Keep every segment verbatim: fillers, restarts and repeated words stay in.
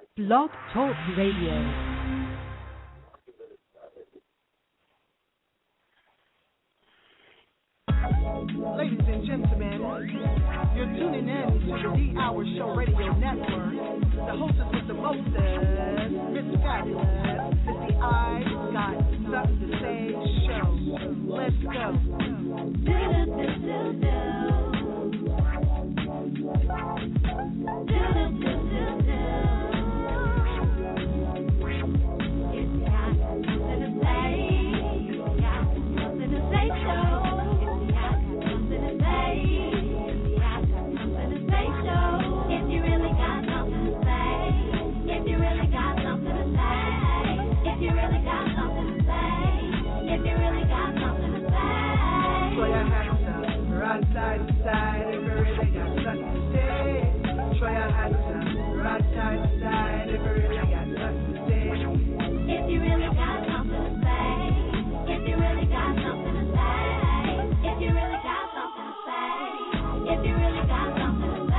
Blog Talk Radio. Ladies and gentlemen, you're tuning in to the D-Hour Show Radio Network. The hostess with the mostest, Miss Fabulous. It's the I Got Something to Say show. Let's go. Do, do, do, do. Do, do, do, do. It's got something to say. It's got something to say show. Right side to side, if you really got something to say. Try your hands up, right side to side, if you really got something to say. If you really got something to say, if you really got something to say, if you really got something to say, if you really got something to say.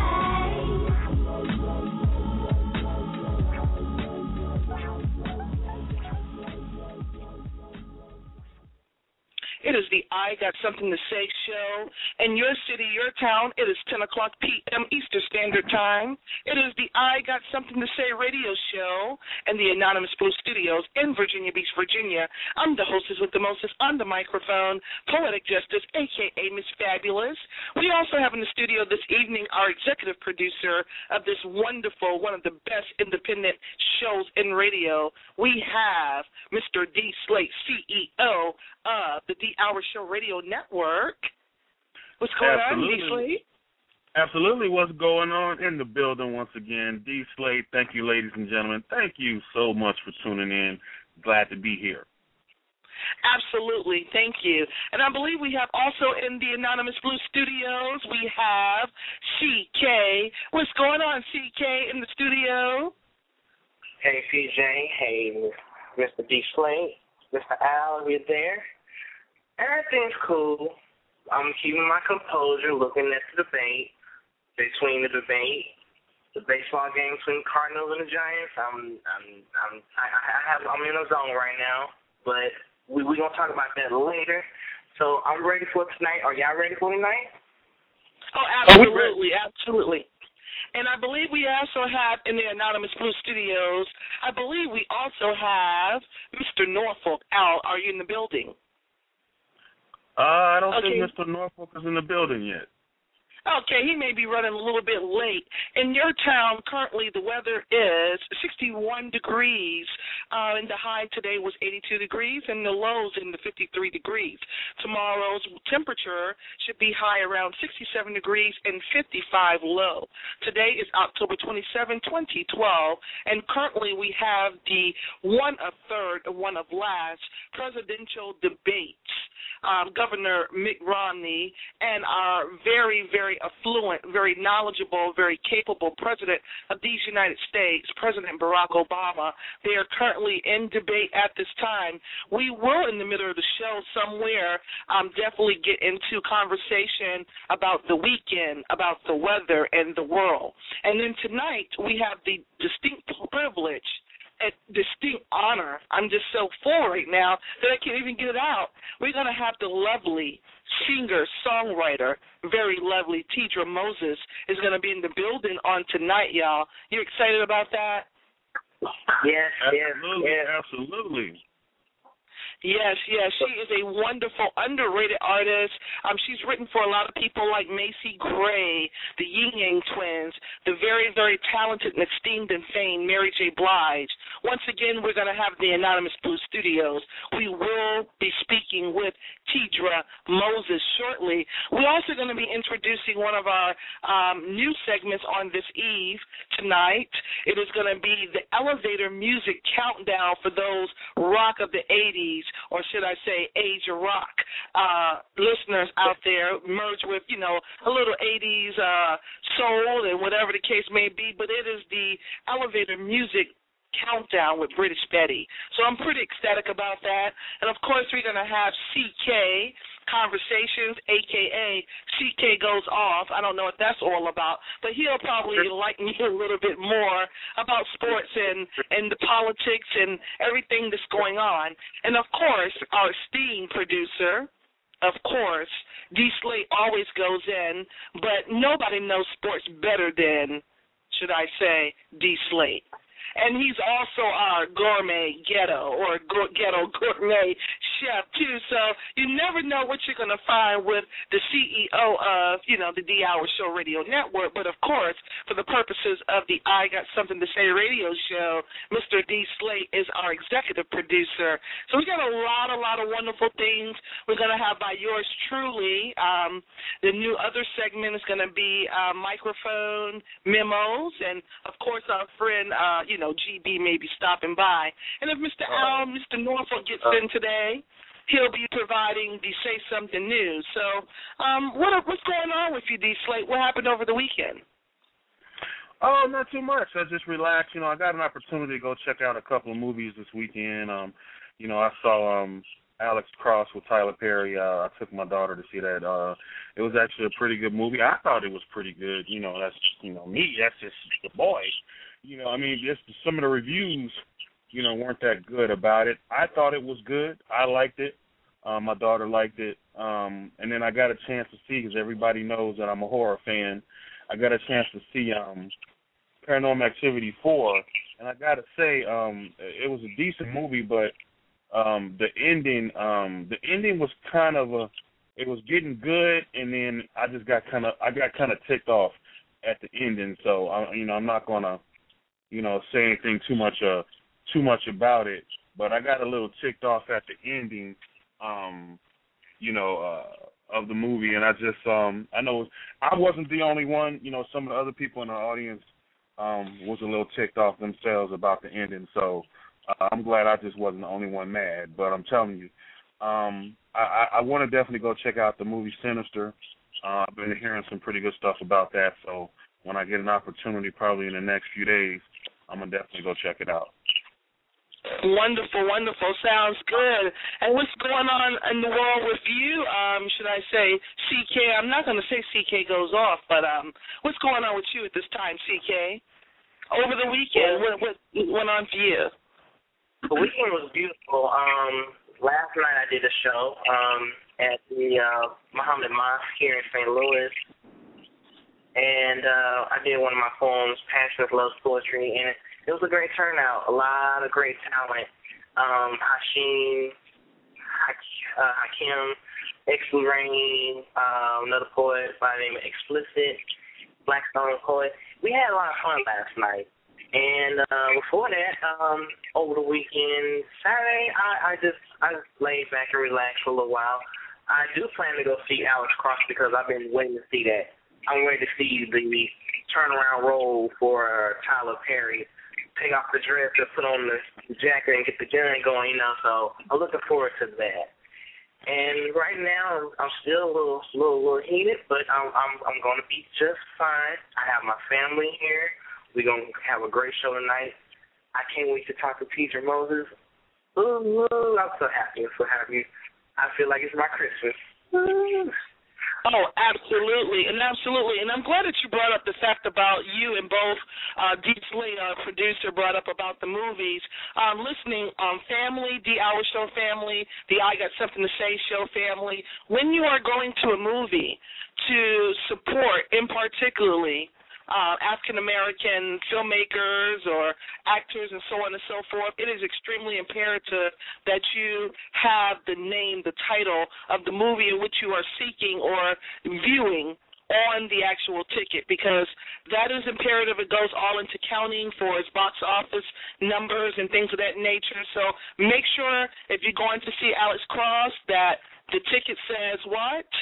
It is the I Got Something to Say show. In your city, your town, it is ten o'clock p.m. Eastern Standard Time. It is the I Got Something to Say radio show in the Anonymous Blue Studios in Virginia Beach, Virginia. I'm the hostess with the mostest on the microphone, Poetic Justice, a k a. Miss Fabulous. We also have in the studio this evening our executive producer of this wonderful, one of the best independent shows in radio. We have Mister D. Slate, C E O of the D Hour Show Radio Network. What's going Absolutely. on, D. Slate? Absolutely. What's going on in the building once again? D. Slate, thank you, ladies and gentlemen. Thank you so much for tuning in. Glad to be here. Absolutely. Thank you. And I believe we have also in the Anonymous Blue Studios, we have C K. What's going on, C K, in the studio? Hey, C J. Hey, Mister D. Slate. Mister Al, are you there? Everything's cool. I'm keeping my composure, looking at the debate, between the debate, the baseball game between Cardinals and the Giants. I'm, I'm, I'm, I, I have, I'm in a zone right now, but we we gonna talk about that later. So I'm ready for tonight. Are y'all ready for tonight? Oh, absolutely, absolutely. And I believe we also have in the Anonymous Blue Studios, I believe we also have Mister Norfolk. Al, are you in the building? Uh, I don't okay. think Mister Norfolk is in the building yet. Okay, he may be running a little bit late. In your town, currently the weather is sixty-one degrees, uh, and the high today was eighty-two degrees, and the lows in the fifty-three degrees. Tomorrow's temperature should be high around sixty-seven degrees and fifty-five low. Today is October twenty-seventh, twenty twelve, and currently we have the one of third, one of last presidential debates. Um, Governor Mitt Romney and our very, very affluent, very knowledgeable, very capable president of these United States, President Barack Obama. They are currently in debate at this time. We will, in the middle of the show somewhere, um, definitely get into conversation about the weekend, about the weather and the world. And then tonight we have the distinct privilege, a distinct honor. I'm just so full right now that I can't even get it out. We're going to have the lovely singer, songwriter, very lovely Tidra Moses is going to be in the building on tonight, y'all. You excited about that? Yes, absolutely, yes, yes. absolutely. Yes, yes, she is a wonderful, underrated artist. Um, she's written for a lot of people like Macy Gray, the Ying Yang Twins, the very, very talented and esteemed and famed Mary J. Blige. Once again, we're going to have the Anonymous Blue Studios. We will be speaking with Tidra Moses shortly. We're also going to be introducing one of our um, new segments on this eve tonight. It is going to be the Elevator Music Countdown for those rock of the eighties, or should I say age of rock uh, listeners out there, merged with, you know, a little eighties uh, soul and whatever the case may be, but it is the Elevator Music Countdown with British Betty. So I'm pretty ecstatic about that. And, of course, we're going to have C K Conversations, a k a. C K Goes Off. I don't know what that's all about, but he'll probably enlighten you a little bit more about sports and, and the politics and everything that's going on. And, of course, our esteemed producer, of course, D. Slate always goes in, but nobody knows sports better than, should I say, D. Slate. And he's also our gourmet ghetto or go- ghetto gourmet chef, too. So you never know what you're going to find with the C E O of, you know, the D-Hour Show Radio Network. But, of course, for the purposes of the I Got Something to Say radio show, Mister D. Slate is our executive producer. So we got a lot, a lot of wonderful things we're going to have by yours truly. Um, the new other segment is going to be uh, microphone memos. And, of course, our friend, uh, you know, G B may be stopping by. And if Mister Al, Mister Norfolk gets in today, he'll be providing the Say Something news. So um, what what's going on with you, D. Slate? What happened over the weekend? Oh, not too much. I just relaxed. You know, I got an opportunity to go check out a couple of movies this weekend. Um, you know, I saw um, Alex Cross with Tyler Perry. Uh, I took my daughter to see that. Uh, it was actually a pretty good movie. I thought it was pretty good. You know, that's, you know, me. That's just the boy. You know, I mean, just some of the reviews, you know, weren't that good about it. I thought it was good. I liked it. Um, my daughter liked it. Um, and then I got a chance to see, because everybody knows that I'm a horror fan, I got a chance to see um, Paranormal Activity four. And I got to say, um, it was a decent movie, but um, the ending, um, the ending was kind of a, it was getting good, and then I just got kind of, I got kind of ticked off at the ending. So, I, you know, I'm not going to, you know, say anything too much uh, too much about it, but I got a little ticked off at the ending, um, you know, uh, of the movie, and I just, um, I know I wasn't the only one. You know, some of the other people in the audience um, was a little ticked off themselves about the ending, so uh, I'm glad I just wasn't the only one mad. But I'm telling you, um, I, I, I want to definitely go check out the movie Sinister. Uh, I've been hearing some pretty good stuff about that, so when I get an opportunity, probably in the next few days, I'm going to definitely go check it out. Wonderful, wonderful. Sounds good. And what's going on in the world with you, um, should I say, C K? I'm not going to say C K Goes Off, but um, what's going on with you at this time, C K? Over the weekend, what, what went on for you? The weekend was beautiful. Um, last night I did a show um, at the uh, Muhammad Mosque here in Saint Louis. And uh, I did one of my poems, Passionate Loves Poetry, and it, it was a great turnout, a lot of great talent. Um, Hashim, uh, Hakim, X-Rain, uh, another poet by the name of Explicit, Blackstone poet. We had a lot of fun last night. And uh, before that, um, over the weekend, Saturday, I, I just I just laid back and relaxed for a little while. I do plan to go see Alex Cross because I've been waiting to see that. I'm ready to see the turnaround role for Tyler Perry. Take off the dress and put on the jacket and get the gun going, you know, so I'm looking forward to that. And right now, I'm still a little, little, little heated, but I'm, I'm, I'm going to be just fine. I have my family here. We're going to have a great show tonight. I can't wait to talk to Teacher Moses. Ooh, ooh, I'm so happy and so happy. I feel like it's my Christmas. Ooh. Oh, absolutely, and absolutely. And I'm glad that you brought up the fact about you and both uh, D. Slate, our producer, brought up about the movies. Um, listening on family, the Hour Show family, the I Got Something to Say show family, when you are going to a movie to support, in particularly, Uh, African-American filmmakers or actors and so on and so forth, it is extremely imperative that you have the name, the title of the movie in which you are seeking or viewing on the actual ticket, because that is imperative. It goes all into counting for its box office numbers and things of that nature. So make sure if you're going to see Alex Cross that the ticket says what?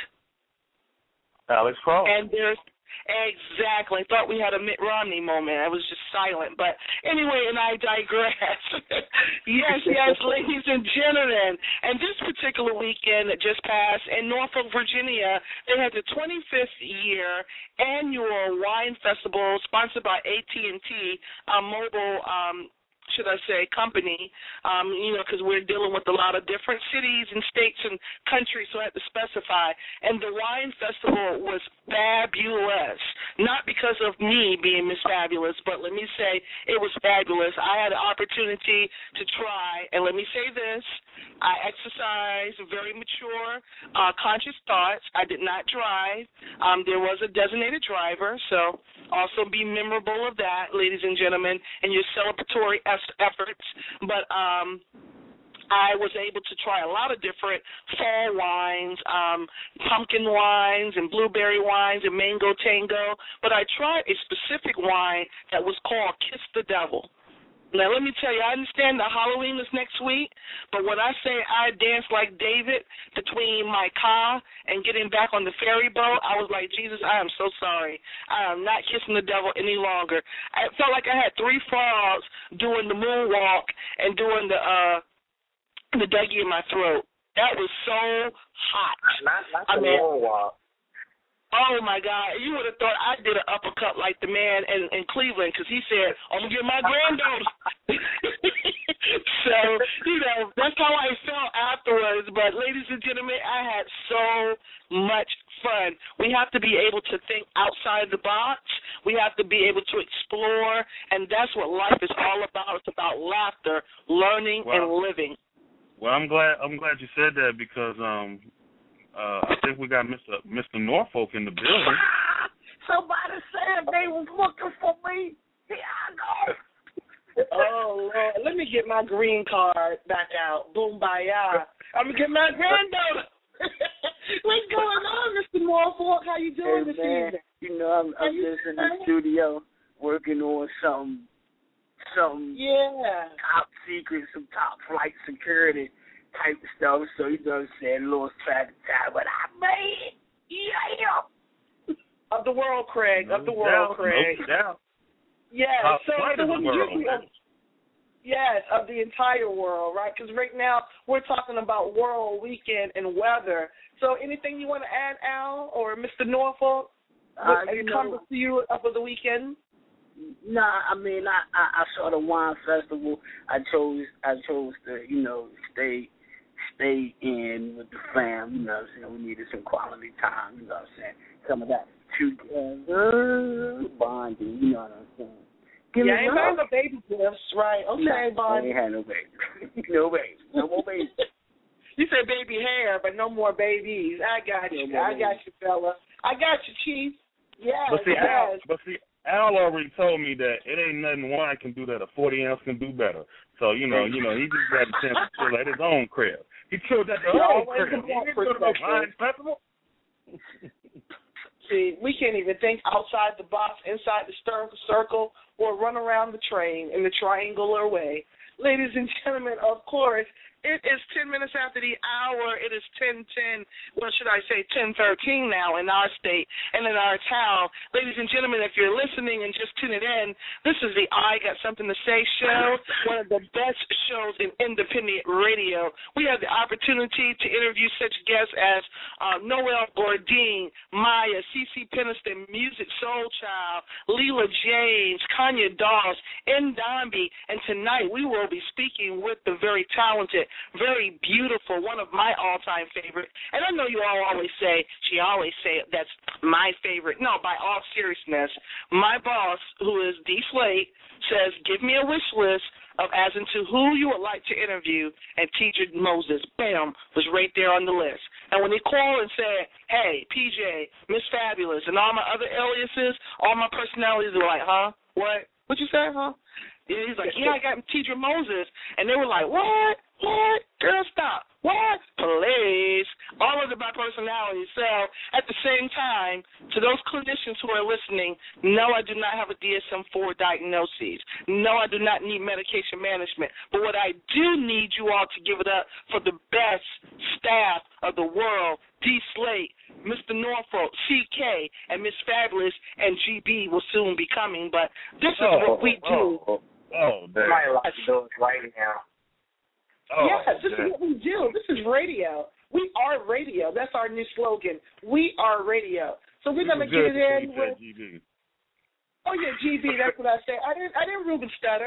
Alex Cross. And there's Exactly. I thought we had a Mitt Romney moment. I was just silent. But anyway, and I digress. yes, yes, ladies and gentlemen. And this particular weekend that just passed in Norfolk, Virginia, they had the twenty-fifth year annual wine festival sponsored by A T and T uh, Mobile, um, should I say, company, um, you know, because we're dealing with a lot of different cities and states and countries, so I had to specify. And the wine festival was fabulous, not because of me being Miss Fabulous, but let me say it was fabulous. I had an opportunity to try, and let me say this, I exercised very mature, uh, conscious thoughts. I did not drive. Um, there was a designated driver, so also be memorable of that, ladies and gentlemen, in your celebratory efforts. But um, I was able to try a lot of different fall wines, um, pumpkin wines and blueberry wines and mango tango. But I tried a specific wine that was called Kiss the Devil. Now, let me tell you, I understand that Halloween is next week, but when I say I danced like David between my car and getting back on the ferry boat, I was like, Jesus, I am so sorry. I am not kissing the devil any longer. I felt like I had three frogs doing the moonwalk and doing the uh, the Dougie in my throat. That was so hot. Not, not the I mean, moonwalk. Oh, my God. You would have thought I did an uppercut like the man in, in Cleveland because he said, I'm going to get my granddaughter. So, you know, that's how I felt afterwards. But, ladies and gentlemen, I had so much fun. We have to be able to think outside the box. We have to be able to explore, and that's what life is all about. It's about laughter, learning, Wow. and living. Well, I'm glad I'm glad you said that because um uh I think we got Mister Mister Norfolk in the building. Somebody said they was looking for me. Here I go. Oh, Lord. Let me get my green card back out. Boom, bye-ya. I'm going to get my granddaughter. What's going on, Mister Norfolk? How you doing Hey, this man, evening? you know, I'm, I'm just in the studio working on some, some Yeah. top secret, some top flight security type of stuff. So, you know what I'm saying, a little track time, but I made it. Yeah. Of the world, Craig. No Of the world, doubt, Craig. No doubt. Yeah. Top So, flight so of the what world. you do, yes, of the entire world, right? Because right now we're talking about World Weekend and weather. So anything you want to add, Al, or Mister Norfolk? Uh, What you comes know, to you over the weekend? Nah, I mean, I, I I saw the wine festival. I chose I chose to you know stay stay in with the fam. You know what I'm saying? We needed some quality time. You know what I'm saying? Some of that together bonding. You know what I'm saying? Give Yeah, me ain't love. got no baby gifts, right? Okay, Nah, I Bonnie. ain't had no baby. No baby. No more baby. You said baby hair, but no more babies. I got you. No more I got you, fella. I got you, Chief. Yes, But see, Al, yes. but see, Al already told me that it ain't nothing wine can do that a forty ounce can do better. So you know, you know, he just got a chance to chill at his own crib. He chilled at the Yeah, own always crib. He about didn't go to no perspective. wine festival. See, we can't even think outside the box, inside the stir- circle, or run around the train in the triangular way. Ladies and gentlemen, of course, it is ten minutes after the hour. It is ten ten, what should I say, ten thirteen now in our state and in our town. Ladies and gentlemen, if you're listening and just tuning in, this is the I Got Something to Say show, one of the best shows in independent radio. We have the opportunity to interview such guests as uh, Noel Bourdin, Maya, Cece Peniston, Music Soul Child, Leela James, Kanya Dawes, Ndombi, and tonight we will be speaking with the very talented, very beautiful, one of my all-time favorites. And I know you all always say, she always say that's my favorite. No, by all seriousness, my boss, who is D. Slate, says, give me a wish list of as into who you would like to interview, and Teacher Moses, bam, was right there on the list. And when he called and said, hey, P J, Miss Fabulous, and all my other aliases, all my personalities were like, huh? What? What you say, huh? And he's like, yeah, I got Teacher Moses. And they were like, what? What? Girl, stop. What? Please. All of the my personalities. So at the same time, to those clinicians who are listening, no, I do not have a D S M four diagnosis. No, I do not need medication management. But what I do need you all to give it up for the best staff of the world, D. Slate, Mister Norfolk, C K, and Miss Fabulous, and G B will soon be coming. But this is Oh, what we do. Oh, oh, damn. Somebody like to do it right now. Oh, yes, this damn. is what we do. This is radio. We are radio. That's our new slogan. We are radio. So we're gonna get it in with. G B. Oh yeah, G B. That's what I say. I didn't. I didn't Ruben stutter.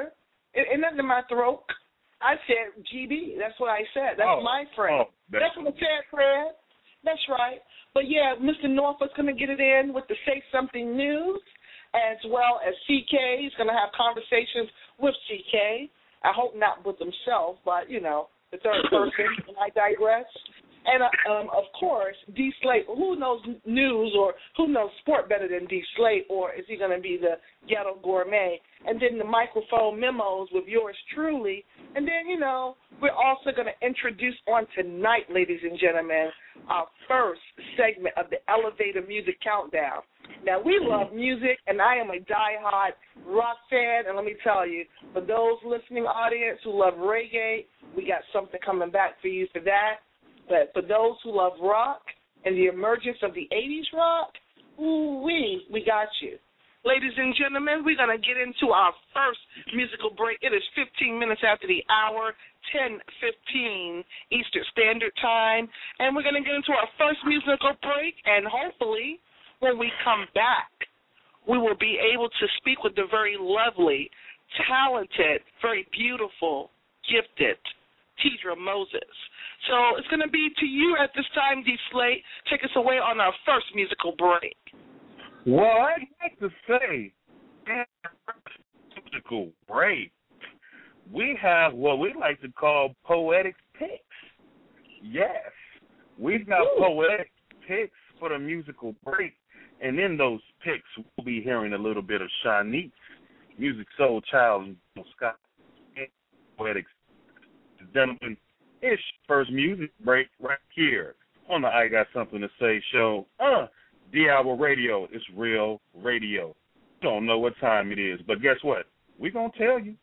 It, it nothing in my throat. I said G B. That's what I said. That's oh, my friend. Oh, that's, that's what I said, Fred. That's right. But, yeah, Mister Norfolk's going to get it in with the Say Something News, as well as C K. He's going to have conversations with C K. I hope not with himself, but, you know, the third person, and I digress. And, uh, um, of course, D. Slate, who knows news or who knows sport better than D. Slate, or is he going to be the ghetto gourmet? And then the microphone memos with yours truly. And then, you know, we're also going to introduce on tonight, ladies and gentlemen, our first segment of the Elevator Music Countdown. Now, we love music, and I am a diehard rock fan. And let me tell you, for those listening audience who love reggae, we got something coming back for you for that. But for those who love rock and the emergence of the eighties rock, ooh wee, we got you. Ladies and gentlemen, we're going to get into our first musical break. It is fifteen minutes after the hour, ten fifteen Eastern Standard Time, and we're going to get into our first musical break, and hopefully when we come back, we will be able to speak with the very lovely, talented, very beautiful, gifted Tidra Moses. So it's going to be to you at this time, D. Slate. Take us away on our first musical break. Well, I'd like to say, musical break, we have what we like to call poetic picks. Yes, we've got Ooh. poetic picks for the musical break, and in those picks, we'll be hearing a little bit of Shanice, Music Soul Child, and Scott, poetic. Gentlemen, it's first music break right here on the I Got Something to Say show. Uh, D-Hour Radio is real radio. Don't know what time it is, but guess what? We're going to tell you.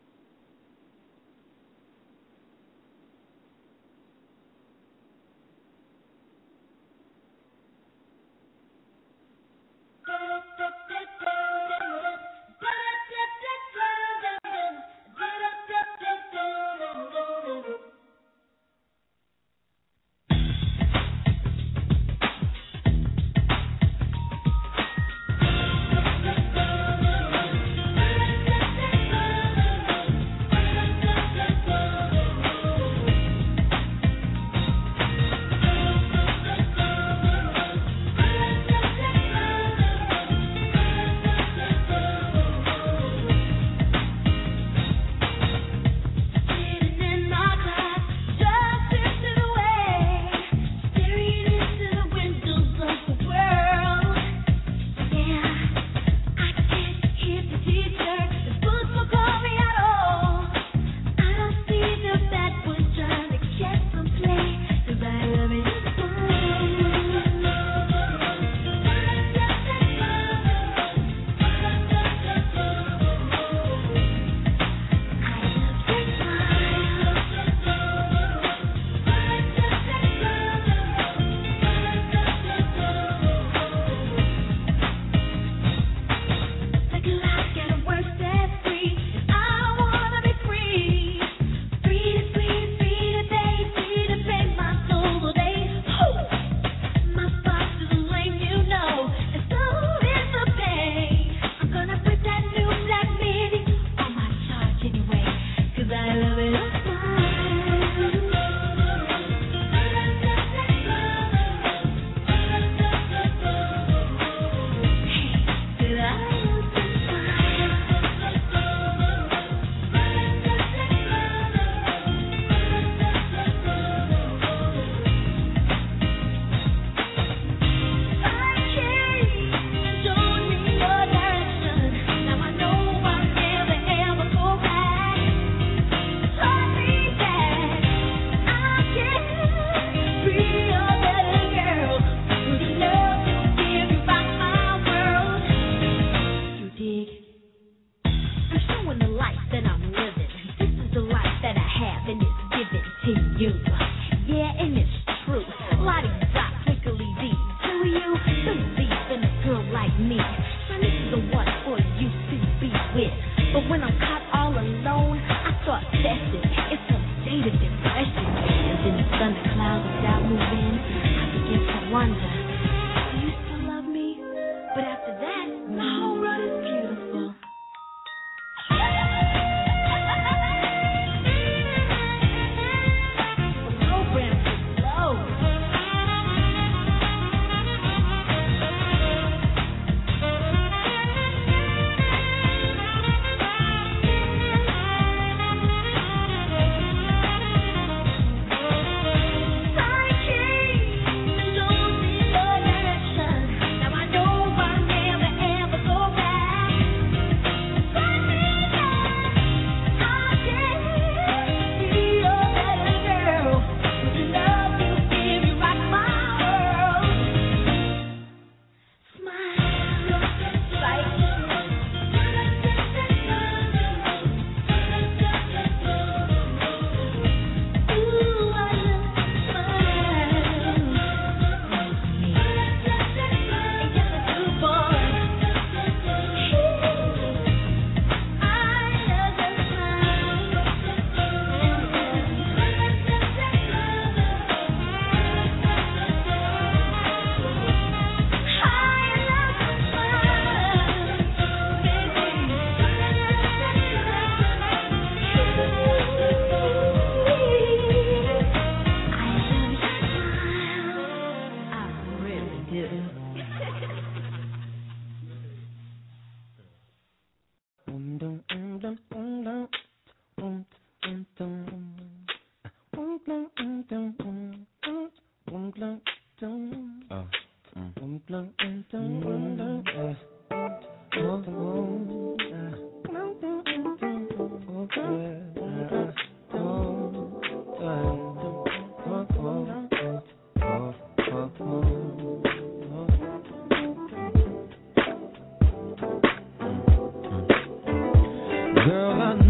But after that, my whole world is beautiful.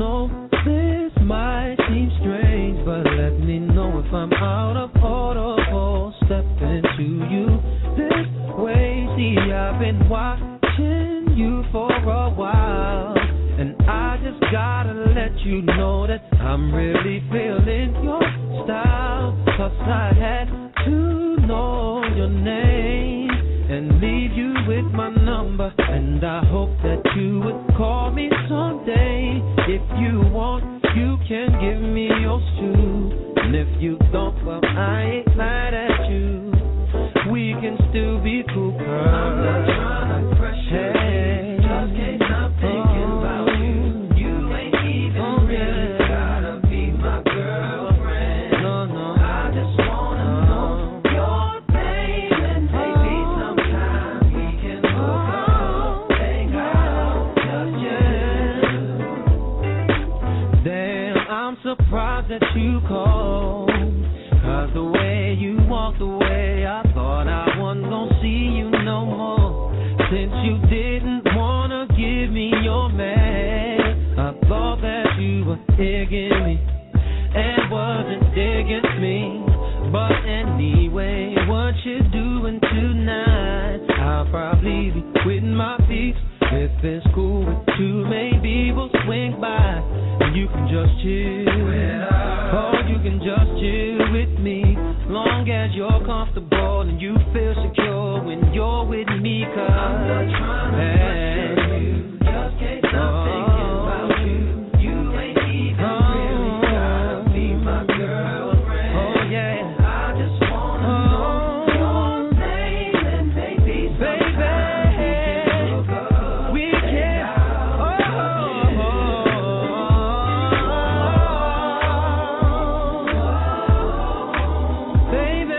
know this might seem strange, but let me know if I'm out of order for stepping to you this way. See, I've been watching you for a while, and I just gotta let you know that I'm really feeling your style. Cause I had to know your name and leave you with my number, and I hope that you would call me someday. If you want, you can give me yours too, and if you don't, well, I ain't mad at you. We can still be cool, girl. I'm not trying to pressure hey. you, just can't stop thinking oh. about you. You ain't even oh, really yeah. gotta be my girlfriend. No, no. I just wanna oh. know your name, and maybe oh. sometime we can hook up, hang out, just yeah. Damn, I'm surprised that you called, cause the way you walked away, I thought I wasn't gonna see you no more. Since you didn't wanna give me your man, I thought that you were digging me and wasn't digging me. But anyway, what you doing tonight? I'll probably be with my peeps. If it's cool with you, maybe we'll swing by and you can just chill. Oh, you can just chill with me, long as you're comfortable and you feel secure when you're with me. Cause I'm not trying to hey, pressure you, just can't stop oh, thinking about you. You ain't even oh, really gotta be my girlfriend. Oh yeah, I just wanna oh, know your name, and maybe sometime we can hook up, we can. Oh, oh, oh, baby,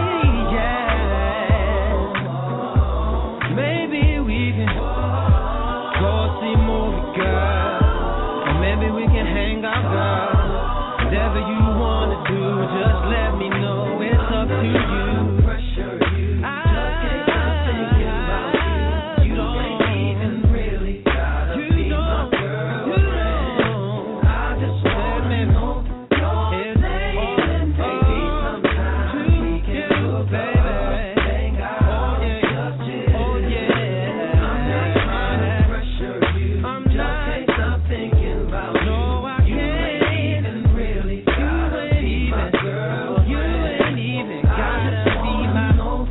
yeah. Maybe we can go see a movie, girl, or maybe we can hang out, girl. Whatever you wanna do, just let me know. It's up to you. Pressure you, just can't stop thinking about you. You ain't even really gotta be my girlfriend. I just wanna know your name, and maybe sometime we can hook up, hang out, just chill. Oh yeah, I'm not trying to pressure you, just can't stop thinking about you. No, I can't. You ain't even really gotta be my girlfriend. You ain't even gotta be my girl.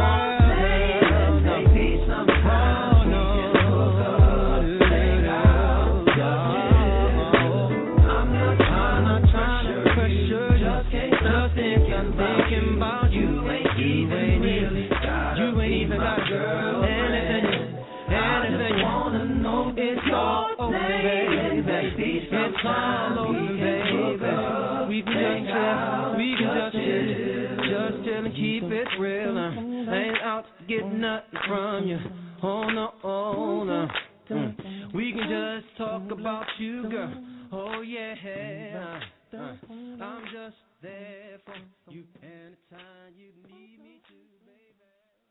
Maybe sometime we can hook up, hang out, just chill. I'm not trying to pressure you, just can't stop thinking about you. You ain't even really gotta you ain't even got girl. Anything, anything you wanna know, it's all over, baby. It's all over, baby. We can just chill, we can just chill, just chill and keep it real. I ain't out to get nothing from you. Oh no, oh no. Mm. We can just talk about you, girl. Oh yeah. Uh, I'm just there for you anytime you need me to, baby.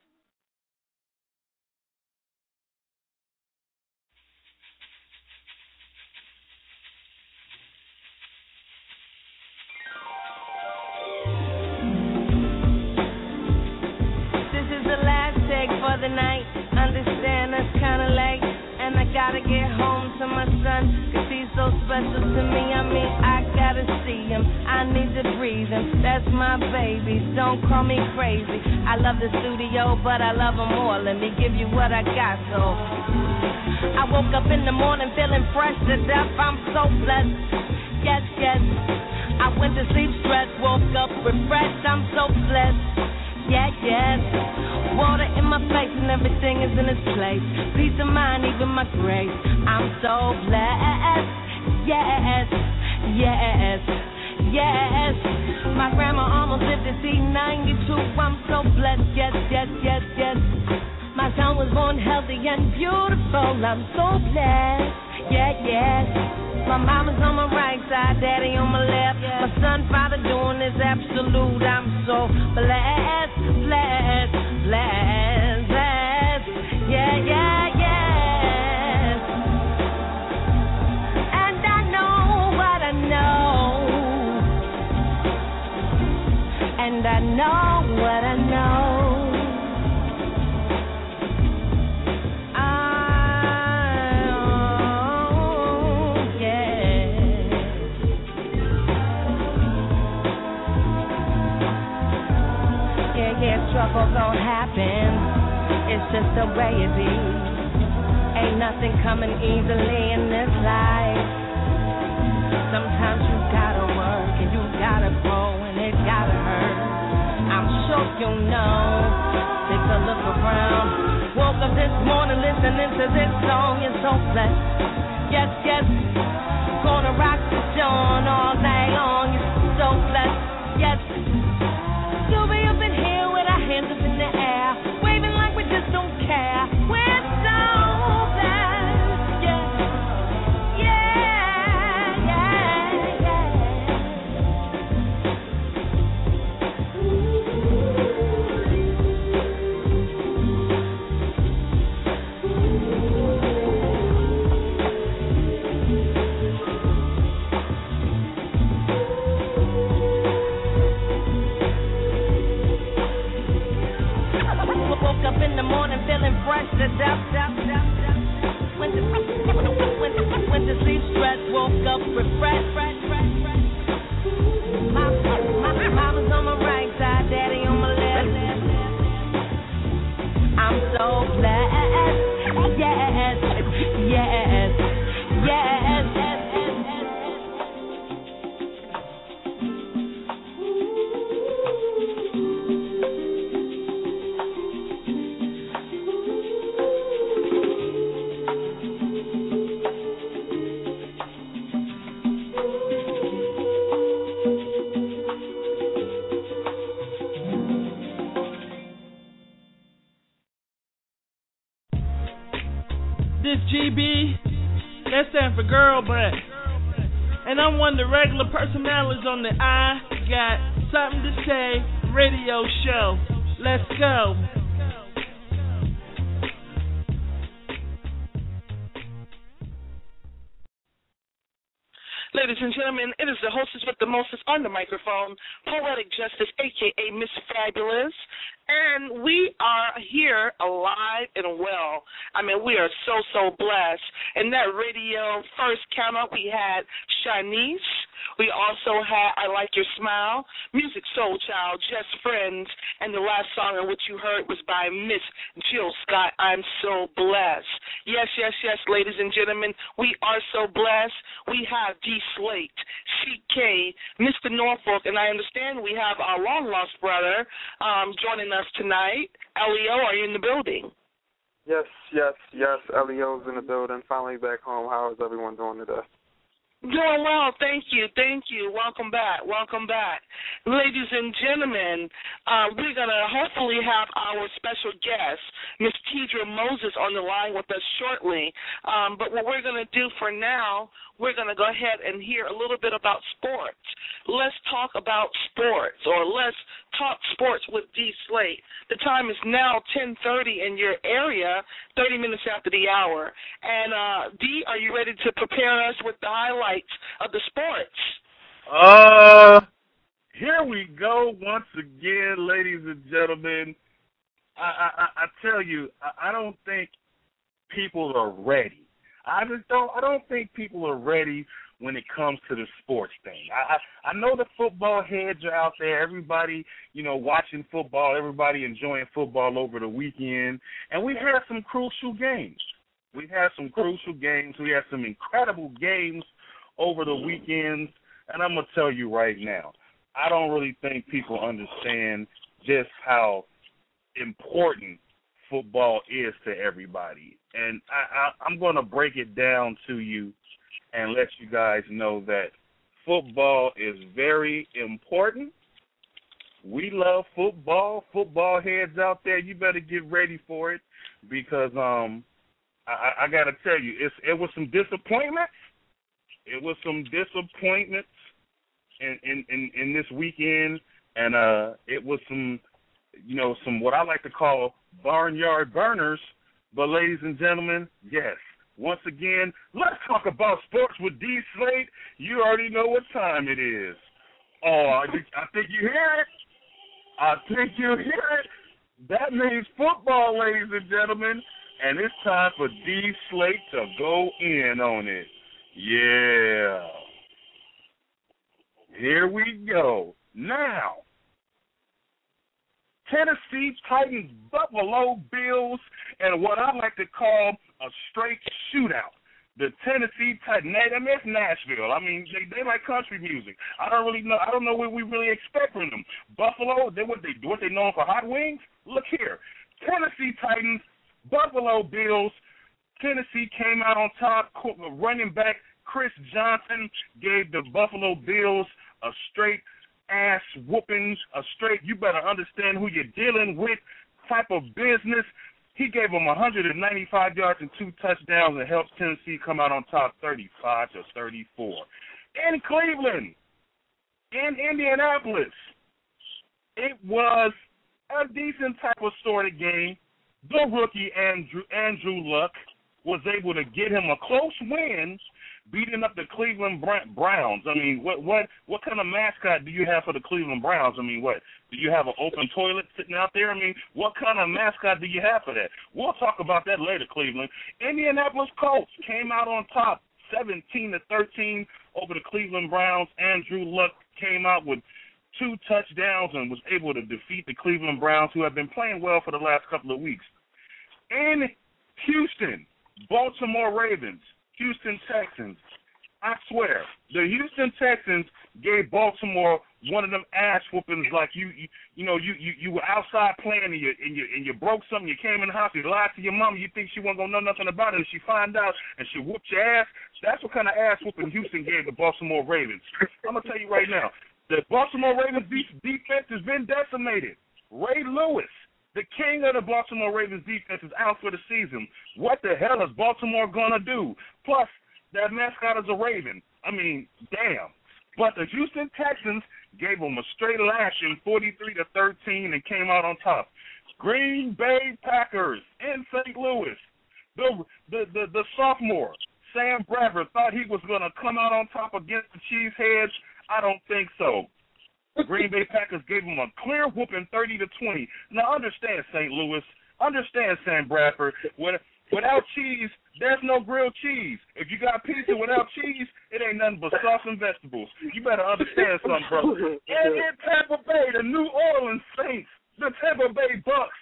This is the last take for the night. Understand it's kinda late, and I gotta get home to my son, cause he's so special to me. I mean, I gotta see him, I need to breathe him. That's my baby, don't call me crazy. I love the studio, but I love him more. Let me give you what I got, so I woke up in the morning feeling fresh to death. I'm so blessed, yes, yes. I went to sleep stressed, woke up refreshed. I'm so blessed, yeah, yes. Water in my face and everything is in its place. Peace of mind, even my grace. I'm so blessed, yes, yes, yes. My grandma almost lived to see ninety-two. I'm so blessed, yes, yes, yes, yes. My son was born healthy and beautiful. I'm so blessed, yeah, yes. My mama's on my right side, daddy on my left. My son, father doing this absolute. I'm so blessed, blessed, blessed, blessed. Yeah, yeah, yes. And I know happen. It's just the way it be. Ain't nothing coming easily in this life. Sometimes you gotta work and you gotta grow and it gotta hurt. I'm sure you know. Take a look around. Woke up this morning listening to this song. You're so blessed. Yes, yes. Gonna rock the dawn all night long. You're so blessed. Yes. You'll be up in here with our hands up in the air, waving like we just don't care. We're so blessed. Yeah. Yeah, yeah, yeah. Woke up in the morning feeling fresh to death. Went to, went to, went to sleep stressed, woke up refreshed. My, my, mama's on my right side, daddy on my left. I'm so blessed. Yes, yes, yes, yes. This G B, that stands for girl breath. And I'm one of the regular personalities on the I Got Something to Say radio show. Let's go. Ladies and gentlemen, it is the hostess with the mostest on the microphone, Poetic Justice, a k a. Miss Fabulous. And we are here alive and well. I mean, we are so, so blessed. In that radio first count up, we had Shanice. We also had I Like Your Smile, Music Soul Child, Just Friends, and the last song in which you heard was by Miss Jill Scott, I'm So Blessed. Yes, yes, yes, ladies and gentlemen, we are so blessed. We have D. Slate, C K, Mister Norfolk, and I understand we have our long-lost brother um, joining us tonight. Elio, are you in the building? Yes, yes, yes. Elio's in the building. Finally back home. How is everyone doing today? Doing well, thank you, thank you. Welcome back, welcome back. Ladies and gentlemen, uh, we're going to hopefully have our special guest, Miss Tidra Moses, on the line with us shortly. Um, but what we're going to do for now, we're going to go ahead and hear a little bit about sports. Let's talk about sports, or let's talk sports with D. Slate. The time is now ten thirty in your area, thirty minutes after the hour. And, uh, D, are you ready to prepare us with the highlights of the sports? Uh, here we go once again, ladies and gentlemen. I, I, I tell you, I, I don't think people are ready. I just don't. I don't think people are ready when it comes to the sports thing. I, I I know the football heads are out there. Everybody, you know, watching football. Everybody enjoying football over the weekend. And we had some crucial games. We had some crucial games. We had some incredible games over the weekends. And I'm gonna tell you right now, I don't really think people understand just how important football is to everybody. And I, I, I'm going to break it down to you and let you guys know that football is very important. We love football. Football heads out there, you better get ready for it because um, I, I got to tell you, it's, it was some disappointment. It was some disappointments in, in, in, in this weekend, and uh, it was some, you know, some what I like to call barnyard burners. But, ladies and gentlemen, yes, once again, let's talk about sports with D. Slate. You already know what time it is. Oh, I, I think you hear it. I think you hear it. That means football, ladies and gentlemen, and it's time for D. Slate to go in on it. Yeah. Here we go. Now, Tennessee Titans, Buffalo Bills, and what I like to call a straight shootout. The Tennessee Titans, I mean, it's Nashville. I mean, they, they like country music. I don't really know. I don't know what we really expect from them. Buffalo, they what they what they known for hot wings. Look here, Tennessee Titans, Buffalo Bills. Tennessee came out on top. Running back Chris Johnson gave the Buffalo Bills a straight ass whooping, a straight. You better understand who you're dealing with type of business. He gave them one hundred ninety-five yards and two touchdowns and helped Tennessee come out on top thirty-five to thirty-four. In Cleveland, in Indianapolis, it was a decent type of sort of game. The rookie Andrew, Andrew Luck was able to get him a close win, beating up the Cleveland Browns. I mean, what what what kind of mascot do you have for the Cleveland Browns? I mean, what? Do you have an open toilet sitting out there? I mean, what kind of mascot do you have for that? We'll talk about that later, Cleveland. Indianapolis Colts came out on top, seventeen to thirteen over the Cleveland Browns. Andrew Luck came out with two touchdowns and was able to defeat the Cleveland Browns, who have been playing well for the last couple of weeks. In Houston, Baltimore Ravens, Houston Texans. I swear, the Houston Texans gave Baltimore one of them ass whoopings like you, you, you know, you, you, you were outside playing and you, and you and you broke something. You came in the house, you lied to your mom. You think she wasn't gonna know nothing about it, and she find out and she whooped your ass. That's what kind of ass whooping Houston gave the Baltimore Ravens. I'm gonna tell you right now, the Baltimore Ravens defense has been decimated. Ray Lewis, the king of the Baltimore Ravens defense, is out for the season. What the hell is Baltimore gonna do? Plus, that mascot is a Raven. I mean, damn. But the Houston Texans gave them a straight lashing, forty-three to thirteen, and came out on top. Green Bay Packers in Saint Louis. The the the, the sophomore Sam Bradford thought he was going to come out on top against the Cheeseheads. I don't think so. Green Bay Packers gave them a clear whooping, thirty to twenty. Now understand, Saint Louis. Understand, Sam Bradford. When Without cheese, there's no grilled cheese. If you got pizza without cheese, it ain't nothing but sauce and vegetables. You better understand something, bro. And in Tampa Bay, the New Orleans Saints, the Tampa Bay Bucks.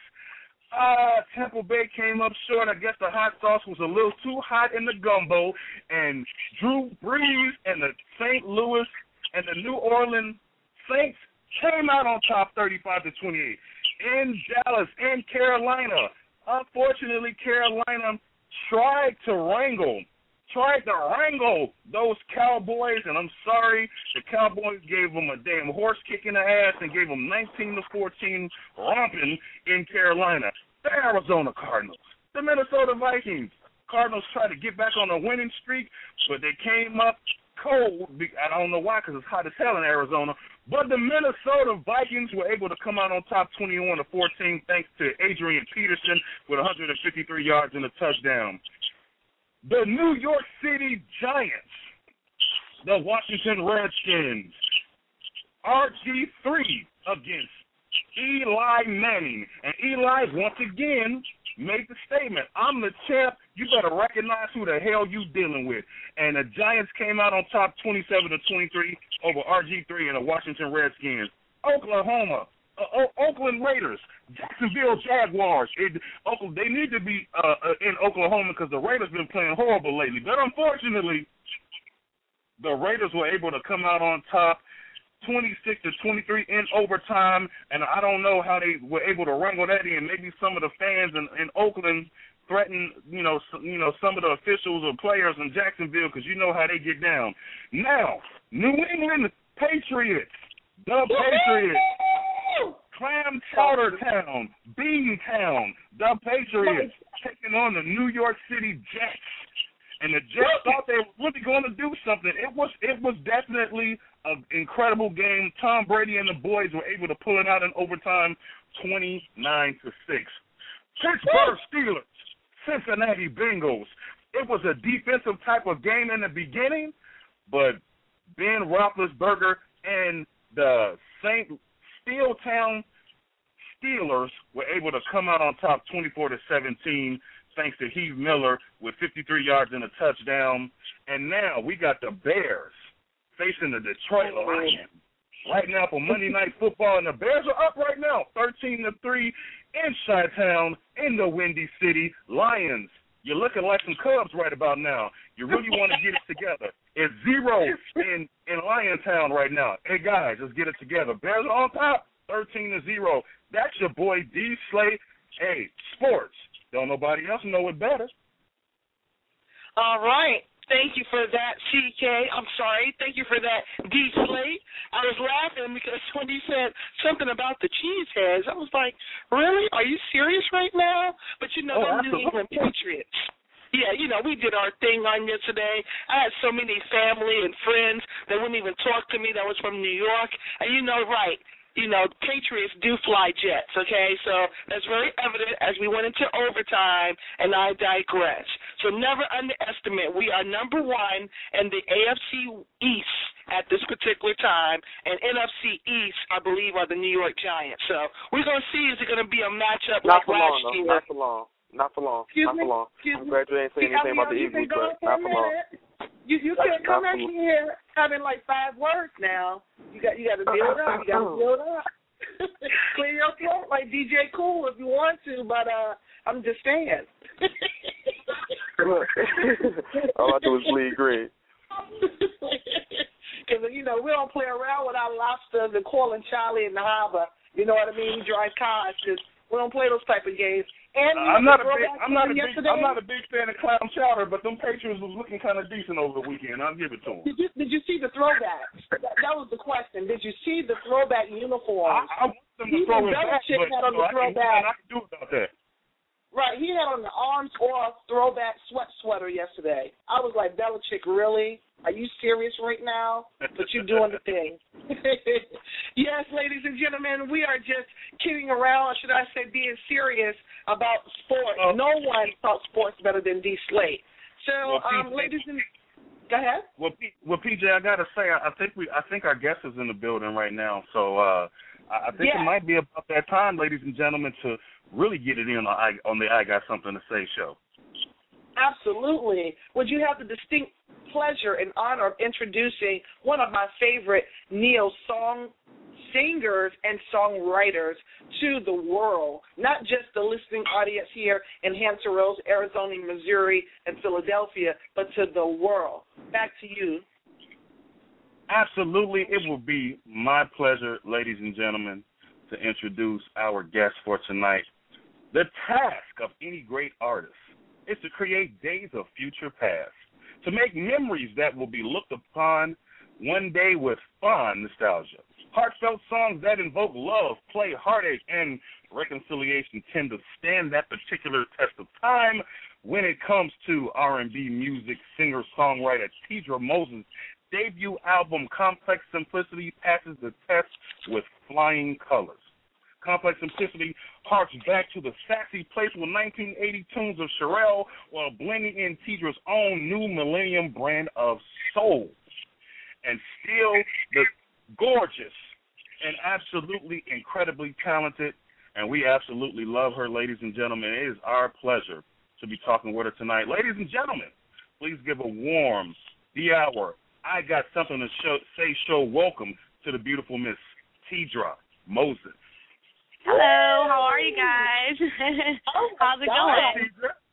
Uh, Tampa Bay came up short. I guess the hot sauce was a little too hot in the gumbo. And Drew Brees and the Saint Louis and the New Orleans Saints came out on top thirty-five to twenty-eight. In Dallas, in Carolina, unfortunately, Carolina tried to wrangle, tried to wrangle those Cowboys, and I'm sorry, the Cowboys gave them a damn horse kick in the ass and gave them nineteen to fourteen romping in Carolina. The Arizona Cardinals, the Minnesota Vikings. Cardinals tried to get back on a winning streak, but they came up cold. I don't know why, because it's hot as hell in Arizona. But the Minnesota Vikings were able to come out on top twenty-one to fourteen thanks to Adrian Peterson with one hundred fifty-three yards and a touchdown. The New York City Giants, the Washington Redskins, R G three against Eli Manning. And Eli, once again, made the statement, I'm the champ. You better recognize who the hell you dealing with. And the Giants came out on top twenty-seven to twenty-three over R G three and the Washington Redskins. Oklahoma, uh, o- Oakland Raiders, Jacksonville Jaguars. It, Oakland, they need to be uh, uh, in Oklahoma because the Raiders been playing horrible lately. But unfortunately, the Raiders were able to come out on top twenty-six to twenty-three in overtime, and I don't know how they were able to wrangle that in. Maybe some of the fans in, in Oakland threatened, you know, some, you know, some of the officials or players in Jacksonville because you know how they get down. Now, New England Patriots, the Patriots, Clam Chowder Town, Bean Town, the Patriots taking on the New York City Jets. And the Jets thought they were really going to do something. It was it was definitely an incredible game. Tom Brady and the boys were able to pull it out in overtime, twenty-nine to six. Pittsburgh Steelers, Cincinnati Bengals. It was a defensive type of game in the beginning, but Ben Roethlisberger and the Saint Steeltown Steelers were able to come out on top, twenty-four to seventeen. Thanks to Heath Miller with fifty-three yards and a touchdown. And now we got the Bears facing the Detroit Lions. right now for Monday Night Football, and the Bears are up right now, thirteen to three in Chi-Town, in the Windy City. Lions, you're looking like some Cubs right about now. You really want to get it together. It's zero in, in Liontown right now. Hey, guys, let's get it together. Bears are on top, thirteen to zero. That's your boy D. Slate. Hey, sports. Don't nobody else know it better. All right. Thank you for that, C K. I'm sorry. Thank you for that, D. Slate. I was laughing because when you said something about the cheese heads, I was like, really? Are you serious right now? But, you know, oh, the New England Patriots. Yeah, you know, we did our thing on yesterday. I had so many family and friends that wouldn't even talk to me that was from New York. And you know, right, you know, Patriots do fly jets, okay? So that's very evident as we went into overtime, and I digress. So never underestimate. We are number one in the A F C East at this particular time, and N F C East, I believe, are the New York Giants. So we're going to see, is it going to be a matchup Not like for last long, year? Not for long. Not for long. Excuse Not me? for long. Excuse I'm glad you ain't saying anything about the Eagles, but not for long. You you can't come at me here having like five words now. You got you got to build up. You got to build up. Clear your throat like D J Cool if you want to, but uh, I'm just saying. All I do is bleed green. Because you know we don't play around with our lobsters and calling Charlie in the harbor. You know what I mean? We drive cars. Just we don't play those type of games. And uh, I'm not a big, I'm not a big, I'm not a big fan of clown chowder, but them Patriots was looking kind of decent over the weekend. I'll give it to them. Did you Did you see the throwbacks? That, that was the question. Did you see the throwback uniforms? I, I want them to throw it back, but had on the so throwback. I can do about that. Right, he had on the arms off throwback sweat sweater yesterday. I was like, Belichick, really? Are you serious right now? But you're doing the thing. Yes, ladies and gentlemen, we are just kidding around, or should I say being serious about sports. Uh, no one talks sports better than D. Slate. So, well, um, P- ladies and go ahead. Well, P- well, P J, I gotta say, I, I think we, I think our guest is in the building right now. So, uh, I, I think yeah. it might be about that time, ladies and gentlemen, to really get it in on, I, on the I Got Something to Say show. Absolutely. Would you have the distinct pleasure and honor of introducing one of my favorite neo song singers and songwriters to the world, not just the listening audience here in Hampton Roads, Arizona, Missouri, and Philadelphia, but to the world. Back to you. Absolutely. It will be my pleasure, ladies and gentlemen, to introduce our guest for tonight. The task of any great artist is to create days of future past, to make memories that will be looked upon one day with fond nostalgia. Heartfelt songs that invoke love, play, heartache, and reconciliation tend to stand that particular test of time. When it comes to R and B music, singer-songwriter Tidra Moses' debut album, Complex Simplicity, passes the test with flying colors. Complex Simplicity harks back to the sassy, playful nineteen eighty tunes of Cherrelle while blending in Tidra's own new millennium brand of soul. And still the gorgeous and absolutely incredibly talented, and we absolutely love her, ladies and gentlemen. It is our pleasure to be talking with her tonight. Ladies and gentlemen, please give a warm, the hour, I Got Something to show, Say show welcome to the beautiful Miss Tidra Moses. Hello, how are you guys? Oh, how's it going?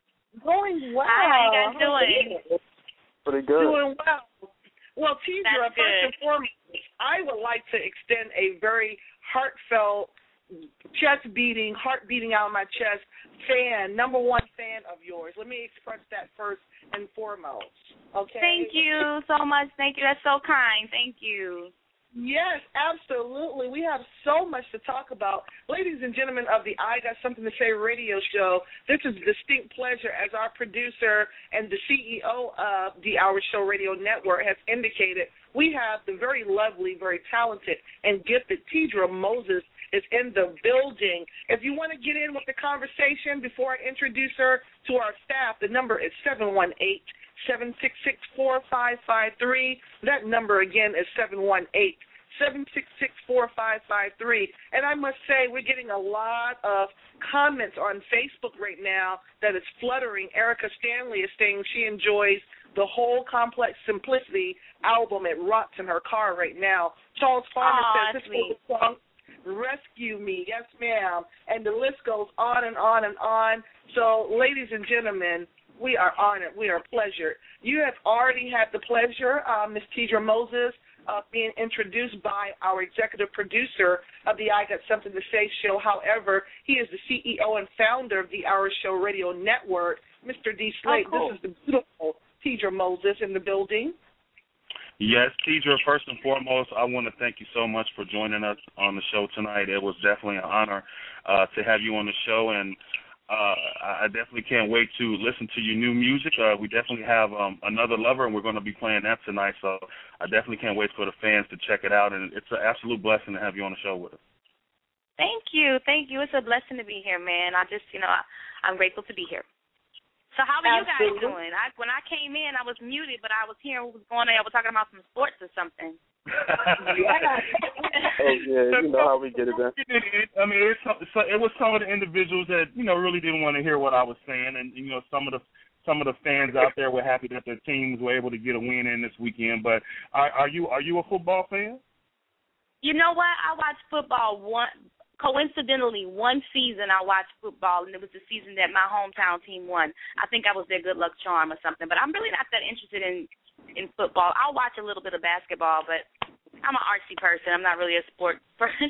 Going well. Hi, how you guys doing? Pretty good. Doing well. Well, Tidra, That's first good. and foremost, I would like to extend a very heartfelt, chest beating, heart beating out of my chest fan, number one fan of yours. Let me express that first and foremost. Okay. Thank you so much. Thank you. That's so kind. Thank you. Yes, absolutely. We have so much to talk about. Ladies and gentlemen of the I Got Something to Say radio show, this is a distinct pleasure as our producer and the C E O of the Our Show Radio Network has indicated. We have the very lovely, very talented, and gifted Tidra Moses is in the building. If you want to get in with the conversation before I introduce her to our staff, the number is seven one eight, seven six six, four five five three. That number again is seven one eight, seven six six, four five five three. And I must say we're getting a lot of comments on Facebook right now that is fluttering. Erica Stanley is saying she enjoys the whole Complex Simplicity album. It rots in her car right now. Charles Farmer Aww, says his sweet. favorite song, Rescue Me. Yes, ma'am. And the list goes on and on and on. So, ladies and gentlemen, we are honored. We are pleasured. You have already had the pleasure, uh, Miz Tidra Moses, of being introduced by our executive producer of the I Got Something to Say show. However, he is the C E O and founder of the Our Show Radio Network, Mister D. Slate. Oh, cool. This is the beautiful Tidra Moses in the building. Yes, Tidra, first and foremost, I want to thank you so much for joining us on the show tonight. It was definitely an honor uh, to have you on the show, and uh, I definitely can't wait to listen to your new music. Uh, we definitely have um, Another Lover, and we're going to be playing that tonight, so I definitely can't wait for the fans to check it out, and it's an absolute blessing to have you on the show with us. Thank you. Thank you. It's a blessing to be here, man. I just, you know, I, I'm grateful to be here. So how are Absolutely. you guys doing? I, when I came in, I was muted, but I was hearing what was going on. I was talking about some sports or something. Oh yeah, you know how we get it done. I mean, it's, so it was some of the individuals that you know really didn't want to hear what I was saying, and you know some of the some of the fans out there were happy that their teams were able to get a win in this weekend. But are, are you are you a football fan? You know what? I watched football one. Coincidentally, one season I watched football, and it was the season that my hometown team won. I think I was their good luck charm or something. But I'm really not that interested in in football. I'll watch a little bit of basketball, but I'm an artsy person. I'm not really a sport person.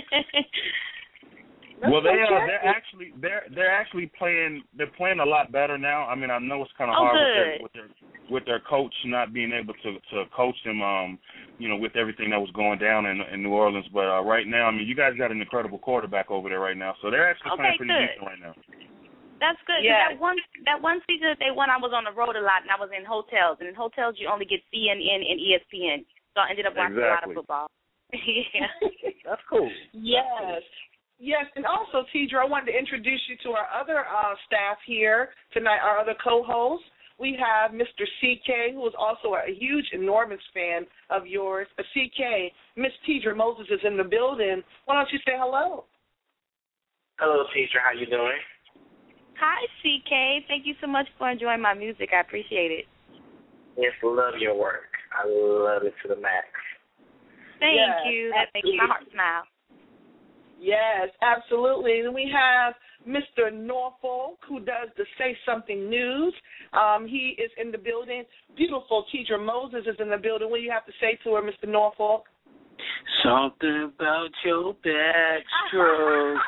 Well, they are. They're actually they're they're actually playing. They're playing a lot better now. I mean, I know it's kind of Oh, hard with good. their, with their with their coach not being able to to coach them. Um, you know, with everything that was going down in in New Orleans. But uh, right now, I mean, you guys got an incredible quarterback over there right now. So they're actually Okay, playing pretty good. decent right now. That's good. 'Cause Yeah. That one that one season that they won, I was on the road a lot, and I was in hotels. And in hotels, you only get C N N and E S P N. So I ended up watching Exactly. a lot of football. Yeah. That's cool. Yes. Yes, and also, Tidra, I wanted to introduce you to our other uh, staff here tonight, our other co-hosts. We have Mister C K, who is also a huge, enormous fan of yours. Uh, C K, Miss Tidra Moses is in the building. Why don't you say hello? Hello, teacher. How you doing? Hi, C K. Thank you so much for enjoying my music. I appreciate it. Yes, love your work. I love it to the max. Thank Yes, you. That makes my heart smile. Yes, absolutely. And we have Mister Norfolk, who does the Say Something News. Um, he is in the building. Beautiful Tidra Moses is in the building. What do you have to say to her, Mister Norfolk? Something about your backstroke.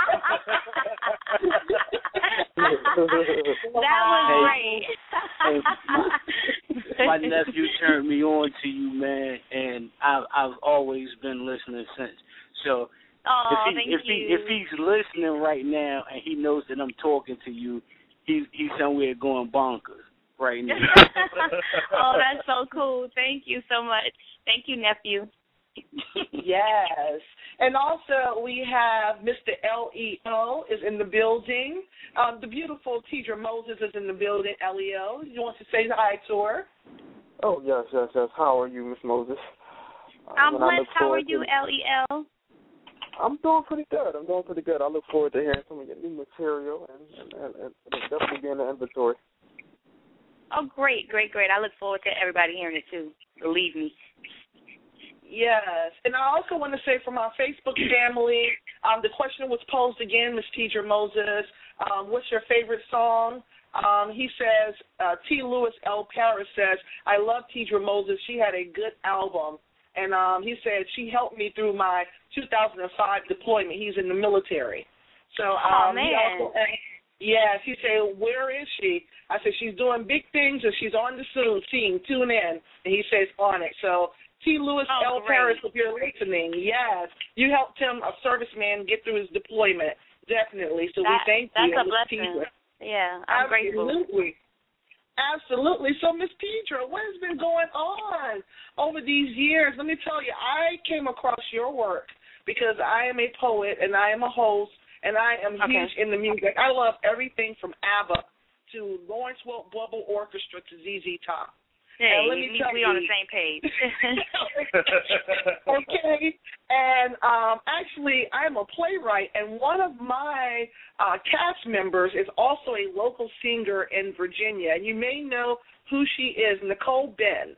That was great. Hey, my, my nephew turned me on to you, man, and I've I've always been listening since. So Oh, if he thank if you. he if he's listening right now and he knows that I'm talking to you, he's he's somewhere going bonkers right now. Oh, that's so cool. Thank you so much. Thank you, nephew. Yes. And also we have Mister L E O is in the building. Um, the beautiful Tidra Moses is in the building, L E O. You want to say hi to her? Oh yes, yes, yes. How are you, Miss Moses? Uh, I'm and I look blessed. How are forward you, to- L E L? I'm doing pretty good. I'm doing pretty good. I look forward to hearing some of your new material and, and, and, and definitely being in the inventory. Oh, great, great, great. I look forward to everybody hearing it, too. Believe me. Yes. And I also want to say from our Facebook family, um, the question was posed again, Miss Tidra Moses. Um, what's your favorite song? Um, he says, uh, T. Lewis L. Paris says, I love Tidra Moses. She had a good album. And um, he said, she helped me through my two thousand five deployment. He's in the military. So um, oh, man. He also, yes, he said, where is she? I said, she's doing big things and she's on the soon scene. Tune in. And he says, on it. So T. Lewis Oh, L. great. Paris, if you're listening, yes, you helped him, a serviceman, get through his deployment. Definitely. So that, we thank that's you. a Miss blessing. Tidra. Yeah, I'm grateful. Absolutely. Absolutely. So, Miss Tidra, what has been going on over these years? Let me tell you, I came across your work because I am a poet and I am a host and I am Okay. huge in the music. I love everything from ABBA to Lawrence Welk Bubble Orchestra to Z Z Top. Hey, And let me we, tell we you, on the same page. okay. And um, actually, I'm a playwright, and one of my uh, cast members is also a local singer in Virginia. And you may know who she is, Nicole Ben.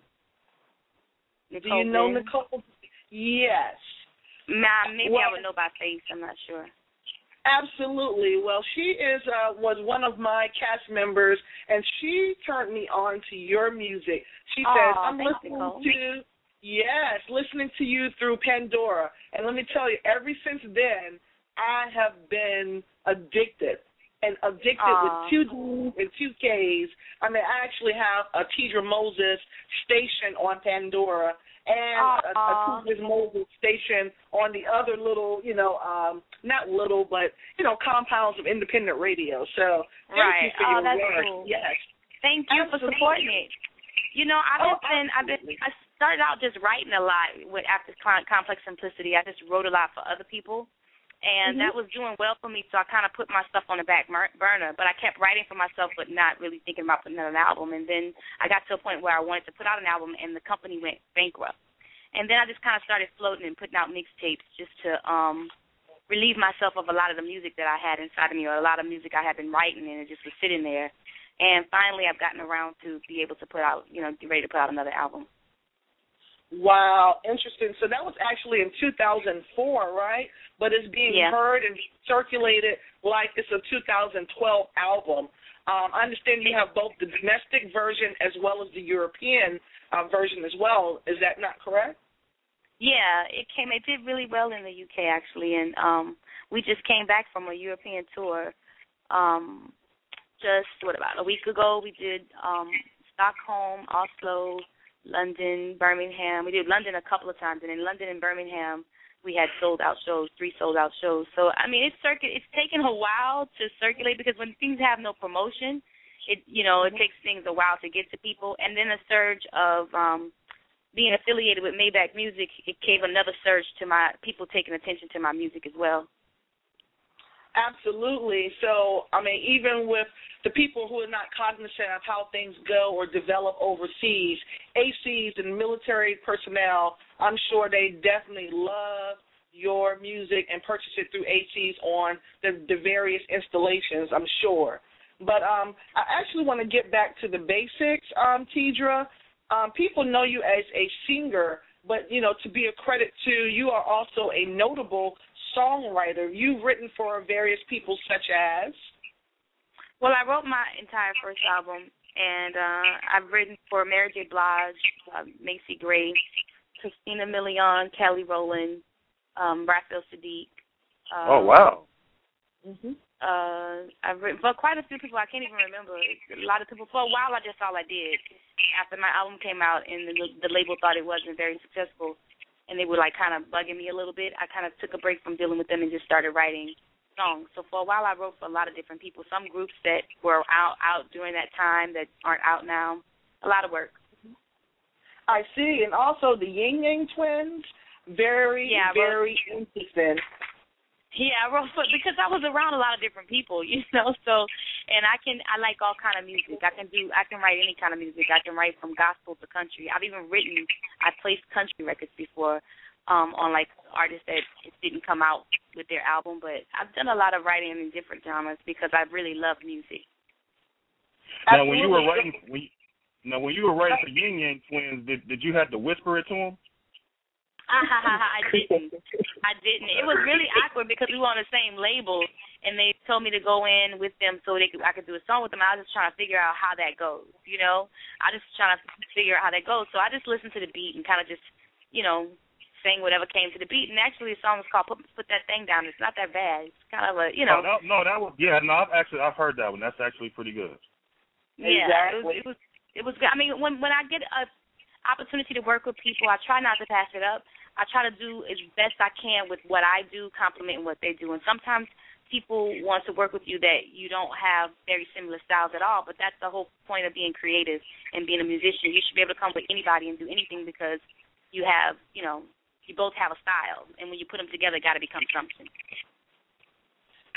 Nicole Do you know Ben? Nicole? Yes. Nah, maybe well, I would know by face. I'm not sure. Absolutely. Well, she is uh, was one of my cast members, and she turned me on to your music. She Aww, says, I'm thanks, listening Nicole. to, yes, listening to you through Pandora. And let me tell you, ever since then, I have been addicted. And addicted Aww. with two D's and two K's. I mean, I actually have a Tidra Moses station on Pandora and a, a Tidra Moses station on the other little, you know, um, not little, but, you know, compounds of independent radio. So thank right. you for oh, your that's work. cool. Yes. Thank you Absolutely. for supporting it. You know, I've Oh, just been, I've been, I started out just writing a lot with after Complex Simplicity. I just wrote a lot for other people. And mm-hmm. that was doing well for me, so I kind of put my stuff on the back burner. But I kept writing for myself but not really thinking about putting out an album. And then I got to a point where I wanted to put out an album, and the company went bankrupt. And then I just kind of started floating and putting out mixtapes just to um, relieve myself of a lot of the music that I had inside of me, or a lot of music I had been writing, and it just was sitting there. And finally I've gotten around to be able to put out, you know, be ready to put out another album. Wow, interesting. So that was actually in two thousand four, right? But it's being yeah. heard and circulated like it's a two thousand twelve album. Um, I understand you have both the domestic version as well as the European uh, version as well. Is that not correct? Yeah, it came. It did really well in the U K actually, and um, we just came back from a European tour. Um, just what about a week ago? We did um, Stockholm, Oslo, London, Birmingham. We did London a couple of times, and in London and Birmingham, we had sold-out shows, three sold-out shows. So, I mean, it's circuit. It's taken a while to circulate because when things have no promotion, it you know it takes things a while to get to people. And then a surge of um, being affiliated with Maybach Music, it gave another surge to my people taking attention to my music as well. Absolutely. So, I mean, even with the people who are not cognizant of how things go or develop overseas, A Cs and military personnel, I'm sure they definitely love your music and purchase it through A Cs on the, the various installations, I'm sure. But um, I actually want to get back to the basics, um, Tidra. Um, people know you as a singer, but, you know, to be a credit to, you are also a notable songwriter. You've written for various people such as? Well, I wrote my entire first album, and uh, I've written for Mary J. Blige, uh, Macy Gray, Christina Milian, Kelly Rowland, um, Raphael Sadiq. Um, oh, wow. Mm-hmm. Uh, I've written for quite a few people. I can't even remember. A lot of people. For a while, I just all I did. After my album came out and the, the label thought it wasn't very successful, and they were, like, kind of bugging me a little bit, I kind of took a break from dealing with them and just started writing songs. So for a while, I wrote for a lot of different people, some groups that were out, out during that time that aren't out now. A lot of work. I see. And also the Ying Yang Twins, very, yeah, very interesting. Yeah, I wrote for, because I was around a lot of different people, you know, so, and I can, I like all kind of music. I can do, I can write any kind of music. I can write from gospel to country. I've even written, I placed country records before um, on, like, artists that didn't come out with their album, but I've done a lot of writing in different genres because I really love music. Now, when you were writing, when you, now when you were writing for Ying Yang Twins, did did you have to whisper it to them? I didn't. I didn't. It was really awkward because we were on the same label, and they told me to go in with them so they could, I could do a song with them. I was just trying to figure out how that goes, you know. I just trying to figure out how that goes. So I just listened to the beat and kind of just, you know, sang whatever came to the beat. And actually, the song was called "Put, Put That Thing Down." It's not that bad. It's kind of a, you know. Oh, no, no, that was yeah. No, I've actually I've heard that one. That's actually pretty good. Yeah, exactly. it was. It was. It was good. I mean, when when I get a opportunity to work with people, I try not to pass it up. I try to do as best I can with what I do, complementing what they do. And sometimes people want to work with you that you don't have very similar styles at all, but that's the whole point of being creative and being a musician. You should be able to come with anybody and do anything because you have, you know, you both have a style. And when you put them together, it got to become something.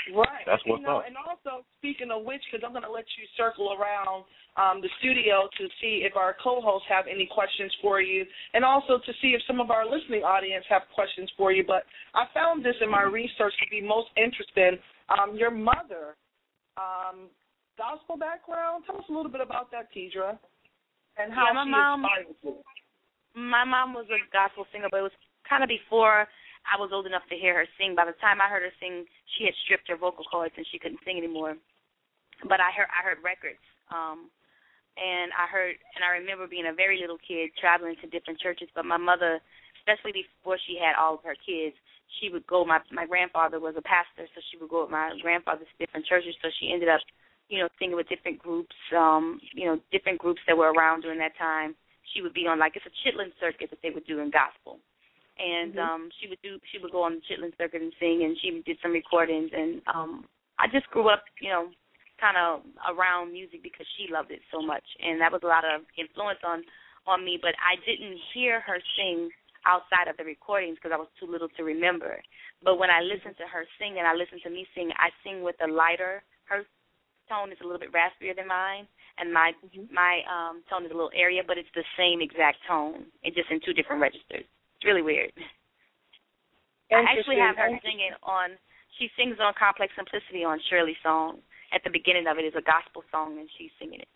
Right. That's what's you know, up. And also, speaking of which, because I'm going to let you circle around um, the studio to see if our co-hosts have any questions for you, and also to see if some of our listening audience have questions for you. But I found this in my research to be most interesting. Um, your mother, um, gospel background. Tell us a little bit about that, Tidra, and how yeah, my she mom, inspired you. My mom was a gospel singer, but it was kind of before I was old enough to hear her sing. By the time I heard her sing, she had stripped her vocal cords and she couldn't sing anymore. But I heard I heard records, um, and I heard and I remember being a very little kid traveling to different churches. But my mother, especially before she had all of her kids, she would go. My my grandfather was a pastor, so she would go with my grandfather to different churches. So she ended up, you know, singing with different groups, um, you know, different groups that were around during that time. She would be on like it's a chitlin circuit that they would do in gospel. And mm-hmm. um, she would do. She would go on the chitlin circuit and sing, and she did some recordings. And um, I just grew up, you know, kind of around music because she loved it so much, and that was a lot of influence on on me. But I didn't hear her sing outside of the recordings because I was too little to remember. But when I listen to her sing and I listen to me sing, I sing with a lighter. Her tone is a little bit raspier than mine, and my mm-hmm. my um, tone is a little airier, but it's the same exact tone. It's just in two different registers. It's really weird. I actually have her singing on, she sings on Complex Simplicity on Shirley's song. At the beginning of it is a gospel song, and she's singing it.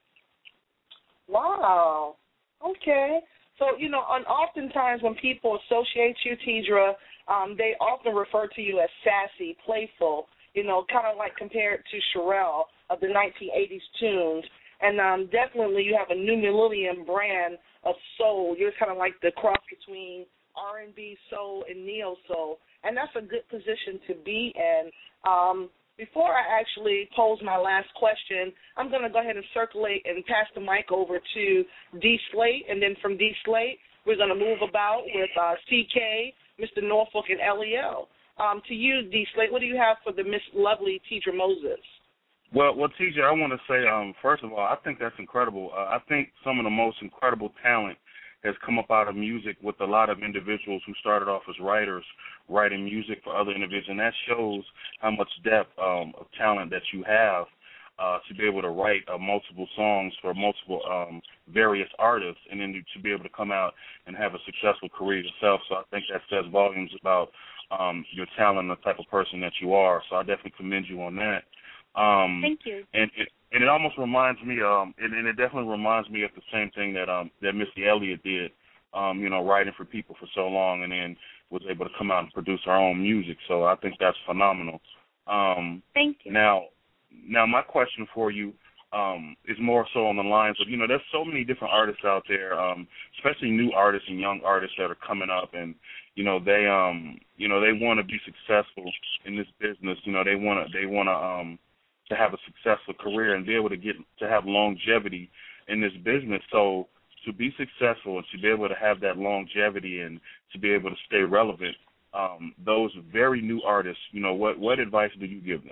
Wow. Okay. So, you know, and oftentimes when people associate you, Tidra, um, they often refer to you as sassy, playful, you know, kind of like compared to Sherelle of the nineteen eighties tunes. And um, definitely you have a new millennium brand of soul. You're kind of like the cross between R and B soul and neo soul, and that's a good position to be in. Um, before I actually pose my last question, I'm going to go ahead and circulate and pass the mic over to D. Slate, and then from D. Slate, we're going to move about with uh, C K, Mister Norfolk, and L E L. Um, to you, D. Slate, what do you have for the Miss Lovely Tidra Moses? Well, well, T J, I want to say, um, first of all, I think that's incredible. Uh, I think some of the most incredible talent has come up out of music with a lot of individuals who started off as writers, writing music for other individuals, and that shows how much depth um, of talent that you have uh, to be able to write uh, multiple songs for multiple um, various artists, and then to be able to come out and have a successful career yourself. So I think that says volumes about um, your talent and the type of person that you are. So I definitely commend you on that. Um, Thank you. And it, and it almost reminds me, um, and, and it definitely reminds me of the same thing that um, that Missy Elliott did, um, you know, writing for people for so long, and then was able to come out and produce her own music. So I think that's phenomenal. Um, Thank you. Now, now my question for you um, is more so on the lines of, you know, there's so many different artists out there, um, especially new artists and young artists that are coming up, and you know they, um, you know, they want to be successful in this business. You know, they want to, they want to. Um, to have a successful career and be able to get to have longevity in this business. So to be successful and to be able to have that longevity and to be able to stay relevant, um, those very new artists, you know, what, what advice do you give them?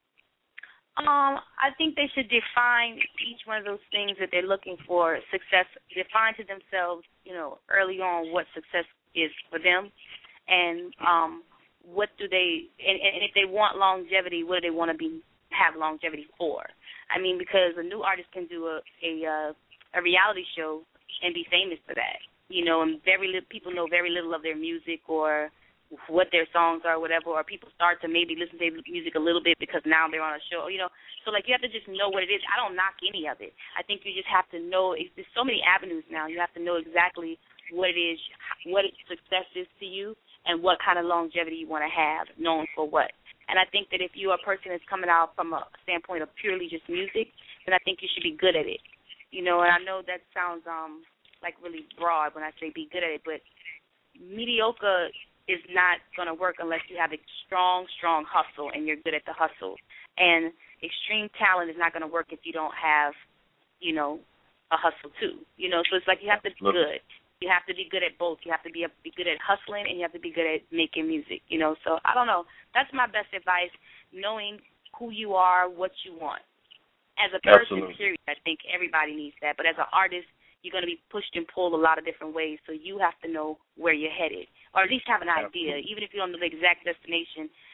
Um, I think they should define each one of those things that they're looking for. Success, define to themselves, you know, early on what success is for them, and um, what do they, and, and if they want longevity, what do they want to be have longevity for? I mean, because a new artist can do a a, uh, a reality show and be famous for that, you know, and very little people know very little of their music or what their songs are, or whatever, or people start to maybe listen to their music a little bit because now they're on a show, you know. So, like, you have to just know what it is. I don't knock any of it. I think you just have to know. There's so many avenues now. You have to know exactly what it is, what success is to you, and what kind of longevity you want to have, known for what. And I think that if you're a person that's coming out from a standpoint of purely just music, then I think you should be good at it. You know, and I know that sounds um like really broad when I say be good at it, but mediocre is not going to work unless you have a strong, strong hustle and you're good at the hustle. And extreme talent is not going to work if you don't have, you know, a hustle too. You know, so it's like you have to be good. You have to be good at both. You have to be, a, be good at hustling, and you have to be good at making music, you know. So I don't know. That's my best advice, knowing who you are, what you want. As a person, Absolutely. period, I think everybody needs that. But as an artist, you're going to be pushed and pulled a lot of different ways, so you have to know where you're headed, or at least have an idea. Absolutely. Even if you don't know the exact destination,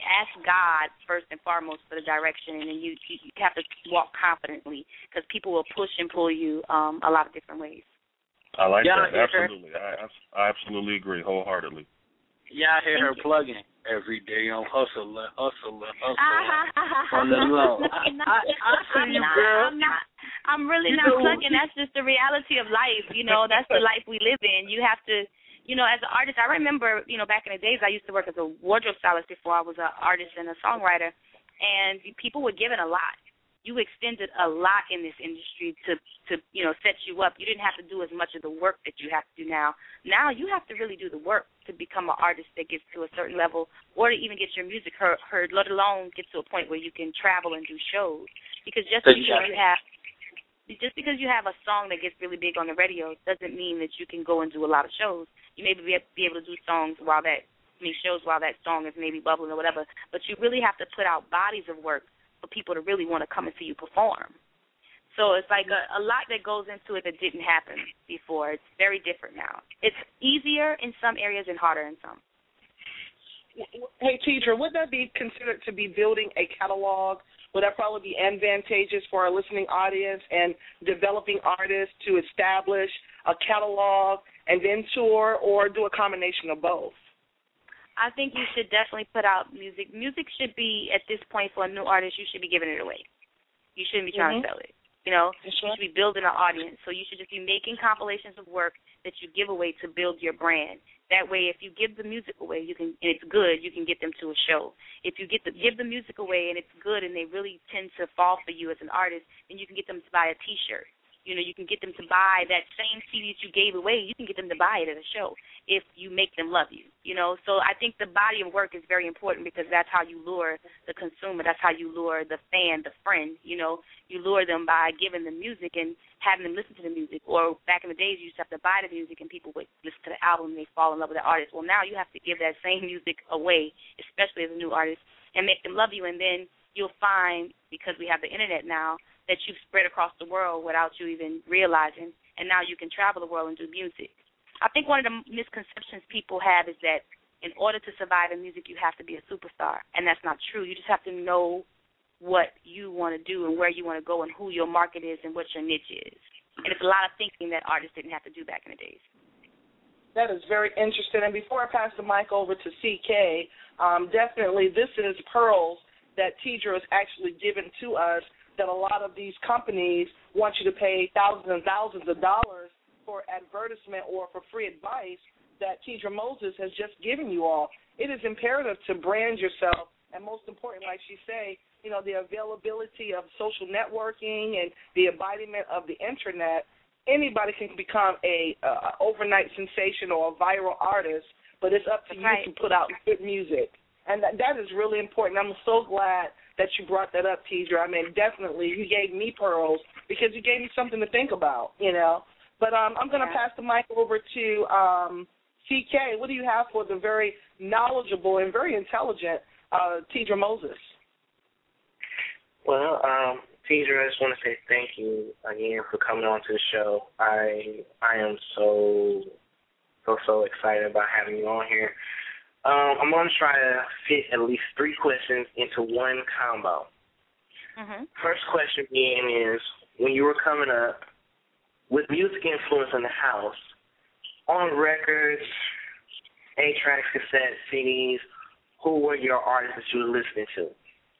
ask God first and foremost for the direction, and then you you, you have to walk confidently because people will push and pull you um, a lot of different ways. I like yeah, that. Absolutely. I, I absolutely agree wholeheartedly. Yeah, I hear her plugging every day on hustle, hustle, hustle on the low. I'm not, I, I, I see I'm you, not, girl. I'm not, I'm really You not know, plugging. That's just the reality of life. You know, that's the life we live in. You have to, you know, as an artist, I remember, you know, back in the days, I used to work as a wardrobe stylist before I was an artist and a songwriter, and people were given a lot. You extended a lot in this industry to, to, you know, set you up. You didn't have to do as much of the work that you have to do now. Now you have to really do the work to become an artist that gets to a certain level or to even get your music heard, heard let alone get to a point where you can travel and do shows. Because just because you have just because you have a song that gets really big on the radio doesn't mean that you can go and do a lot of shows. You may be, be able to do songs while that, I mean, shows while that song is maybe bubbling or whatever, but you really have to put out bodies of work for people to really want to come and see you perform. So it's like a, a lot that goes into it that didn't happen before. It's very different now. It's easier in some areas and harder in some. Hey, Tidra, would that be considered to be building a catalog? Would that probably be advantageous for our listening audience and developing artists to establish a catalog and then tour, or do a combination of both? I think you should definitely put out music. Music should be, at this point, for a new artist, you should be giving it away. You shouldn't be trying mm-hmm. to sell it. You know, sure. You should be building an audience. So you should just be making compilations of work that you give away to build your brand. That way, if you give the music away, you can, and it's good, you can get them to a show. If you get the, give the music away and it's good and they really tend to fall for you as an artist, then you can get them to buy a T-shirt. You know, you can get them to buy that same C D that you gave away. You can get them to buy it at a show if you make them love you, you know. So I think the body of work is very important because that's how you lure the consumer. That's how you lure the fan, the friend, you know. You lure them by giving them music and having them listen to the music. Or back in the days, you used to have to buy the music and people would listen to the album and they fall in love with the artist. Well, now you have to give that same music away, especially as a new artist, and make them love you. And then you'll find, because we have the internet now, that you've spread across the world without you even realizing, and now you can travel the world and do music. I think one of the misconceptions people have is that in order to survive in music, you have to be a superstar, and that's not true. You just have to know what you want to do and where you want to go and who your market is and what your niche is. And it's a lot of thinking that artists didn't have to do back in the days. That is very interesting. And before I pass the mic over to C K, um, definitely this is pearls that Tidra has actually given to us, that a lot of these companies want you to pay thousands and thousands of dollars for advertisement or for free advice that Tidra Moses has just given you all. It is imperative to brand yourself, and most important, like she say, you know, the availability of social networking and the embodiment of the internet. Anybody can become a uh, overnight sensation or a viral artist, but it's up to right. you to put out good music. And that, that is really important. I'm so glad that you brought that up, Tidra. I mean, definitely, you gave me pearls because you gave me something to think about, you know. But um, I'm going to yeah. pass the mic over to um, C K. What do you have for the very knowledgeable and very intelligent uh, Tidra Moses? Well, um, Tidra, I just want to say thank you again for coming on to the show. I I am so, so, so excited about having you on here. Um, I'm going to try to fit at least three questions into one combo. Mm-hmm. First question being is, when you were coming up, with music influence in the house, on records, eight-tracks, cassettes, C Ds, who were your artists that you were listening to?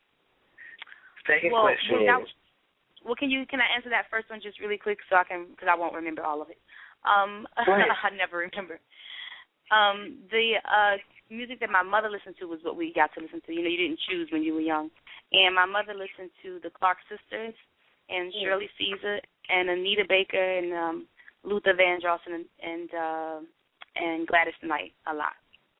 Second well, question well, is... Well, can you can I answer that first one just really quick so I can, because I won't remember all of it. Um, I never remember. Um, the uh, music that my mother listened to was what we got to listen to. You know, you didn't choose when you were young. And my mother listened to the Clark Sisters and mm. Shirley Caesar and Anita Baker and um, Luther Vandross and and, uh, and Gladys Knight a lot.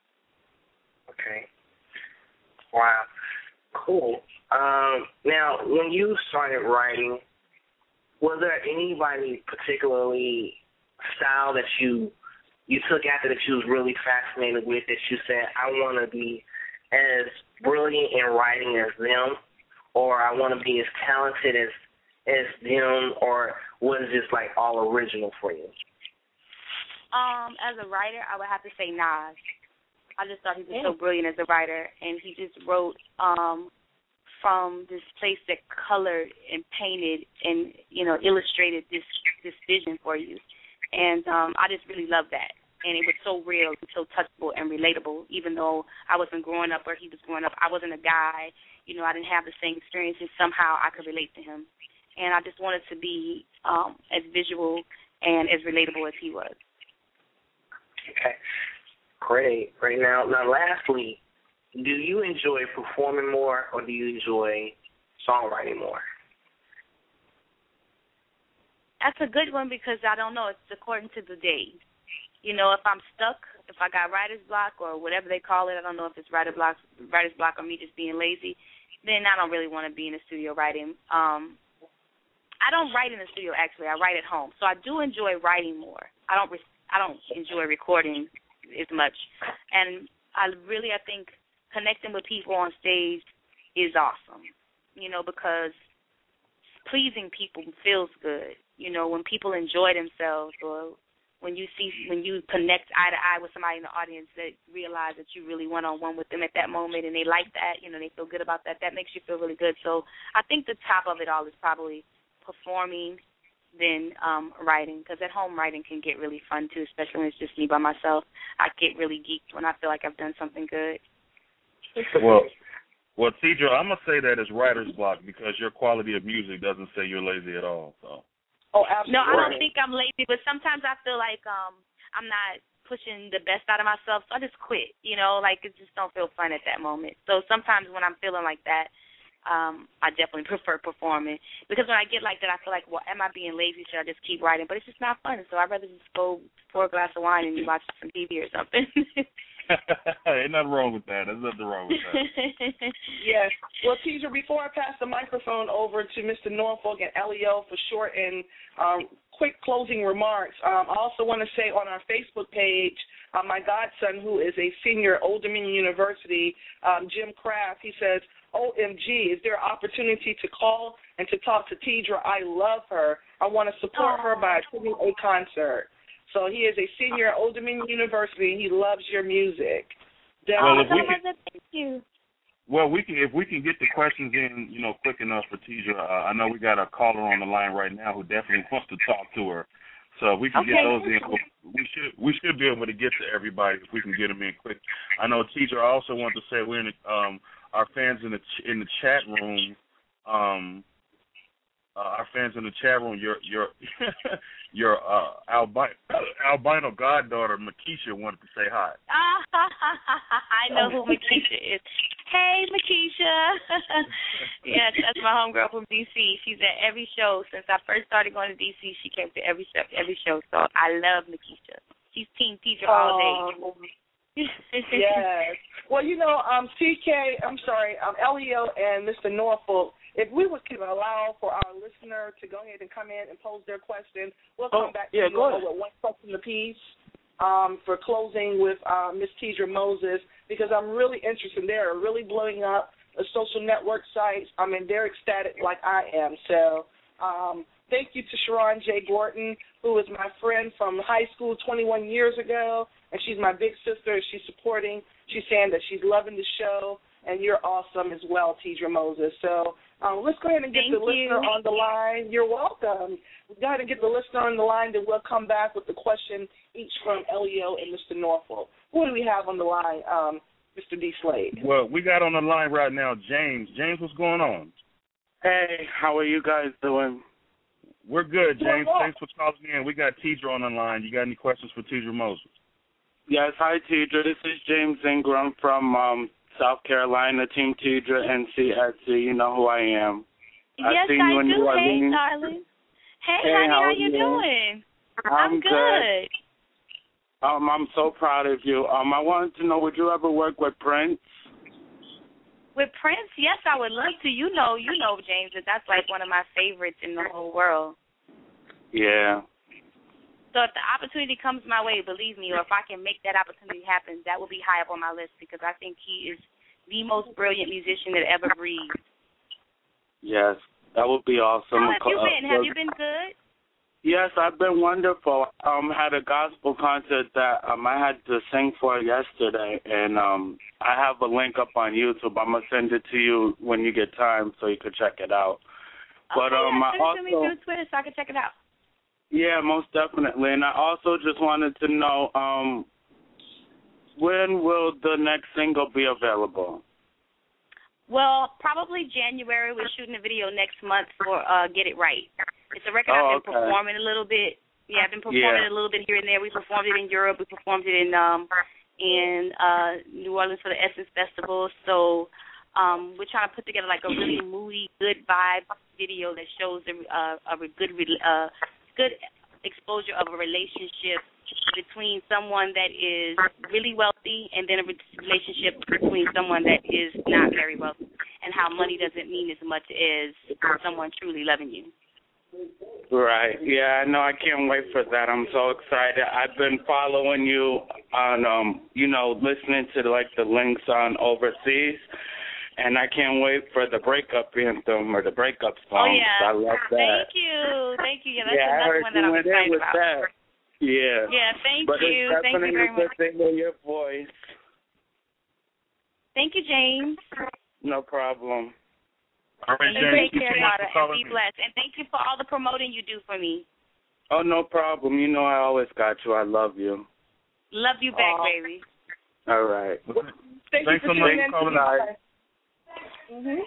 Okay. Wow. Cool. Um, now, when you started writing, was there anybody particularly style that you you took after that you was really fascinated with, that you said, I want to be as brilliant in writing as them, or I want to be as talented as as them, or was it just like all original for you? Um, as a writer, I would have to say Nas. I just thought he was so brilliant as a writer, and he just wrote um, from this place that colored and painted and, you know, illustrated this this vision for you. And um, I just really loved that. And it was so real and so touchable and relatable, even though I wasn't growing up where he was growing up. I wasn't a guy. You know, I didn't have the same experiences. Somehow I could relate to him. And I just wanted to be um, as visual and as relatable as he was. Okay. Great. Right now, now, lastly, do you enjoy performing more or do you enjoy songwriting more? That's a good one because I don't know. It's according to the day. You know, if I'm stuck, if I got writer's block or whatever they call it, I don't know if it's writer block, writer's block or me just being lazy, then I don't really want to be in the studio writing. Um, I don't write in the studio, actually. I write at home. So I do enjoy writing more. I don't. I don't enjoy recording as much. And I really, I think, connecting with people on stage is awesome, you know, because pleasing people feels good. You know, when people enjoy themselves or when you see, when you connect eye to eye with somebody in the audience that realize that you really one-on-one with them at that moment and they like that, you know, they feel good about that, that makes you feel really good. So I think the top of it all is probably performing than um, writing, because at home writing can get really fun too, especially when it's just me by myself. I get really geeked when I feel like I've done something good. Well, well, Tidra, I'm gonna say that as writer's block because your quality of music doesn't say you're lazy at all. So. Oh, absolutely. No, I don't think I'm lazy, but sometimes I feel like um, I'm not pushing the best out of myself, so I just quit. You know, like it just don't feel fun at that moment. So sometimes when I'm feeling like that, Um, I definitely prefer performing because when I get like that, I feel like, well, am I being lazy? Should I just keep writing? But it's just not fun, so I'd rather just go pour a glass of wine and watch some T V or something. Ain't nothing wrong with that. There's nothing wrong with that. Yes. Well, Tidra, before I pass the microphone over to Mister Norfolk and Elio for short and um, quick closing remarks, um, I also want to say on our Facebook page, uh, my godson, who is a senior at Old Dominion University, um, Jim Kraft, he says, O M G, is there an opportunity to call and to talk to Tidra? I love her. I want to support Aww. her by attending a concert. So he is a senior at Old Dominion University, and he loves your music. Well, if we can, thank you. Well, we can if we can get the questions in, you know, quick enough for Tidra. Uh, I know we got a caller on the line right now who definitely wants to talk to her. So if we can okay. get those in, we should we should be able to get to everybody if we can get them in quick. I know Tidra also wanted to say we're in the, um our fans in the ch- in the chat room. Um, uh, our fans in the chat room. Your your your uh, albino albino goddaughter Makisha wanted to say hi. I know who Makisha is. Hey, Makisha. Yes, that's my homegirl from D C. She's at every show since I first started going to D C. She came to every show, every show. So I love Makisha. She's Team Tidra all day. Yes. Well, you know, um, C K, I'm sorry, um, Elio and Mister Norfolk, if we would allow for our listener to go ahead and come in and pose their question, we'll come oh, back yeah, to you with one question apiece um, for closing with uh, Miss Tidra Moses, because I'm really interested. They're really blowing up the social network sites. I mean, they're ecstatic like I am. So um, thank you to Sharon J. Gordon, who is my friend from high school twenty-one years ago, and she's my big sister. She's supporting. She's saying that she's loving the show, and you're awesome as well, Tidra Moses. So um, let's go ahead and get Thank the you. listener on the line. You're welcome. Go ahead and get the listener on the line, then we'll come back with the question each from Elio and Mister Norfolk. Who do we have on the line, um, Mister D. Slade? Well, we got on the line right now James. James, what's going on? Hey, how are you guys doing? We're good, James. Thanks for calling in. We got Tidra on the line. You got any questions for Tidra Moses? Yes, hi, Tidra. This is James Ingram from um, South Carolina, Team Tidra, N C S C. You know who I am. Yes, I, seen I you in do. New Hey, Orleans. darling. Hey, Hey, honey, how how are you you? doing? I'm, I'm good. Um, I'm so proud of you. Um, I wanted to know, would you ever work with Prince? With Prince, yes, I would love to. You know, you know, James, that that's like one of my favorites in the whole world. Yeah. So if the opportunity comes my way, believe me, or if I can make that opportunity happen, that will be high up on my list because I think he is the most brilliant musician that ever breathed. Yes, that would be awesome. How have you been? Uh, have you been good? Yes, I've been wonderful. Um, had a gospel concert that um I had to sing for yesterday, and um I have a link up on YouTube. I'm gonna send it to you when you get time, so you can check it out. But okay, um, yeah, I send it also to me through Twitter so I can check it out. Yeah, most definitely. And I also just wanted to know um when will the next single be available? Well, probably January. We're shooting a video next month for uh, Get It Right. It's a record Oh, I've been okay. performing a little bit. Yeah, I've been performing Yeah. a little bit here and there. We performed it in Europe. We performed it in um in uh, New Orleans for the Essence Festival. So um, we're trying to put together like a really moody, good vibe video that shows a, uh, a good uh, good exposure of a relationship between someone that is really wealthy and then a relationship between someone that is not very wealthy, and how money doesn't mean as much as someone truly loving you. Right. Yeah, I know. I can't wait for that. I'm so excited. I've been following you on, um, you know, listening to like the links on overseas, and I can't wait for the breakup anthem or the breakup song. Oh yeah. I love that. Thank you. Thank you. Yeah, that's yeah, I another heard one you that I'm went in excited with about. that. Yeah. Yeah. Thank but you. It's Thank you very much. good to hear your voice. Thank you, James. No problem. All right, And James. take care, Thank you so much daughter, for and calling be me. blessed. And thank you for all the promoting you do for me. Oh, no problem. You know I always got you. I love you. Love you back, Aw. baby. All right. Thank Thanks you for so much tuning in. for calling. Mm-hmm.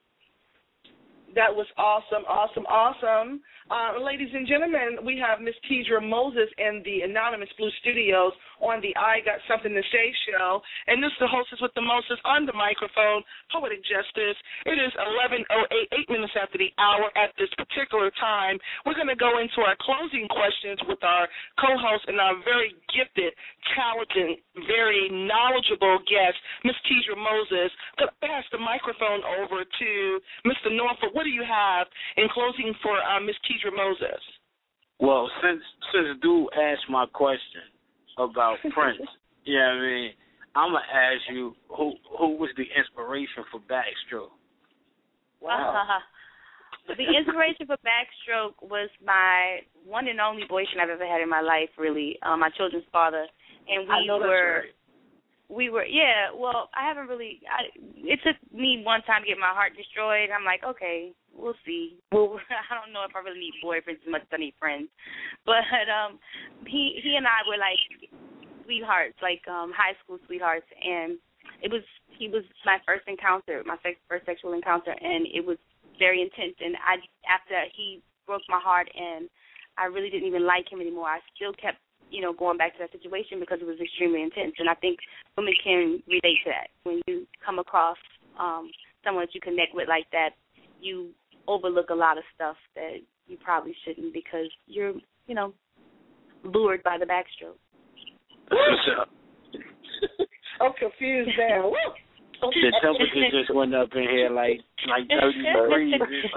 That was awesome, awesome, awesome. Uh, ladies and gentlemen, we have Miss Tidra Moses in the Anonymous Blue Studios on the I Got Something to Say show. And this is the hostess with the mostest on the microphone, Poetic Justice. It is eleven oh eight, eight minutes after the hour at this particular time. We're going to go into our closing questions with our co-host and our very gifted, talented, very knowledgeable guest, Miss Tidra Moses. I'm going to pass the microphone over to Mister Norfolk. What do you have in closing for uh, Miss Tidra Moses? Well, since since dude asked my question about Prince, yeah, I mean, I'm gonna ask you who who was the inspiration for Backstroke? Wow. Uh, the inspiration for Backstroke was my one and only boyfriend I've ever had in my life, really, um, my children's father. And we I know that's were, right. we were, yeah, well, I haven't really, I, it took me one time to get my heart destroyed. I'm like, okay, we'll see. Well, I don't know if I really need boyfriends as much as I need friends. But um, he he and I were like sweethearts, like um, high school sweethearts. And it was, he was my first encounter, my sex, first sexual encounter, and it was very intense. And I, after he broke my heart and I really didn't even like him anymore, I still kept, you know, going back to that situation because it was extremely intense. And I think women can relate to that. When you come across um, someone that you connect with like that, you overlook a lot of stuff that you probably shouldn't because you're, you know, lured by the backstroke. I'm confused now. The temperature just went up in here like like thirty degrees.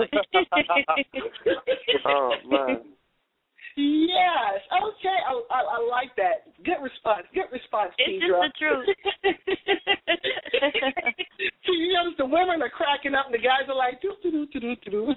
Oh man. Yes. Okay. I, I I like that. Good response. Good response, It's Tidra. just the truth. See, you notice the women are cracking up and the guys are like, doo, doo, doo, doo, doo, doo.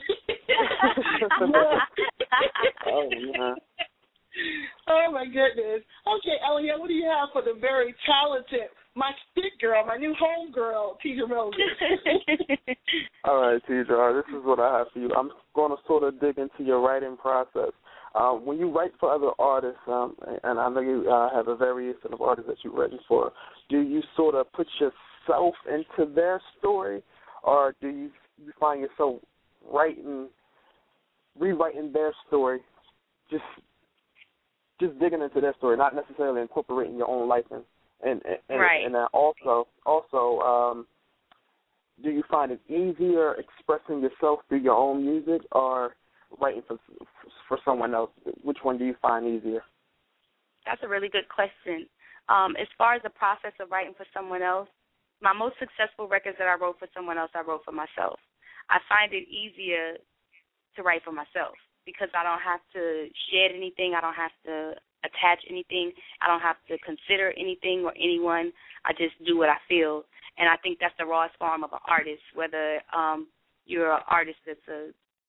Oh man. Oh, my goodness. Okay, Elliot, what do you have for the very talented, my stick girl, my new home girl, Tidra Moses? All right, Tidra, this is what I have for you. I'm going to sort of dig into your writing process. Um, when you write for other artists, um, and I know you uh, have a variation of artists that you've written for, do you sort of put yourself into their story, or do you, you find yourself writing, rewriting their story, just just digging into their story, not necessarily incorporating your own life in, and and, Right. and then also also um, do you find it easier expressing yourself through your own music or writing for for someone else? Which one do you find easier? That's a really good question. Um, as far as the process of writing for someone else, my most successful records that I wrote for someone else, I wrote for myself. I find it easier to write for myself because I don't have to shed anything. I don't have to attach anything. I don't have to consider anything or anyone. I just do what I feel. And I think that's the rawest form of an artist, whether um, you're an artist that's a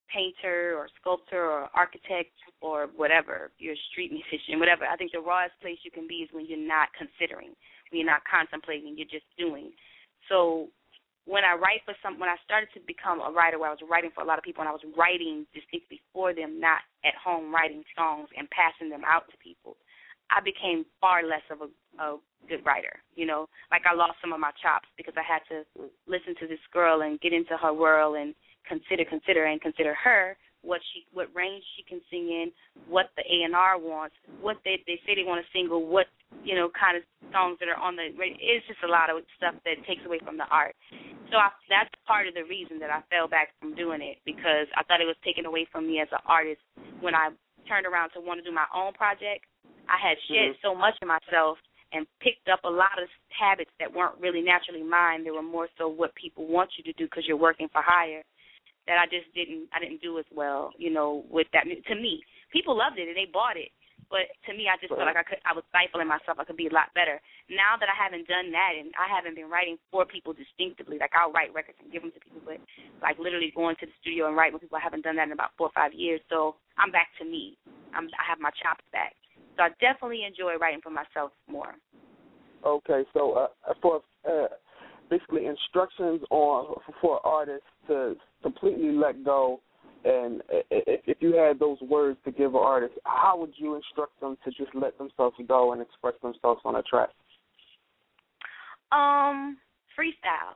painter or sculptor or architect or whatever, you're a street musician, whatever. I think the rawest place you can be is when you're not considering, when you're not contemplating, you're just doing. So when I write for some, when I started to become a writer, where I was writing for a lot of people and I was writing distinctly for them, not at home writing songs and passing them out to people, I became far less of a, a good writer. You know, like I lost some of my chops because I had to listen to this girl and get into her world and consider, consider, and consider her, what she, what range she can sing in, what the A and R wants, what they they say they want to single, what, you know, kind of songs that are on the radio. It's just a lot of stuff that takes away from the art. So I, that's part of the reason that I fell back from doing it, because I thought it was taken away from me as an artist. When I turned around to want to do my own project, I had shed mm-hmm. so much of myself and picked up a lot of habits that weren't really naturally mine. They were more so what people want you to do because you're working for hire, that I just didn't I didn't do as well, you know, with that. To me, people loved it and they bought it, but to me, I just right. felt like I could I was stifling myself. I could be a lot better. Now that I haven't done that and I haven't been writing for people distinctively, like I'll write records and give them to people, but like literally going to the studio and writing with people, I haven't done that in about four or five years. So I'm back to me. I'm, I have my chops back. So I definitely enjoy writing for myself more. Okay, so uh, for uh, basically instructions on for artists to completely let go, and if, if you had those words to give an artist, how would you instruct them to just let themselves go and express themselves on a track? Um, freestyle.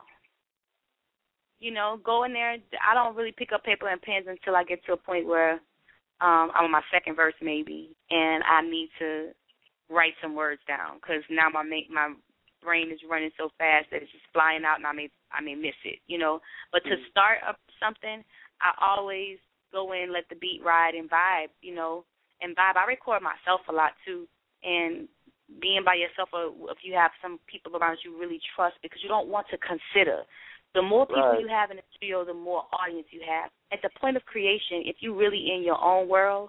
You know, go in there. I don't really pick up paper and pens until I get to a point where Um, I'm on my second verse maybe, and I need to write some words down because now my my brain is running so fast that it's just flying out, and I may I may miss it, you know. But to start up something, I always go in, let the beat ride, and vibe, you know, and vibe. I record myself a lot too, and being by yourself, or if you have some people around you really trust, because you don't want to consider. The more people right. you have in the studio, the more audience you have. At the point of creation, if you're really in your own world,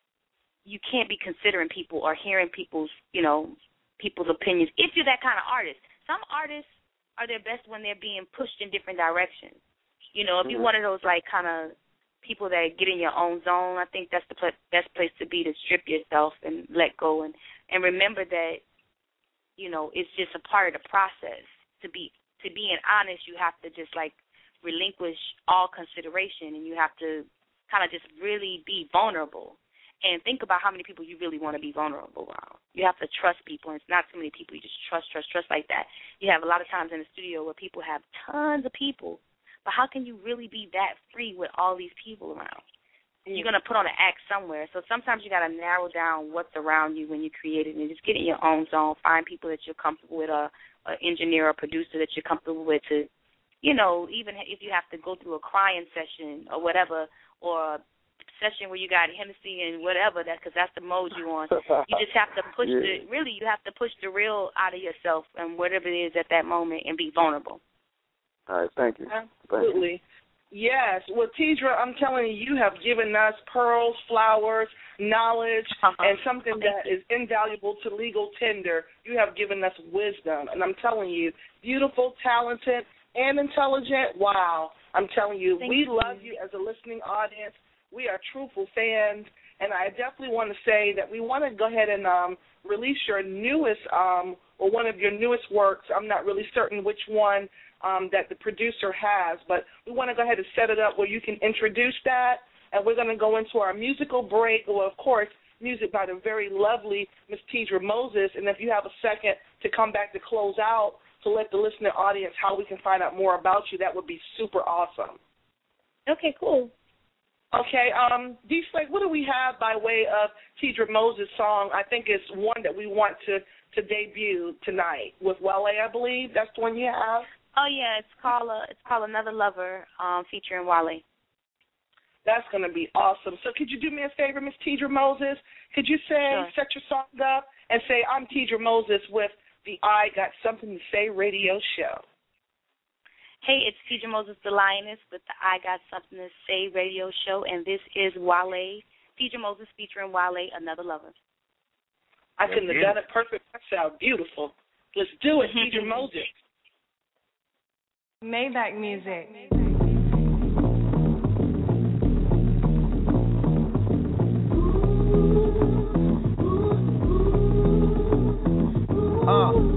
you can't be considering people or hearing people's, you know, people's opinions. If you're that kind of artist, some artists are their best when they're being pushed in different directions. You know, if you're one of those like kind of people that get in your own zone, I think that's the pl- best place to be, to strip yourself and let go and and remember that, you know, it's just a part of the process to be. To being honest, you have to just, like, relinquish all consideration, and you have to kind of just really be vulnerable and think about how many people you really want to be vulnerable around. You have to trust people, and it's not too many people you just trust, trust, trust like that. You have a lot of times in the studio where people have tons of people, but how can you really be that free with all these people around? You're going to put on an act somewhere. So sometimes you got to narrow down what's around you when you create it and just get in your own zone. Find people that you're comfortable with, or an engineer or producer that you're comfortable with to, you know, even if you have to go through a crying session or whatever, or a session where you got Hennessy and whatever, that because that's the mode you're on. You just have to push yeah. the, really, you have to push the real out of yourself and whatever it is at that moment and be vulnerable. All right, thank you. Absolutely. Thank you. Yes. Well, Tidra, I'm telling you, you have given us pearls, flowers, knowledge, uh-huh. and something that is invaluable to legal tender. You have given us wisdom. And I'm telling you, beautiful, talented, and intelligent. Wow. I'm telling you, Thank we you. love you as a listening audience. We are truthful fans. And I definitely want to say that we want to go ahead and um, release your newest um, or one of your newest works. I'm not really certain which one um, that the producer has, but we want to go ahead and set it up where you can introduce that. And we're going to go into our musical break. Well, of course, music by the very lovely Miss Tidra Moses. And if you have a second to come back to close out, to let the listening audience how we can find out more about you, that would be super awesome. Okay, cool. Okay, um, D-Slate, what do we have by way of Tidra Moses' song? I think it's one that we want to, to debut tonight with Wale, I believe. That's the one you have? Oh, yeah, it's called uh, it's called Another Lover, um, featuring Wale. That's going to be awesome. So could you do me a favor, Miss Tidra Moses? Could you say, sure. set your song up and say, I'm Tidra Moses with the I Got Something to Say radio show. Hey, it's Tidra Moses, the Lioness, with the I Got Something to Say radio show, and this is Wale. Tidra Moses featuring Wale, Another Lover. I couldn't have done it perfect. That sounds beautiful. Let's do it, Tidra Moses. Maybach music.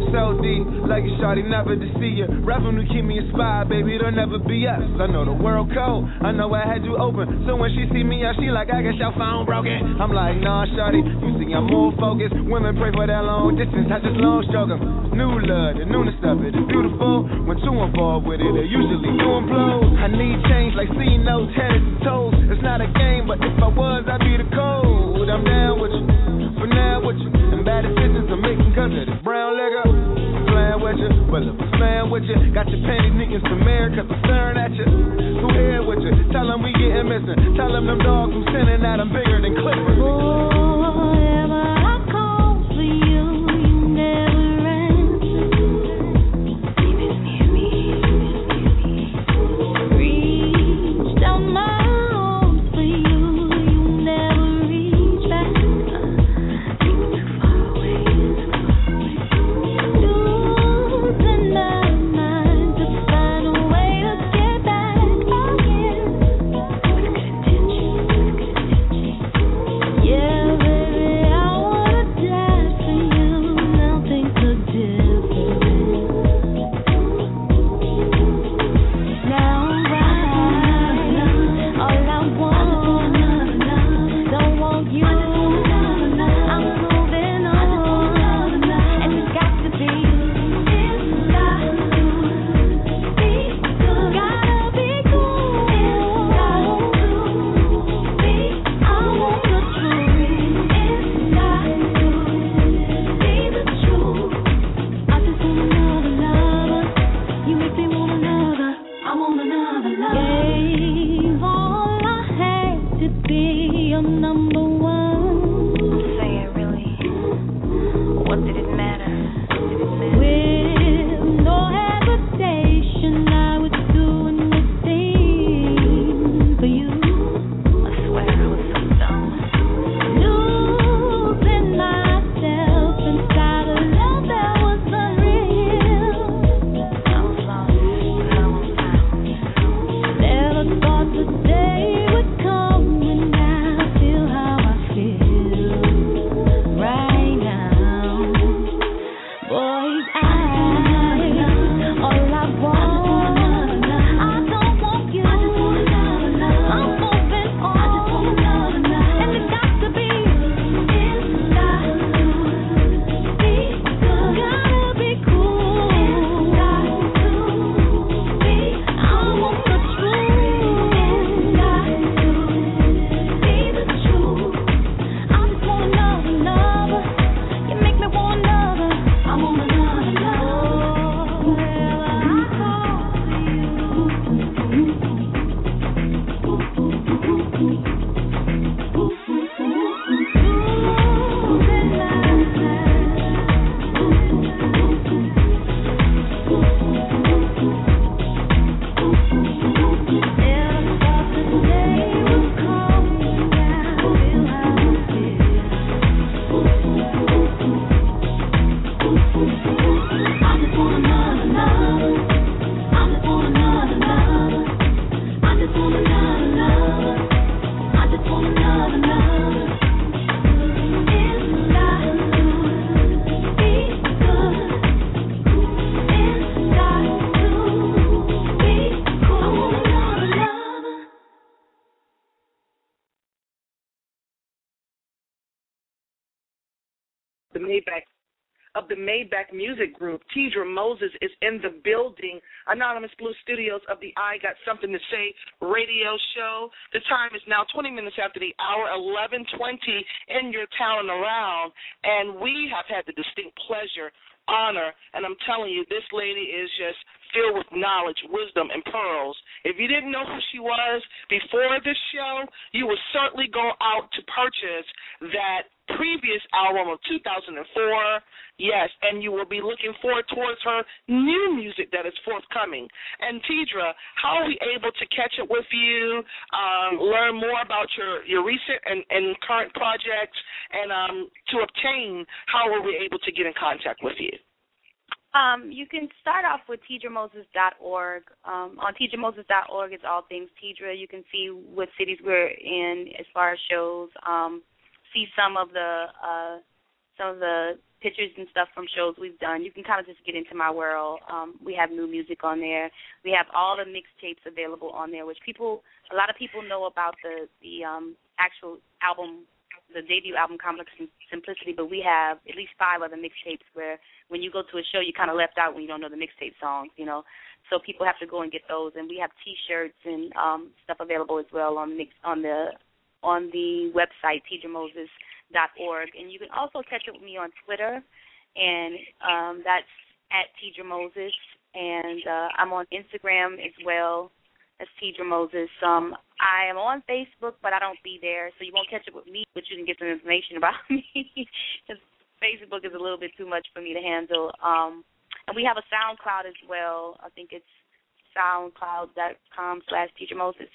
so deep, like a shawty never to see you. Revenue keep me inspired, baby, it'll never be us. I know the world cold, I know I had you open. So when she see me out, she like, I guess your phone broken. I'm like, nah, shawty, you see I'm more focused. Women pray for that long distance, I just long stroke them. New love, the newness of it is beautiful. When two involved with it, they usually do implode. I need change like seeing those heads and toes. It's not a game, but if I was, I'd be the code. I'm down with you, for now with you. And bad decisions I'm making cause of this brown liquor. I'm playing with you, well if I'm playing with you. Got your panties neatin' some air cause I'm staring at you. Who here with you? Tell them we getting missing. Tell them them dogs who sending at them bigger than Clippers. Whatever I call for you, you never answer. Baby's near me, reached out my arms for you, you never reach back. You were too far away, losing my mind to find a way to get back again. With good intentions, with good intentions. Yeah, baby, I wanna die for you. Now things look different. Now I'm right. All I want, don't want you. I'm moving on, and it's got to be. It's got to be good. Gotta be cool. It's got to be. I want the truth. It's got to be the truth. I just want another lover. You make me want another. I want another lover. Gave all I had to be your number one. Say it really. What did it matter? With no hesitation, I was doing anything for you. I swear I was so dumb. Losing myself inside a love that was unreal. I was lost, now I'm found. Never thought the day would come when I feel how I feel right now. Boys, I, all I want, I don't want you. I'm moving on, and it got to be. It's got to be good. Gotta be cool. It's got to be. I want the truth. It's got to be the truth. I just want another lover. You make me want another. I want another love. Wherever I call the Maybach of the Maybach Music Group. Tidra Moses is in the building. Anonymous Blue Studios of the I Got Something to Say radio show. The time is now twenty minutes after the hour, eleven twenty in your town and around. And we have had the distinct pleasure, honor, and I'm telling you, this lady is just filled with knowledge, wisdom, and pearls. If you didn't know who she was before this show, you would certainly go out to purchase that previous album of two thousand four, yes, and you will be looking forward towards her new music that is forthcoming. And Tidra, how are we able to catch up with you, um, learn more about your, your recent and, and current projects, and um, to obtain, how are we able to get in contact with you? Um, you can start off with Tidra Moses dot org. Um, on Tidra Moses dot org, it's all things Tidra. You can see what cities we're in as far as shows. Um, see some of the uh, some of the pictures and stuff from shows we've done. You can kind of just get into my world. Um, we have new music on there. We have all the mixtapes available on there, which people, a lot of people know about the the um, actual album, the debut album, Complex Simplicity, but we have at least five other mixtapes where when you go to a show, you're kind of left out when you don't know the mixtape songs, you know. So people have to go and get those, and we have T-shirts and um, stuff available as well on mix on the on the website Tidra Moses dot org, and you can also catch up with me on Twitter, and um, that's at Tidra Moses, and uh, I'm on Instagram as well as Tidra Moses. Um, I am on Facebook, but I don't be there, so you won't catch up with me, but you can get some information about me, because Facebook is a little bit too much for me to handle. Um, and we have a SoundCloud as well. I think it's soundcloud dot com slash Tidra Moses.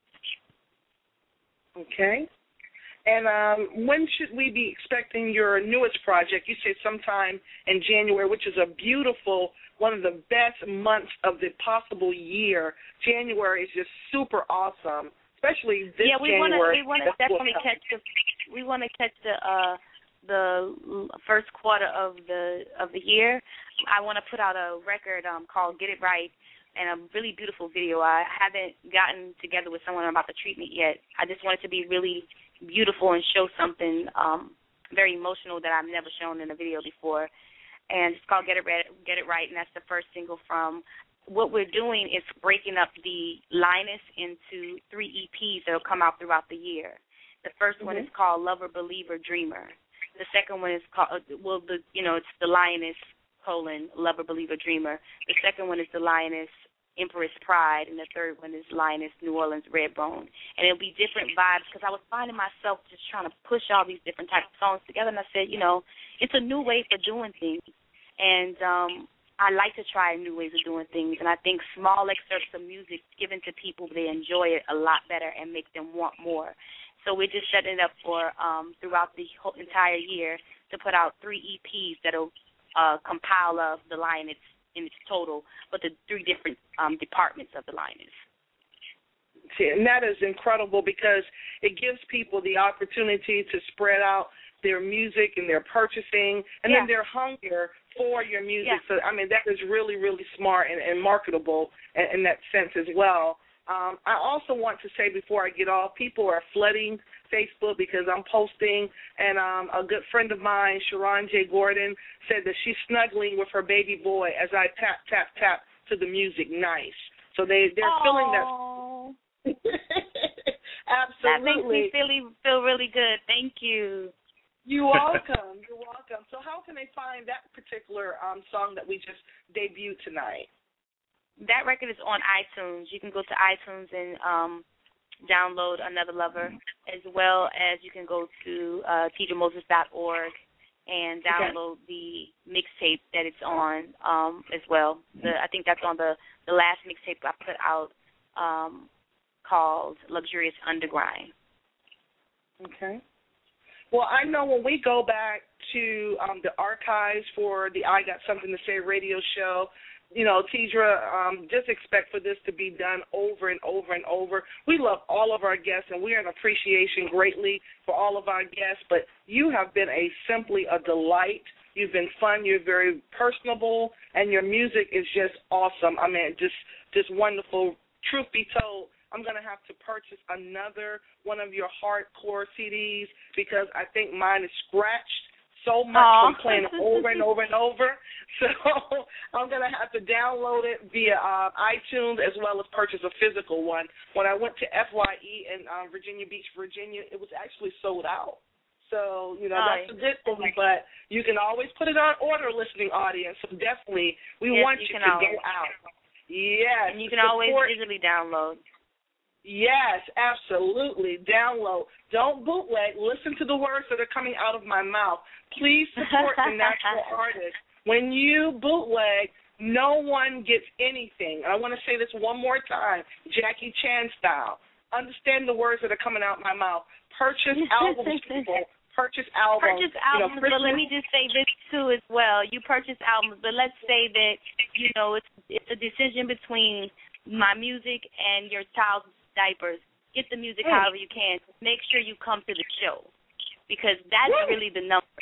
Okay. And um, when should we be expecting your newest project? You said sometime in January, which is a beautiful, one of the best months of the possible year. January is just super awesome, especially this yeah, we January. Yeah, we want to definitely catch the we want to catch the uh, the first quarter of the of the year. I want to put out a record um, called Get It Right, and a really beautiful video. I haven't gotten together with someone about the treatment yet. I just want it to be really beautiful and show something um, very emotional that I've never shown in a video before. And it's called Get It Right, Get It Right, and that's the first single from. What we're doing is breaking up the Linus into three E Ps that will come out throughout the year. The first mm-hmm. one is called Lover, Believer, Dreamer. The second one is called, well, the you know, it's the Lioness, colon, Lover, Believer, Dreamer. The second one is the Lioness, Empress Pride, and the third one is Lioness, New Orleans, Redbone. And it'll be different vibes because I was finding myself just trying to push all these different types of songs together, and I said, you know, it's a new way for doing things. And um, I like to try new ways of doing things, and I think small excerpts of music given to people, they enjoy it a lot better and make them want more. So we're just setting it up for um, throughout the whole entire year to put out three E Ps that will uh, compile of the Lioness in its total, but the three different um, departments of the Lioness. And that is incredible because it gives people the opportunity to spread out their music and their purchasing, and yeah. then their hunger for your music. Yeah. So, I mean, that is really, really smart and, and marketable in, in that sense as well. Um, I also want to say before I get off, people are flooding Facebook because I'm posting, and um, a good friend of mine, Sharon J. Gordon, said that she's snuggling with her baby boy as I tap, tap, tap to the music. Nice. So they, they're Aww. feeling that. Absolutely. That makes me feel, feel really good. Thank you. You're welcome. You're welcome. So how can they find that particular um, song that we just debuted tonight? That record is on iTunes. You can go to iTunes and um, download Another Lover, as well as you can go to uh, Tidra Moses dot org and download okay. the mixtape that it's on um, as well. The, I think that's on the, the last mixtape I put out um, called Luxurious Undergrind. Okay. Well, I know when we go back to um, the archives for the I Got Something to Say radio show, you know, Tidra, um, just expect for this to be done over and over and over. We love all of our guests, and we are in appreciation greatly for all of our guests, but you have been a simply a delight. You've been fun. You're very personable, and your music is just awesome. I mean, just just wonderful. Truth be told, I'm going to have to purchase another one of your hardcore C Ds because I think mine is scratched so much Aww. from playing it over and over and over. So I'm going to have to download it via uh, iTunes as well as purchase a physical one. When I went to F Y E in uh, Virginia Beach, Virginia, it was actually sold out. So, you know, Hi. that's a good thing, but you can always put it on order, listening audience. So definitely we yes, want you, you, you to always. go out. Yes. And you can always easily download. Yes, absolutely. Download. Don't bootleg. Listen to the words that are coming out of my mouth. Please support the natural artist. When you bootleg, no one gets anything. I want to say this one more time, Jackie Chan style. Understand the words that are coming out of my mouth. Purchase albums, people. Purchase albums. Purchase albums, you know, but let me just say this, too, as well. You purchase albums, but let's say that, you know, it's, it's a decision between my music and your child's diapers. Get the music mm. however you can. Make sure you come to the show because that's Woo. really the number.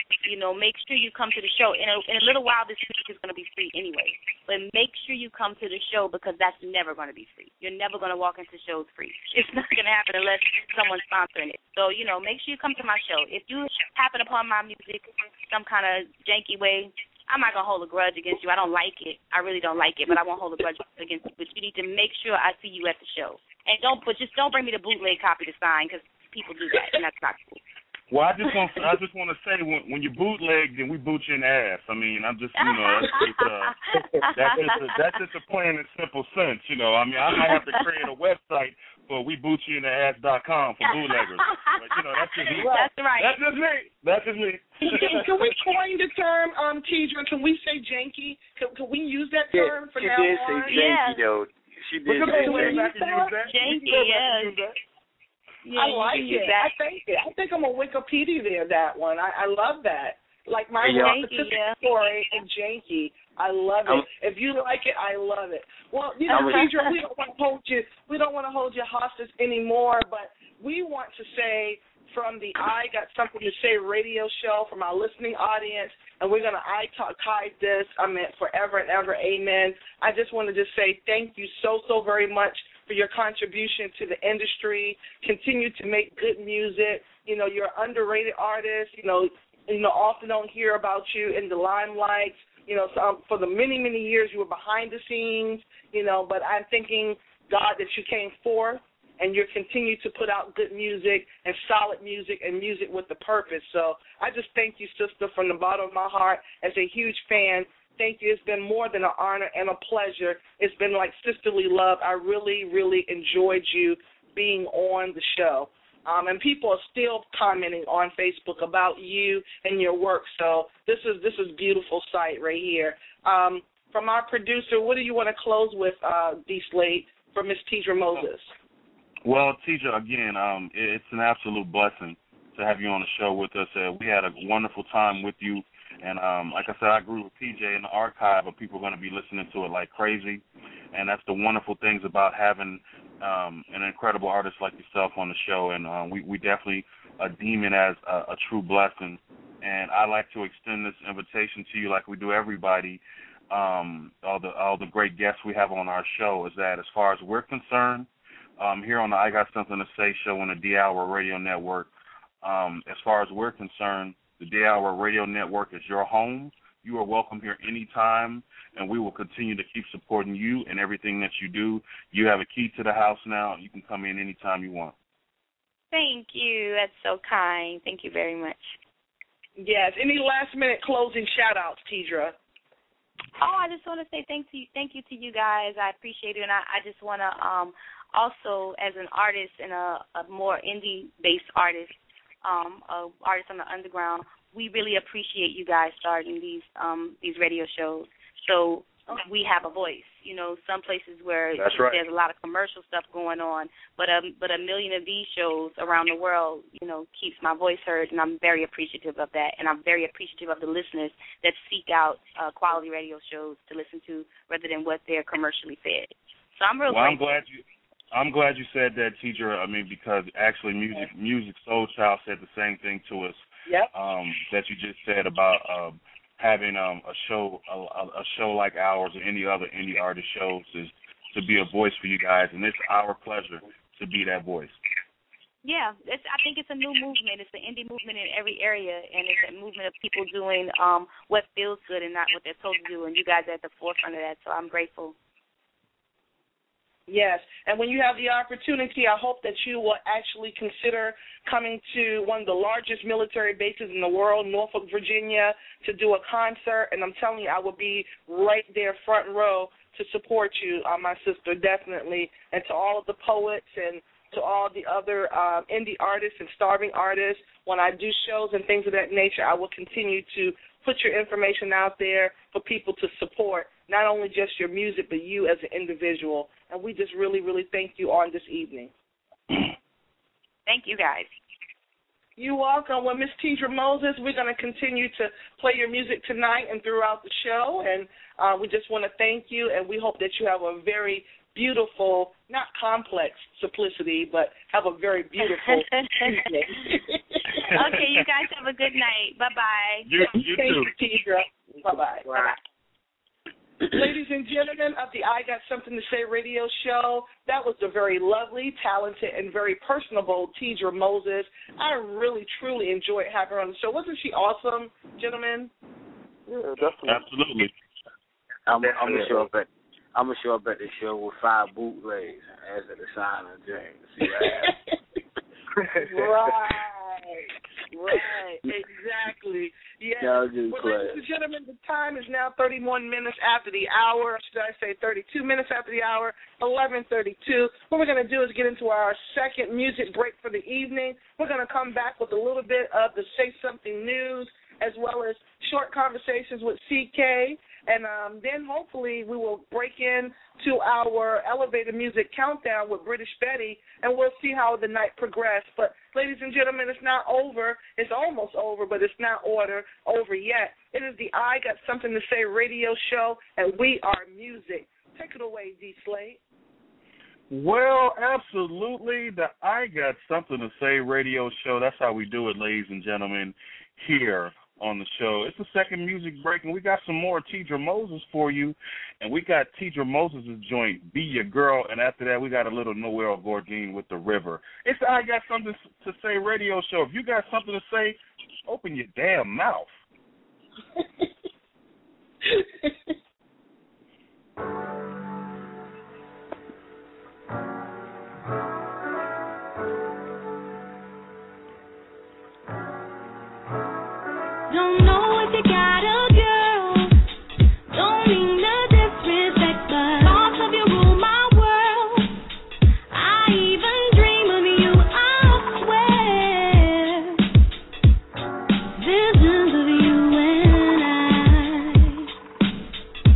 You know, make sure you come to the show. In a, in a little while, this music is going to be free anyway. But make sure you come to the show because that's never going to be free. You're never going to walk into shows free. It's not going to happen unless someone's sponsoring it. So, you know, make sure you come to my show. If you happen upon my music some kind of janky way, I'm not going to hold a grudge against you. I don't like it. I really don't like it, but I won't hold a grudge against you. But you need to make sure I see you at the show. And don't, but just don't bring me the bootleg copy to sign because people do that, and that's not cool. Well, I just want I just want to say when when you bootleg, then we boot you in the ass. I mean, I'm just you know that's just, uh, that's just a, that's just a plain and simple sense. You know, I mean, I might have to create a website for we boot you in the ass dot com for bootleggers. But you know, that's just me. That's right. That's just me. That's just me. can, can we coin the term, um, Tidra? Can we say janky? Can, can we use that term yeah, for she now did on? say janky yeah. though. She did Because say we janky. use that? Janky, yes. Yeah, I like it. I think it. I think I'm a Wikipedia there. That one. I, I love that. Like my yeah. specific yeah. story and janky. I love it. Um, if you like it, I love it. Well, you know, Tidra, we don't want to hold you. We don't want to hold you hostage anymore. But we want to say from the I Got Something to Say radio show from our listening audience, and we're gonna I talk hide this. I mean, forever and ever, amen. I just want to just say thank you so so very much for your contribution to the industry. Continue to make good music. You know, you're an underrated artist. You know, you know, often don't hear about you in the limelight. You know, so, um, for the many, many years you were behind the scenes, you know, but I'm thanking God that you came forth and you continue to put out good music and solid music and music with the purpose. So I just thank you, sister, from the bottom of my heart as a huge fan. Thank you. It's been more than an honor and a pleasure. It's been like sisterly love. I really, really enjoyed you being on the show. Um, and people are still commenting on Facebook about you and your work. So this is this is beautiful sight right here. Um, from our producer, what do you want to close with, uh, D. Slade, for Miss Tidra Moses? Well, Tidra, again, um, it's an absolute blessing to have you on the show with us. Uh, we had a wonderful time with you. And um, like I said, I grew with P J in the archive, but people are going to be listening to it like crazy. And that's the wonderful things about having um, an incredible artist like yourself on the show. And uh, we, we definitely uh, deem it as a, a true blessing. And I'd like to extend this invitation to you like we do everybody, um, all the all the great guests we have on our show, is that as far as we're concerned, um, here on the I Got Something to Say show on the D-Hour Radio Network, um, as far as we're concerned, the D-Hour Radio Network is your home. You are welcome here anytime, and we will continue to keep supporting you and everything that you do. You have a key to the house now. You can come in anytime you want. Thank you. That's so kind. Thank you very much. Yes. Any last-minute closing shout-outs, Tidra? Oh, I just want to say thank you, thank you to you guys. I appreciate it, and I, I just want to um, also, as an artist and a, a more indie-based artist, um, a artist on the underground, we really appreciate you guys starting these um, these radio shows. So we have a voice. You know, some places where That's right. there's a lot of commercial stuff going on, but um, but a million of these shows around the world, you know, keeps my voice heard, and I'm very appreciative of that. And I'm very appreciative of the listeners that seek out uh, quality radio shows to listen to rather than what they're commercially fed. So I'm real well, grateful. I'm glad you. I'm glad you said that, Tidra. I mean, because actually, music, music Soul Child said the same thing to us. Yep. Um, that you just said about um, having um, a show, a, a show like ours or any other indie artist shows is to be a voice for you guys, and it's our pleasure to be that voice. Yeah, it's, I think it's a new movement. It's an indie movement in every area, and it's a movement of people doing um, what feels good and not what they're told to do, and you guys are at the forefront of that, so I'm grateful. Yes, and when you have the opportunity, I hope that you will actually consider coming to one of the largest military bases in the world, Norfolk, Virginia, to do a concert. And I'm telling you, I will be right there front row to support you, uh, my sister, definitely. And to all of the poets and to all the other um, indie artists and starving artists, when I do shows and things of that nature, I will continue to put your information out there for people to support, not only just your music, but you as an individual. And we just really, really thank you on this evening. Thank you, guys. You're welcome. Well, Miss Tidra Moses, we're going to continue to play your music tonight and throughout the show. And uh, we just want to thank you, and we hope that you have a very beautiful, not complex simplicity, but have a very beautiful evening. Okay, you guys have a good night. Bye-bye. You, you Thank too. you, Tidra. Bye-bye. Bye-bye. Ladies and gentlemen of the I Got Something to Say radio show, that was the very lovely, talented, and very personable Tidra Moses. I really, truly enjoyed having her on the show. Wasn't she awesome, gentlemen? Yeah, definitely. Absolutely. I'm, I'm gonna show up at I'm gonna show up at the show with five bootlegs as a sign of James. See Right. Right. Exactly. Yes. Y'all Well, do play. ladies and gentlemen, the time is now thirty-one minutes after the hour. Should I say thirty-two minutes after the hour? eleven thirty-two. What we're going to do is get into our second music break for the evening. We're going to come back with a little bit of the Say Something news, as well as short conversations with C K. And um, then hopefully we will break in to our elevator music countdown with British Betty, and we'll see how the night progresses. But, ladies and gentlemen, it's not over. It's almost over, but it's not order over yet. It is the I Got Something to Say radio show, and we are music. Take it away, D. Slade. Well, absolutely. The I Got Something to Say radio show. That's how we do it, ladies and gentlemen, here on the show. It's the second music break, and we got some more Tidra Moses for you. And we got Tidra Moses' joint, Be Your Girl, and after that we got a little Noel Gourdin with The River. It's the I Got Something to Say radio show. If you got something to say, open your damn mouth. Don't know if you got a girl. Don't mean no disrespect, but thoughts of you rule my world. I even dream of you, I swear. Visions of you and I.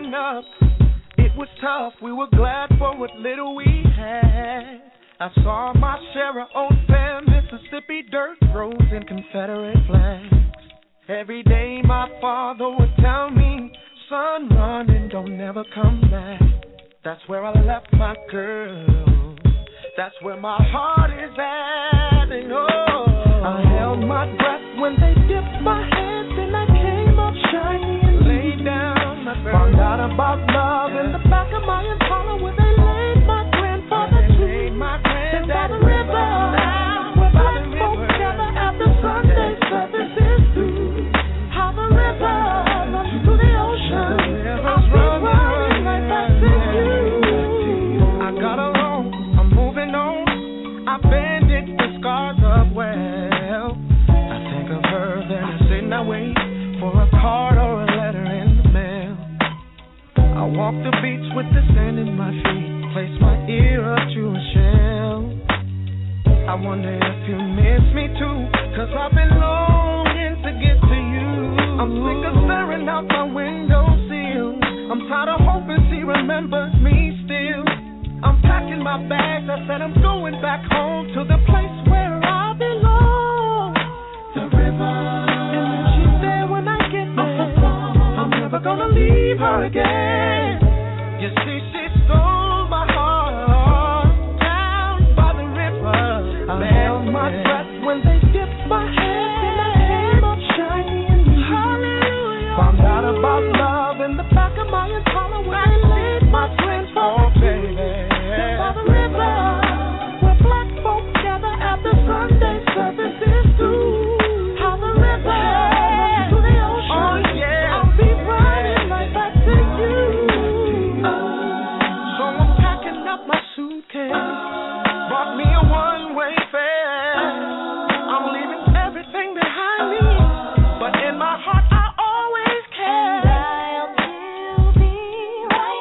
growing up, it was tough. We were glad for what little we had. I saw my share of old fair Mississippi dirt roads and Confederate flags. Every day my father would tell me, son, run and don't never come back. That's where I left my girl. That's where my heart is at. And oh, I held my breath when they dipped my head. Then I came up shiny and laid down my burden. Found out about love in the back of my Impala where they laid my grandfather to. Then by the river, where black folks gather after Sunday services through. How the river runs to the ocean. I'll be running right back to you. I got along, I'm moving on. I bandaged the scars up well. I think of her, then I sit and I wait for a card or a letter in the mail. I walk the beach with the sand in my feet, place my ear up to a shell. I wonder if you miss me too, cause I've been longing to get to you. I'm sick of staring out my window sill. I'm tired of hoping she remembers me still. I'm packing my bags, I said I'm going back home to the place where I belong. The river. And when she's there when I get there, I'm never gonna leave her again. You see, she stole my heart down by the river. I held my breath when they dipped my head, then I came up shiny and new. Hallelujah. Found out about love in the back of my Impala where they laid my friends for baby. Then by the river, where black folks gather after Sunday services too. How the river runs to the ocean. Oh yeah, I'll be running right back to you. So I'm packing up my suitcase, bought me a one-way fare. I'm leaving everything behind me, but in my heart I always care. I'll still be right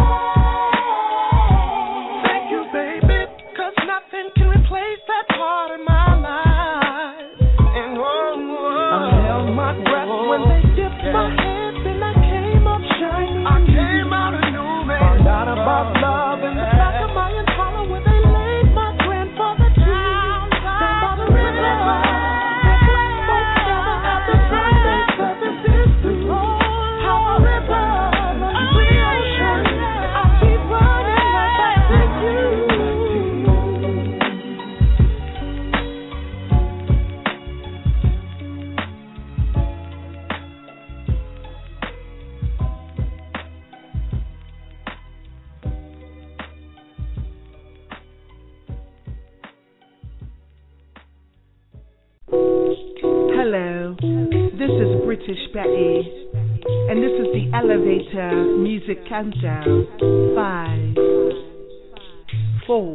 there. Thank you, baby, cause nothing can replace that part of my life. And oh, oh, I held my breath when they dipped my head, then I came up shiny. I came out a new man. Found out about love in the back of my Impala where they laid my grandfather down by the river. Where black folks gather after Sunday services through. How a river runs to the ocean. I'll be running right back to you. Hello, this is British Betty, and this is the Elevator Music Countdown. Five, four,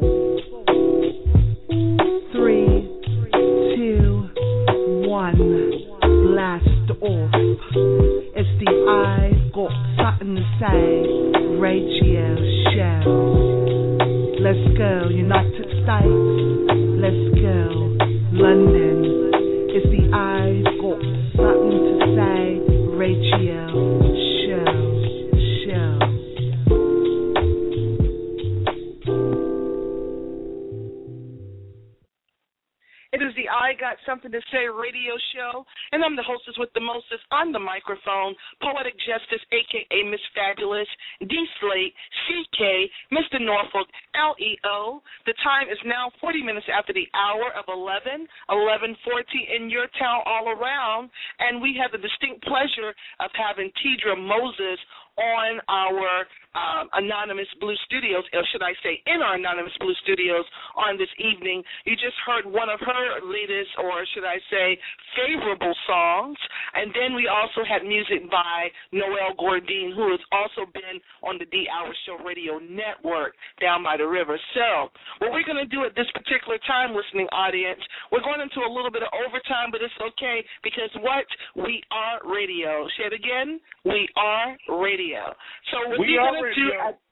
three, two, one, blast off. It's the I Got Something to Say radio show. Let's go, United States. Let's go, London. It's the I Got Something to Say radio show, show. It is the I Got Something to Say radio show, and I'm the hostess with the mostest on the microphone, Poetic Justice, a k a. Miss Fabulous, D. Slate, C K, Mister Norfolk, L E O. The time is now forty minutes after the hour of eleven, eleven forty in your town all around, and we have the distinct pleasure of having Tidra Moses on our um, Anonymous Blue Studios, or should I say in our Anonymous Blue Studios on this evening. You just heard one of her latest, or should I say, favorable songs, and then we also had music by Noel Gourdine, who has also been on the D Hour Show Radio Network down by the river. So what we're going to do at this particular time, listening audience, we're going into a little bit of overtime, but it's okay because what? We are radio. Say it again. We are radio. So what we we're are going to do at,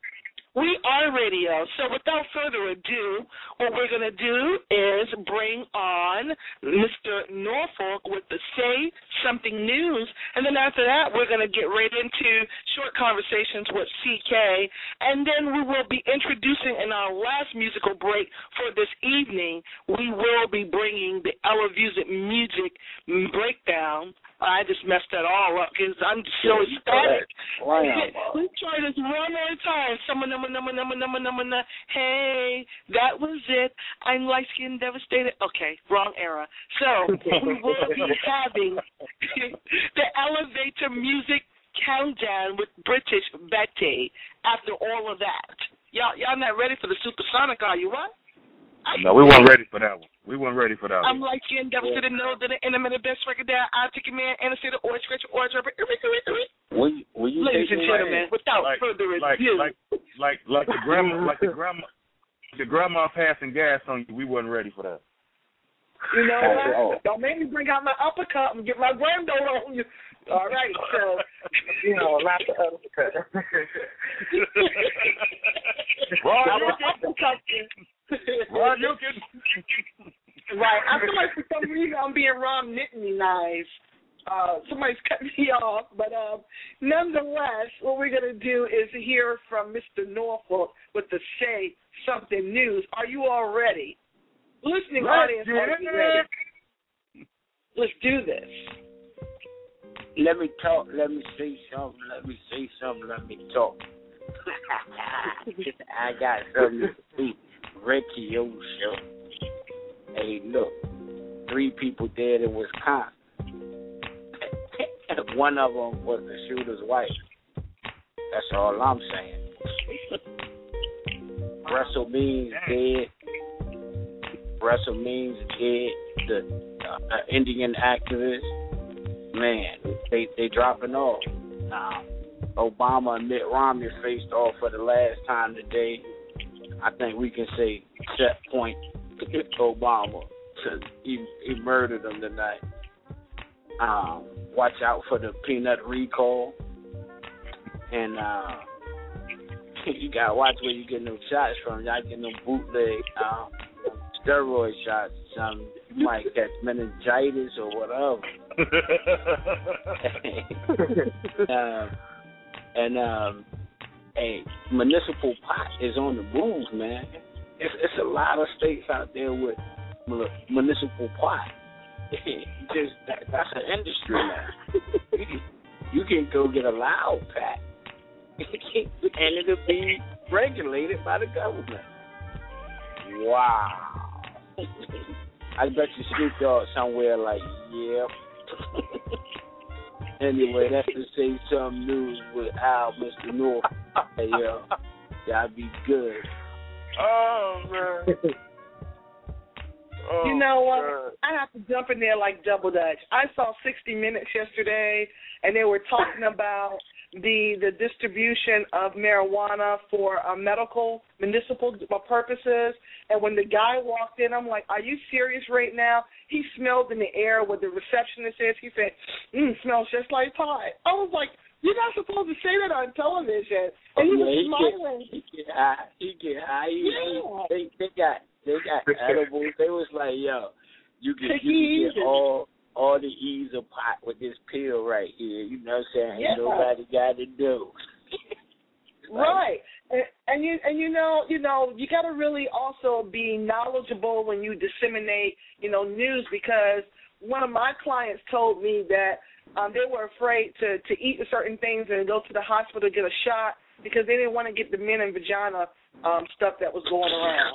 We are radio. So without further ado, what we're going to do is bring on Mister Norfolk with the Say Something News. And then after that, we're going to get right into short conversations with C K. And then we will be introducing in our last musical break for this evening, we will be bringing the Ella Music Music Breakdown. I just messed that all up because I'm so ecstatic. Wow. Let's try this one more time. Someone, number, number, number, number, number, number. Hey, that was it. I'm light skinned, devastated. Okay, wrong era. So we will be having the Elevator Music Countdown with British Betty after all of that. Y'all, y'all not ready for the Supersonic, are you? What? No, we weren't ready for that one. We weren't ready for that one. I'm like in devastated, know that in a minute best record down. I'll take a man and I say the oil scratch, oil dropper. Will you, will you Ladies and gentlemen, right? without like, further ado, like, like, like, like the grandma, like the grandma, the grandma passing gas on you. We wasn't ready for that. You know what? Don't make me bring out my uppercut and get my granddaughter on you. All right, so You know, not the uppercut. Ron, Ron, you can. Right. I feel like for some reason I'm being Ron Nittany nice. Uh, somebody's cutting me off, but um, nonetheless, what we're going to do is hear from Mister Norfolk with the Say Something News. Are you all ready? Listening Let's audience, are you ready? Let's do this. Let me talk. Let me say something. Let me say something. Let me talk. I got something to do. Radio show. Hey, look. Three people dead in Wisconsin. One of them was the shooter's wife. That's all I'm saying. Russell Means dead. Russell Means dead. The uh, Indian activist. Man, they they dropping off. Now, Obama and Mitt Romney faced off for the last time today. I think we can say set point to Obama. He, he murdered him tonight. Um, watch out for the peanut recall. And uh, you got to watch where you get them shots from. Y'all getting them bootleg uh, steroid shots. Some, you might catch meningitis or whatever. um, and um, hey, municipal pot is on the move, man. It's, it's a lot of states out there with municipal pot. Just that, that's an industry now. you, can, you can go get a loud pack, and it'll be regulated by the government. Wow. I bet you Snoop Dogg somewhere like, yep. Anyway, that's to say some news with Al, Mister North. Hey, yo, that'd be good. Oh, man. Oh, you know what? God. I have to jump in there like double dutch. I saw sixty minutes yesterday, and they were talking about the the distribution of marijuana for uh, medical, municipal purposes. And when the guy walked in, I'm like, are you serious right now? He smelled in the air what the receptionist is. He said, mm, smells just like pot. I was like, you're not supposed to say that on television. And he yeah, was he smiling. Get, he get high. He get high. He, Yeah. They, they got they got edibles. They was like, yo, you can, Take you it can get all all the ease of pot with this pill right here. You know what I'm saying? Yeah. Ain't nobody got to do. Like, right. And, and you and you know, you know, you got to really also be knowledgeable when you disseminate, you know, news, because one of my clients told me that um, they were afraid to, to eat certain things and go to the hospital to get a shot because they didn't want to get the men and vagina um, stuff that was going around.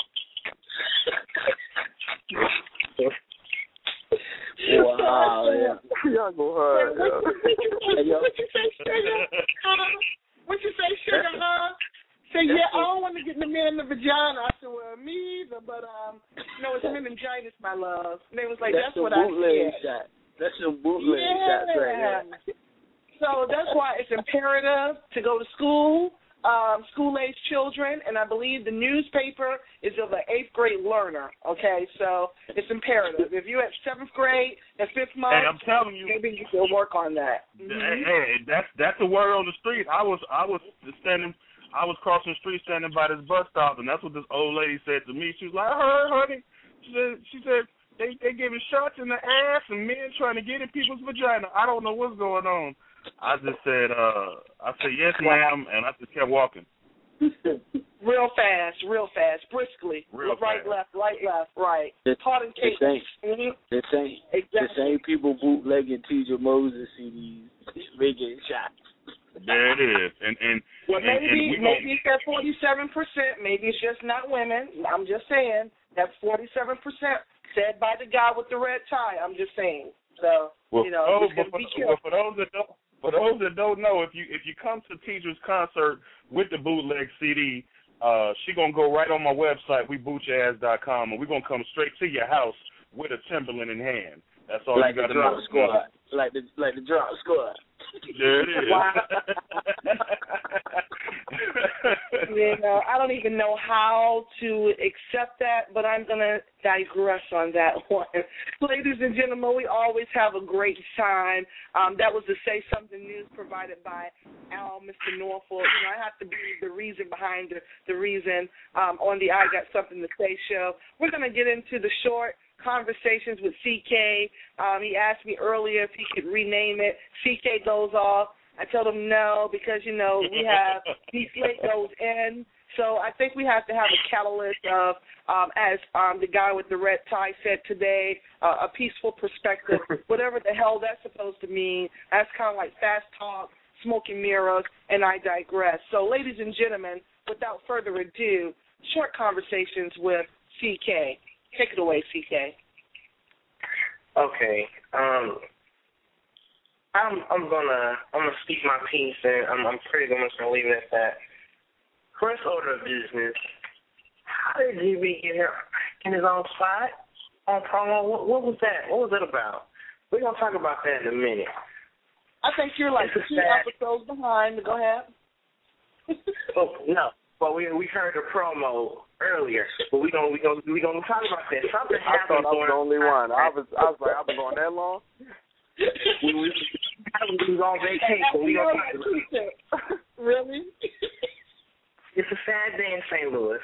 Wow, yeah. Y'all go hard. What, what, what, Hey, yo. what you say, sugar? Huh? What you say, sugar, huh? Say, yeah, I don't want to get the man in the vagina. I said, well, me either, but, um, no, it's meningitis, my love. And they was like, that's, that's what I bootleg said. shot. That's some bootleg Yeah. shots right there. So that's why it's imperative to go to school, um, school-age children, and I believe the newspaper is of an eighth grade learner, okay? So it's imperative. If you're at seventh grade and fifth month, Hey, I'm telling you, maybe you should work on that. Mm-hmm. Hey, hey, that's that's the word on the street. I was I was standing I was crossing the street standing by this bus stop, and that's what this old lady said to me. She was like, I heard, honey. She said, she said they they giving shots in the ass and men trying to get in people's vagina. I don't know what's going on. I just said, uh, I said, yes, ma'am, and I just kept walking. Real fast, real fast, briskly. Real right, fast. left, right, left, right. This, Hard and this cake. ain't, Mm-hmm. this ain't, Exactly. this ain't people bootlegging T J Moses C Ds, making shots. There it is. And, and, Well, and, maybe and we maybe it's that forty-seven percent. Maybe it's just not women. I'm just saying that forty-seven percent said by the guy with the red tie. I'm just saying. So, well, you know, oh, just but be for, careful. well, for those that don't, for those that don't know, if you if you come to Teacher's concert with the bootleg C D, uh, she gonna go right on my website, we boot your ass dot com, and we're gonna come straight to your house with a Timberland in hand. That's all like you gotta the drop know. squad. Like the like the drop squad. There it is. Wow. You know, I don't even know how to accept that, but I'm going to digress on that one. Ladies and gentlemen, we always have a great time. Um, that was the Say Something News provided by Al, Mister Norfolk. You know, I have to be the reason behind the, the reason um, on the I Got Something to Say show. We're going to get into the short conversations with C K. Um, he asked me earlier if he could rename it. C K goes off. I told him no because, you know, we have D Slate goes in. So I think we have to have a catalyst of, um, as um, the guy with the red tie said today, uh, a peaceful perspective, whatever the hell that's supposed to mean. That's kind of like fast talk, smoke and mirrors, and I digress. So, ladies and gentlemen, without further ado, short conversations with C K. Take it away, C K. Okay. Um, I'm I'm gonna I'm gonna speak my piece, and I'm I'm pretty much gonna leave it at that. First order of business. How did G B get here in his own spot on promo? What, what was that? What was that about? We're gonna talk about that in a minute. I think you're like This is two sad. episodes behind. Go ahead. Oh no, but we we heard the promo earlier, but we gonna we gonna we gonna talk about that. Something I happened. thought I was the only one. I was I was like, I've been going that long. we, we, we was on vacation. We gonna talk about it. Really? It's a sad day in Saint Louis.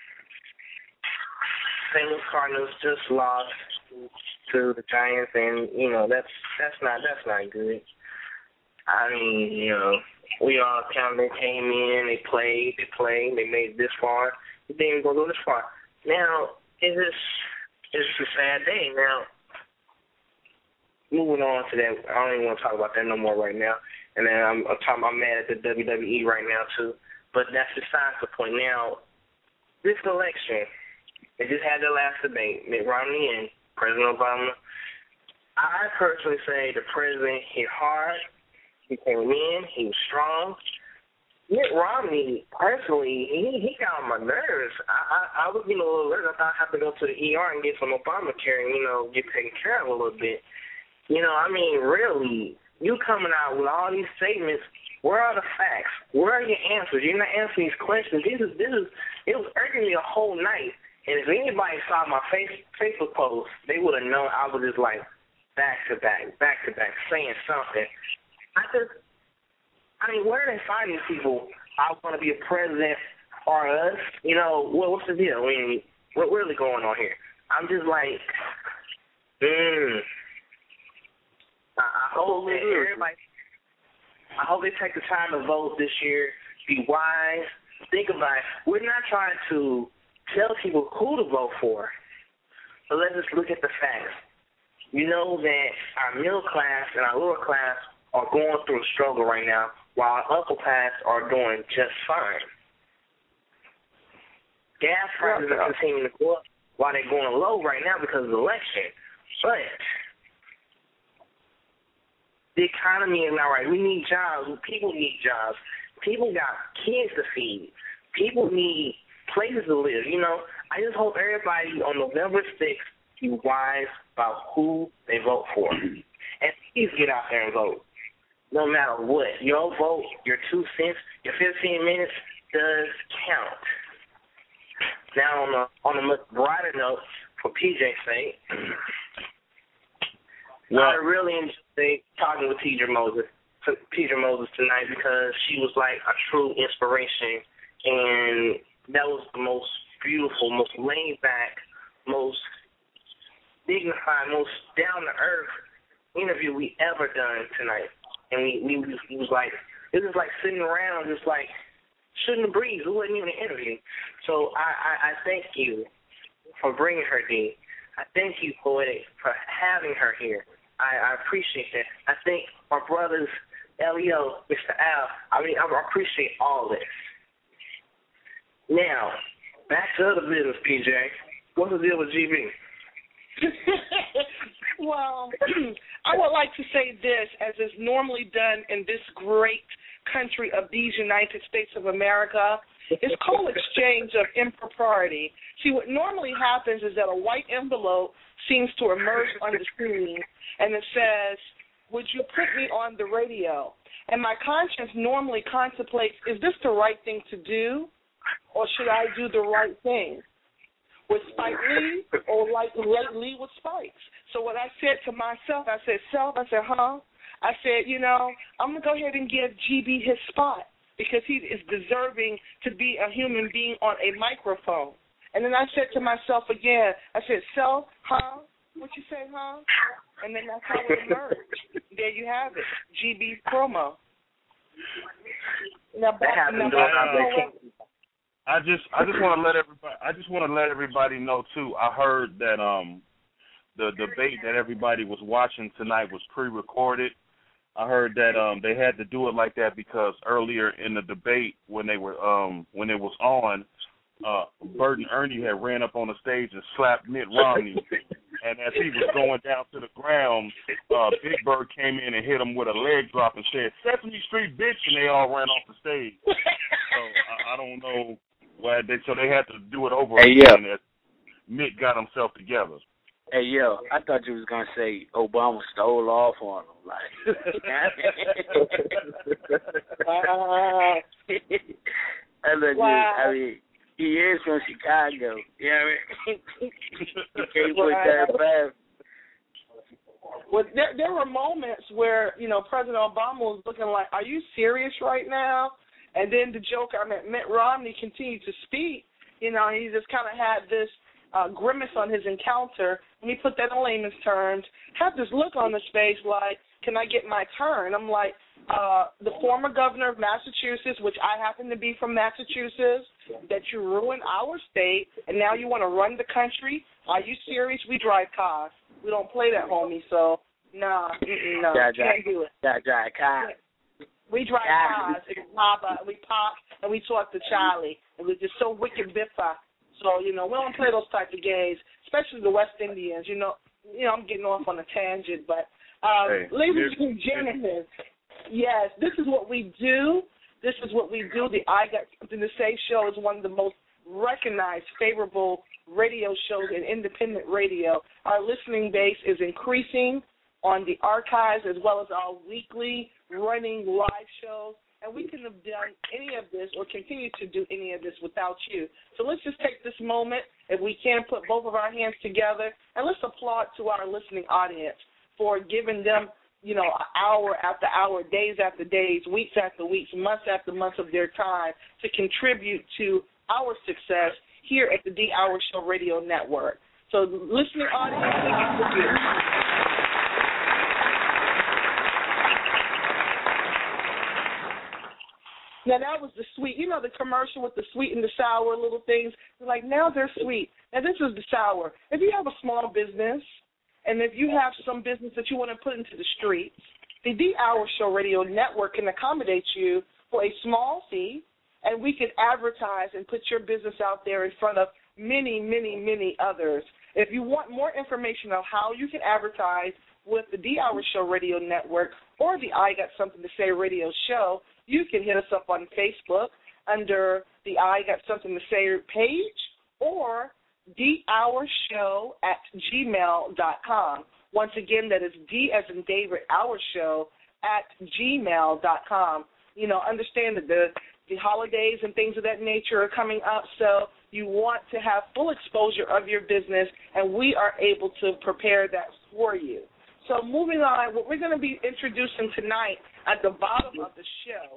Saint Louis Cardinals just lost to the Giants, and you know that's that's not that's not good. I mean, you know, we all kind of came in, they played, they played, they made it this far. They didn't even go this far. Now, it's just it's a sad day. Now, moving on to that, I don't even want to talk about that no more right now. And then I'm, I'm talking, I'm mad at the W W E right now too. But that's besides the point. Now, this election, they just had their last debate, Mitt Romney and President Obama. I personally say the president hit hard. He came in. He was strong. Mitt Romney, personally, he he got on my nerves. I, I, I was getting a little nervous. I thought I'd have to go to the E R and get some Obamacare and, you know, get taken care of a little bit. You know, I mean, really, you coming out with all these statements. Where are the facts? Where are your answers? You're not answering these questions. This is this is it was irking me a whole night. And if anybody saw my face, Facebook post, they would have known I was just like back to back, back to back, saying something. I just, I mean, where are they finding people? I want to be a president or us? You know, what, what's the deal? I mean, what really going on here? I'm just like, hmm. I, I hope that everybody. I hope they take the time to vote this year. Be wise. Think about it. We're not trying to tell people who to vote for, but let's just look at the facts. You know that our middle class and our lower class are going through a struggle right now, while our upper class are doing just fine. Gas prices are continuing to go up while they're going low right now because of the election. But the economy is not right. We need jobs. People need jobs. People got kids to feed. People need places to live. You know, I just hope everybody on November sixth be wise about who they vote for. And please get out there and vote. No matter what. Your vote, your two cents, your fifteen minutes does count. Now, on a, on a much brighter note, for P J's sake, well, I really enjoyed talking with T J Moses, T J Moses tonight because she was like a true inspiration And that was the most beautiful, most laid back, most dignified, most down to earth interview we ever done tonight. And we, we was, it was like it was like sitting around just like shooting the breeze. It wasn't even an interview. So I, I, I thank you for bringing her, D. I thank you, Poetic, for having her here. I, I appreciate that. I thank our brothers, Elio, Mister Al. I mean, I appreciate all this. Now, back to other business, P J. What's the deal with G B? Well, I would like to say this, as is normally done in this great country of these United States of America. It's called exchange of impropriety. See, what normally happens is that a white envelope seems to emerge on the screen, and it says, would you put me on the radio? And my conscience normally contemplates, is this the right thing to do, or should I do the right thing? With Spike Lee, or like lately with Spikes. So what I said to myself, I said, self, I said, huh? I said, you know, I'm going to go ahead and give G B his spot because he is deserving to be a human being on a microphone. And then I said to myself again, I said, self, huh? What you say, huh? And then that's how it emerged. There you have it, G B promo. Now, back, now, back, I just I just want to let everybody I just want to let everybody know too. I heard that um the debate that everybody was watching tonight was pre-recorded. I heard that um they had to do it like that because earlier in the debate when they were um when it was on, uh Bert and Ernie had ran up on the stage and slapped Mitt Romney. And as he was going down to the ground, uh, Big Bird came in and hit him with a leg drop and said, Sesame Street, bitch, and they all ran off the stage. So I, I don't know why they, so they had to do it over hey, again yo. as Mitt got himself together. Hey, yo, I thought you was going to say Obama stole off on him. Like, wow. I, look, wow. I mean, he is from Chicago. You know what I mean? You can't put that back. Well, there, there were moments where, you know, President Obama was looking like, are you serious right now? And then the joke, I mean, Mitt Romney continued to speak. You know, he just kind of had this uh, grimace on his encounter. Let me put that in layman's terms. Had this look on his face like, can I get my turn? I'm like, uh, the former governor of Massachusetts, which I happen to be from Massachusetts, that you ruined our state, and now you want to run the country? Are you serious? We drive cars. We don't play that, homie, so, nah, no, yeah, can't do it. Yeah, drive cars. We drive cars, and papa, and we pop, and we talk to Charlie, and we're just so wicked biffa. So, you know, we don't play those type of games, especially the West Indians. You know, you know, I'm getting off on a tangent, but um, hey, ladies and gentlemen, yes, this is what we do. This is what we do. The I Got Something to Say show is one of the most recognized, favorable radio shows in independent radio. Our listening base is increasing on the archives as well as our weekly running live shows. And we couldn't have done any of this or continue to do any of this without you. So let's just take this moment, if we can, put both of our hands together, and let's applaud to our listening audience for giving them, you know, hour after hour, days after days, weeks after weeks, months after months of their time to contribute to our success here at the D Hour Show Radio Network. So listening audience, thank you. Now, that was the sweet, you know, the commercial with the sweet and the sour little things. They're like, now they're sweet. Now, this is the sour. If you have a small business and if you have some business that you want to put into the streets, the D Hour Show Radio Network can accommodate you for a small fee, and we can advertise and put your business out there in front of many, many, many others. If you want more information on how you can advertise with the D Hour Show Radio Network or the I Got Something to Say radio show, you can hit us up on Facebook under the I Got Something to Say page or D Hour Show at gmail dot com. Once again, that is D as in David, Hour Show at gmail dot com. You know, understand that the, the holidays and things of that nature are coming up, so you want to have full exposure of your business, and we are able to prepare that for you. So moving on, what we're going to be introducing tonight at the bottom of the show,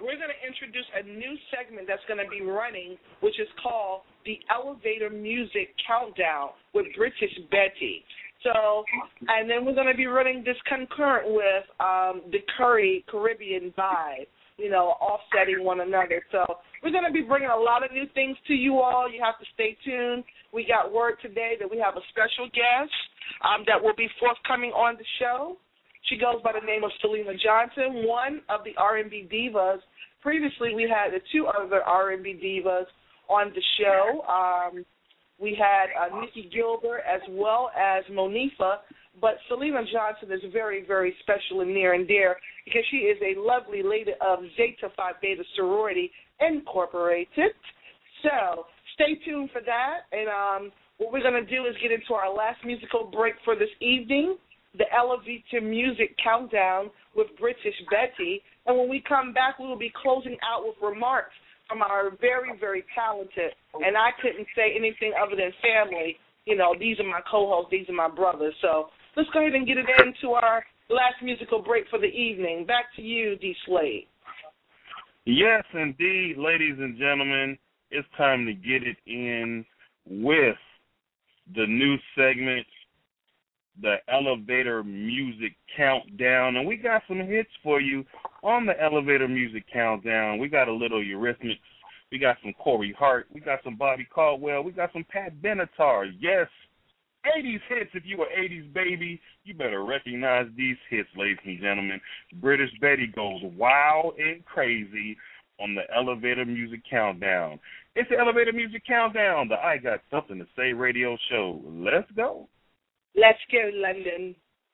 we're going to introduce a new segment that's going to be running, which is called the Elevator Music Countdown with British Betty. So, and then we're going to be running this concurrent with um, the Curry Caribbean Vibe, you know, offsetting one another. So we're going to be bringing a lot of new things to you all. You have to stay tuned. We got word today that we have a special guest um, that will be forthcoming on the show. She goes by the name of Selena Johnson, one of the R and B divas. Previously, we had the two other R and B divas on the show. Um, we had uh, Nikki Gilbert as well as Monifa, but Selena Johnson is very, very special and near and dear because she is a lovely lady of Zeta Phi Beta Sorority Incorporated. So stay tuned for that, and um, what we're going to do is get into our last musical break for this evening, the Elevator Music Countdown with British Betty. And when we come back, we will be closing out with remarks from our very, very talented, and I couldn't say anything other than family. You know, these are my co-hosts, these are my brothers. So let's go ahead and get it into our last musical break for the evening. Back to you, D. Slade. Yes, indeed, ladies and gentlemen, it's time to get it in with the new segment, the Elevator Music Countdown, and we got some hits for you on the Elevator Music Countdown. We got a little Eurythmics, we got some Corey Hart, we got some Bobby Caldwell, we got some Pat Benatar. Yes, eighties hits. If you were eighties baby, you better recognize these hits, ladies and gentlemen. British Betty goes wild and crazy on the Elevator Music Countdown. It's the Elevator Music Countdown, the I Got Something to Say radio show. Let's go. Let's go, London.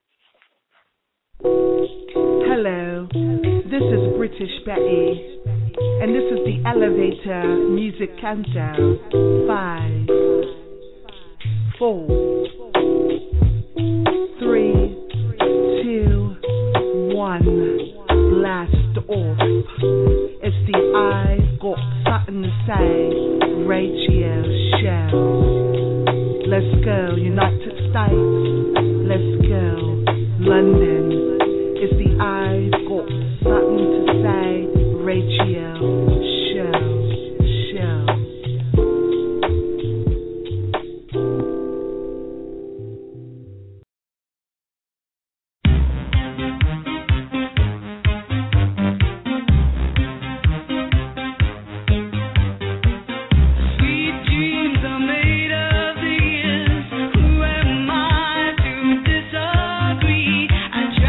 Hello, this is British Betty, and this is the Elevator Music Countdown. Five, four, three, two, one, blast off. It's the I've Got Something to Say radio show. Let's go, United States. Let's go, London. It's the I've Got Something to Say radio show. Show. I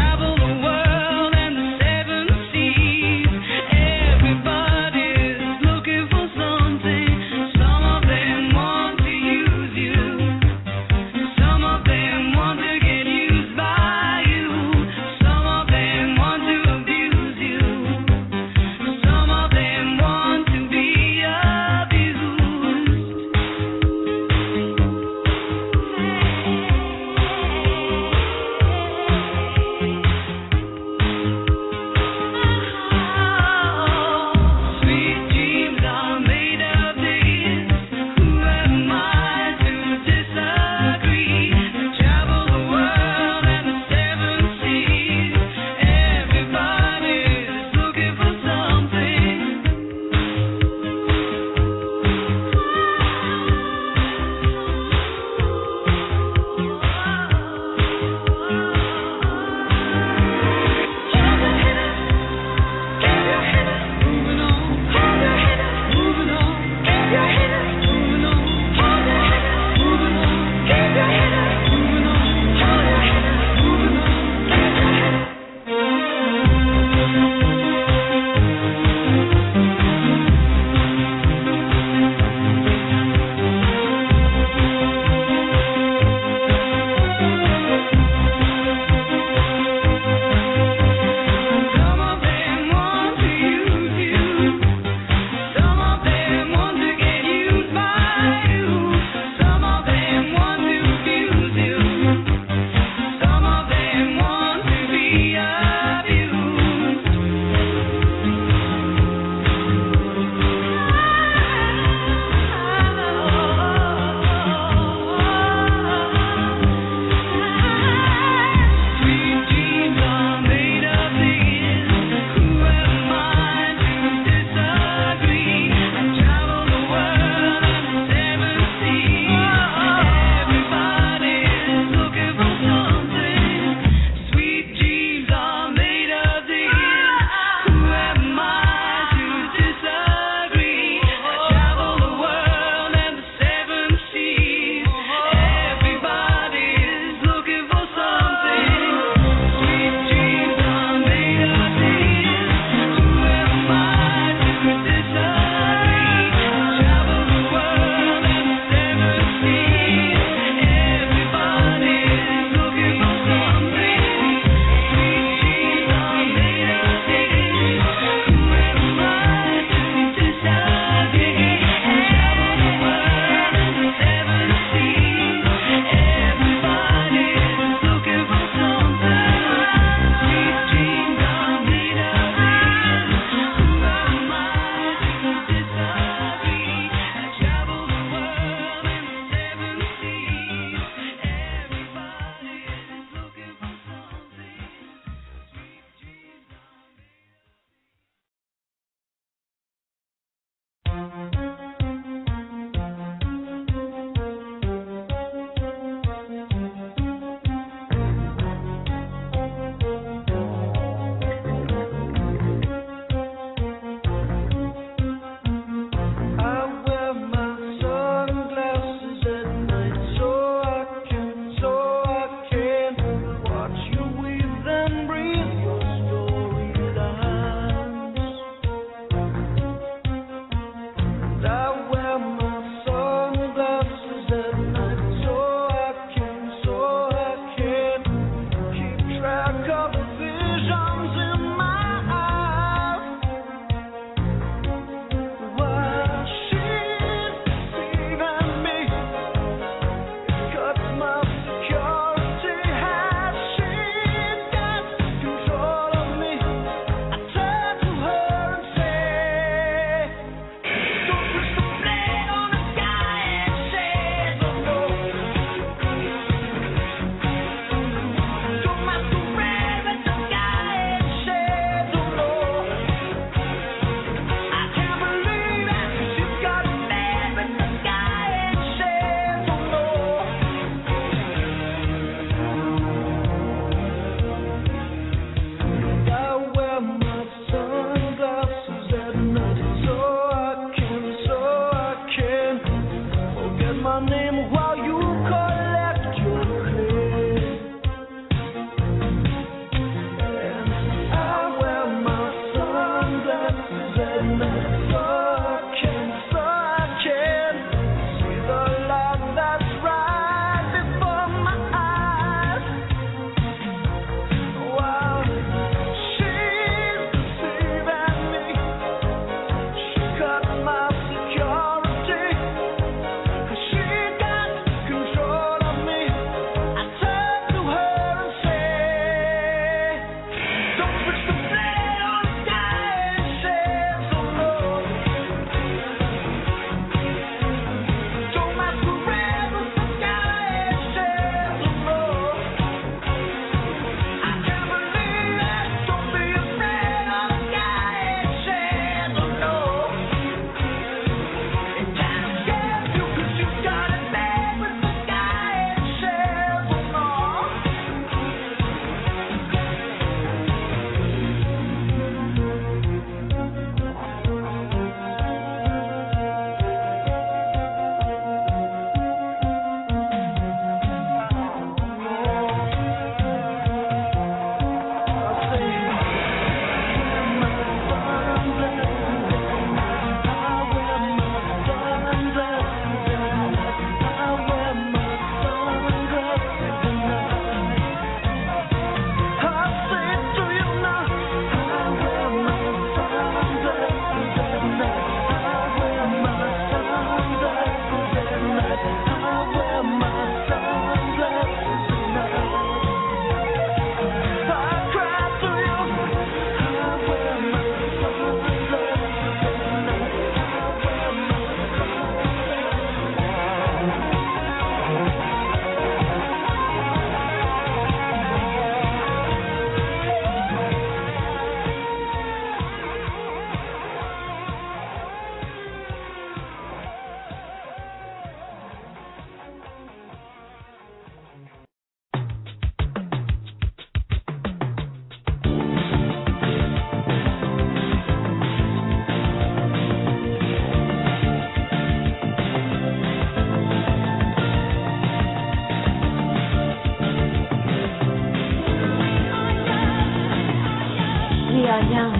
are young,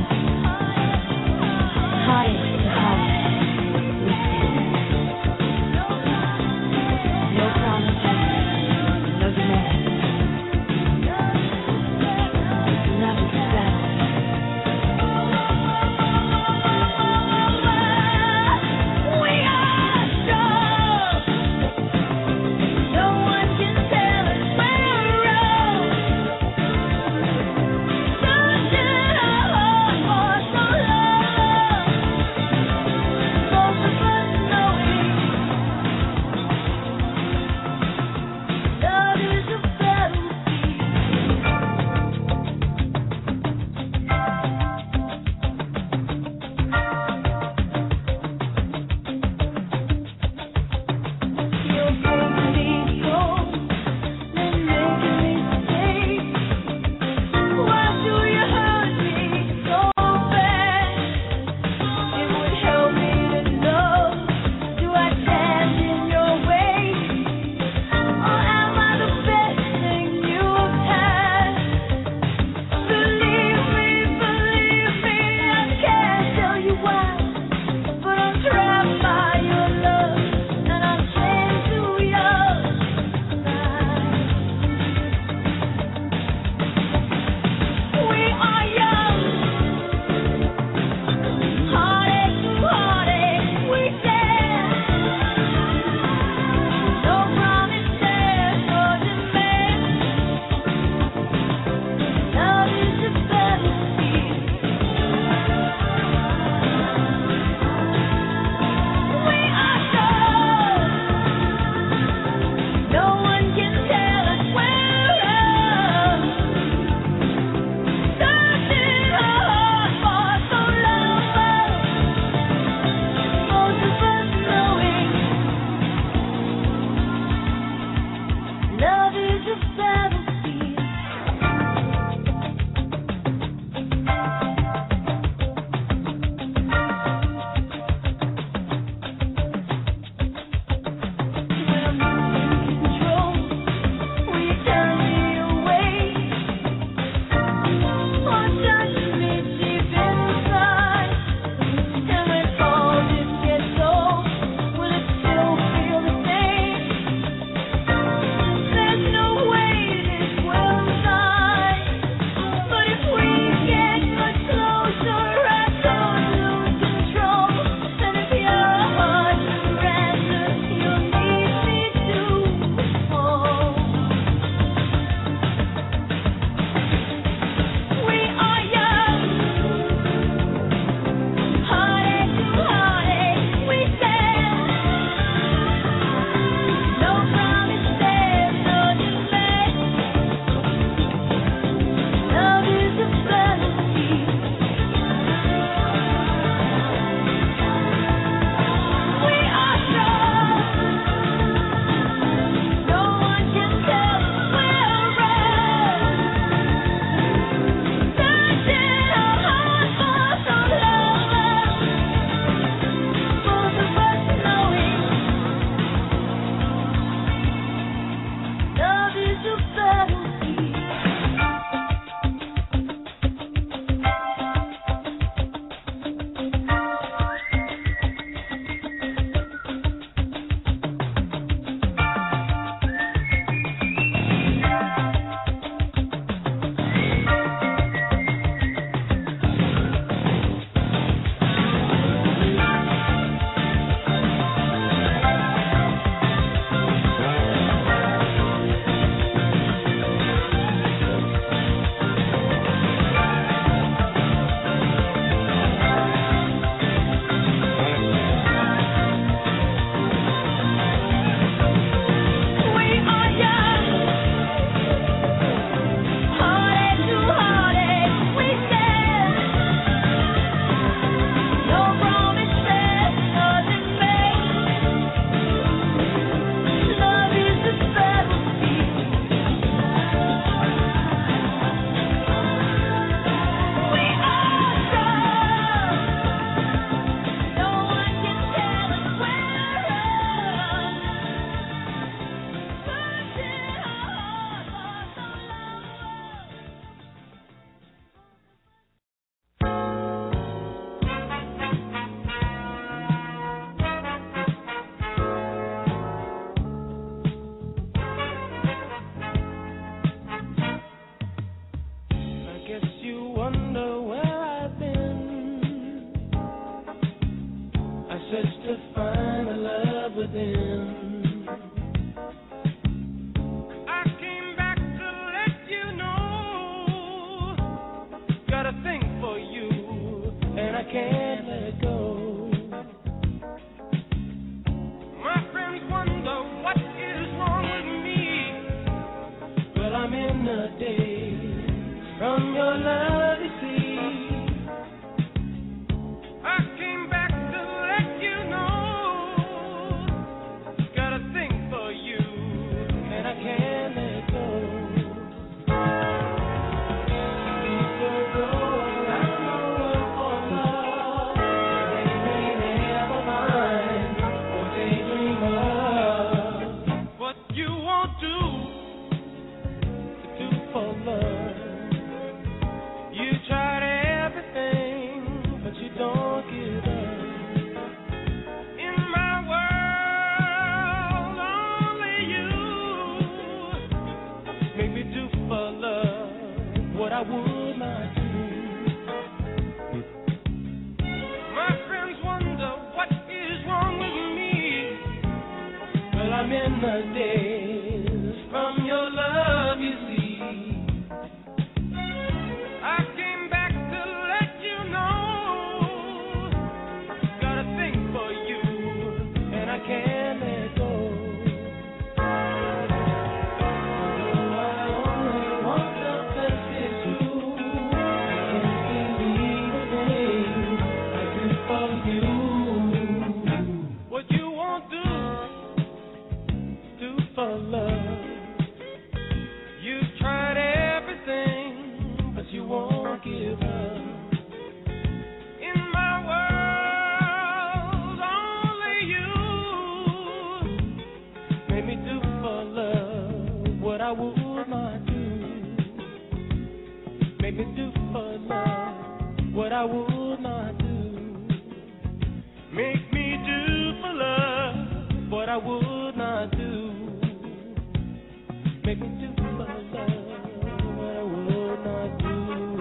hearted to heart, no promises, no demands. Love is better. We are strong. No one can tell us we're wrong. Searching our heart for some love. wonder where I've been. I search to find the love within. I came back to let you know. Got a thing for you, and I can't let it go. My friends wonder what is wrong with me. Well, I'm in a daze from your love, you see. I came back to let you know. Got a thing for you, and I can't let go. People go around the world for love, they may never find what they dream of. What you won't do to do for love. You tried everything, but you don't give up. In my world, only you make me do for love what I would not do. My friends wonder what is wrong with me. Well, I'm in the daze from your love, you see. I came back to let you know. Got a thing for you, and I can't let go. Although I only want the best is you, I can't believe the things I do for you. What you won't do, do for love. You've tried everything, but you won't give up. In my world, only you made me do for love what I would not do. Made me do for love what I would not do. Make me do for love what I would not do. Make me do for love what I would not do.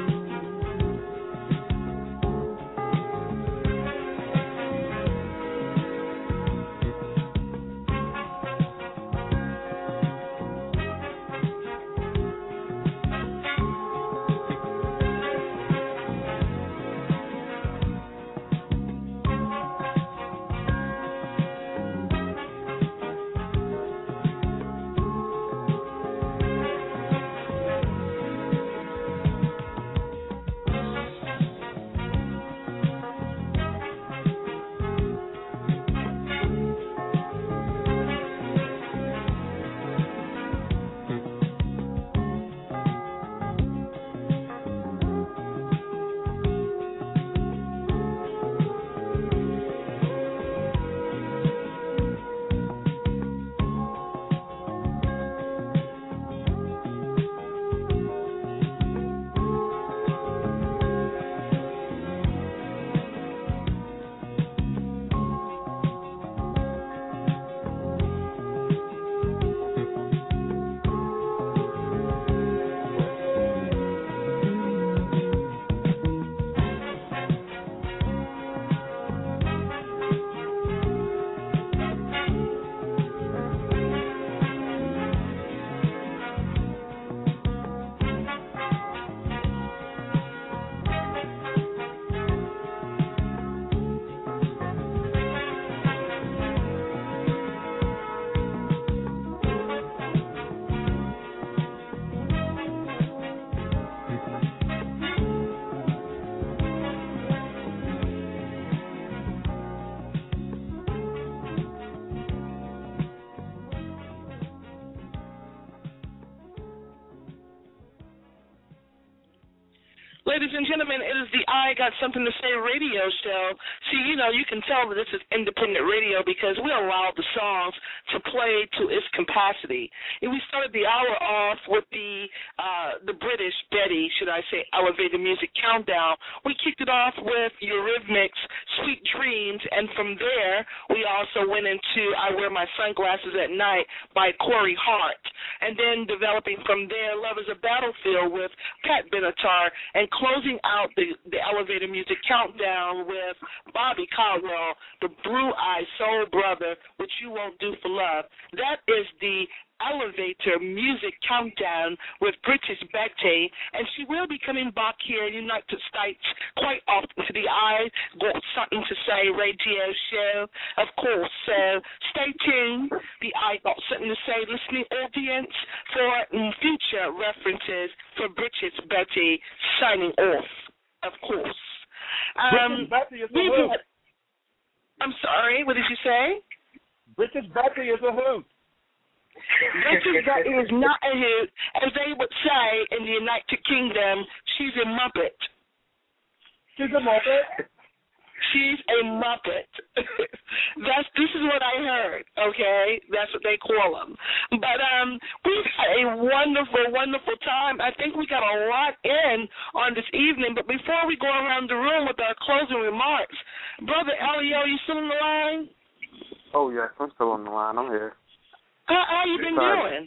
Ladies and gentlemen, it is the I Got Something to Say radio show. See, you know, you can tell that this is independent radio because we allow the songs to play to its capacity. And we started the hour off with the uh, the British Betty, should I say, Elevated Music Countdown. We kicked it off with Eurythmics' Sweet Dreams, and from there we also went into I Wear My Sunglasses at Night by Corey Hart. And then developing from there, Love is a Battlefield with Pat Benatar and closing out the, the Elevator Music Countdown with Bobby Caldwell, the Blue Eye Soul Brother, What You Won't Do for Love. That is the Elevator Music Countdown with British Betty, and she will be coming back here in the United States quite often to the I Got Something to Say radio show, of course. So stay tuned, the I Got Something to Say listening audience, for future references for British Betty signing off, of course. Um, British Betty is a we've hoot. had- I'm sorry, what did you say? British Betty is a hoot. British Betty is not a hoot. As they would say in the United Kingdom, she's a muppet. She's a muppet? She's a muppet. That's this is what I heard, okay? That's what they call them. But um, we've had a wonderful, wonderful time. I think we got a lot in on this evening. But before we go around the room with our closing remarks, Brother Elio, you still on the line? Oh, yes, I'm still on the line. I'm here. How, how you been Sorry. doing?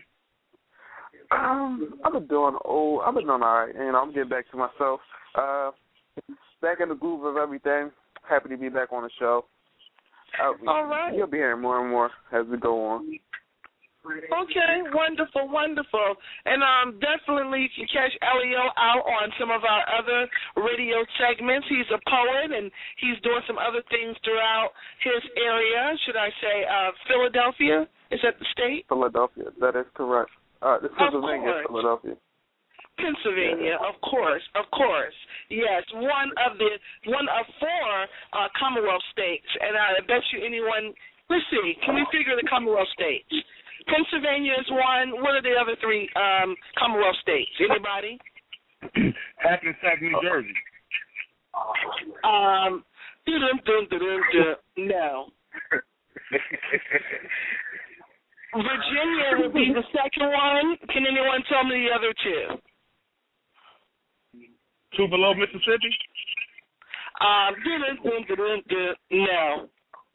Um, I've been doing oh, I've been doing all right. You know, I'm getting back to myself. Uh, back in the groove of everything. Happy to be back on the show. Uh, All right. You'll be hearing more and more as we go on. Okay, wonderful, wonderful. And um, definitely you can catch Elio out on some of our other radio segments. He's a poet, and he's doing some other things throughout his area, should I say, uh, Philadelphia? Is that the state? Philadelphia, that is correct. Uh, this Of Pennsylvania, course. Philadelphia. Pennsylvania, of course, of course. Yes, one of the one of four uh, Commonwealth states, and I bet you anyone. Let's see, can we figure the Commonwealth states? Pennsylvania is one. What are the other three um, Commonwealth states? Anybody? Hackensack, New Jersey. Um, dun, dun, dun, dun, dun, no. Virginia would be the second one. Can anyone tell me the other two? Tupelo, Mississippi. Um, dun, dun, dun, dun, dun, no.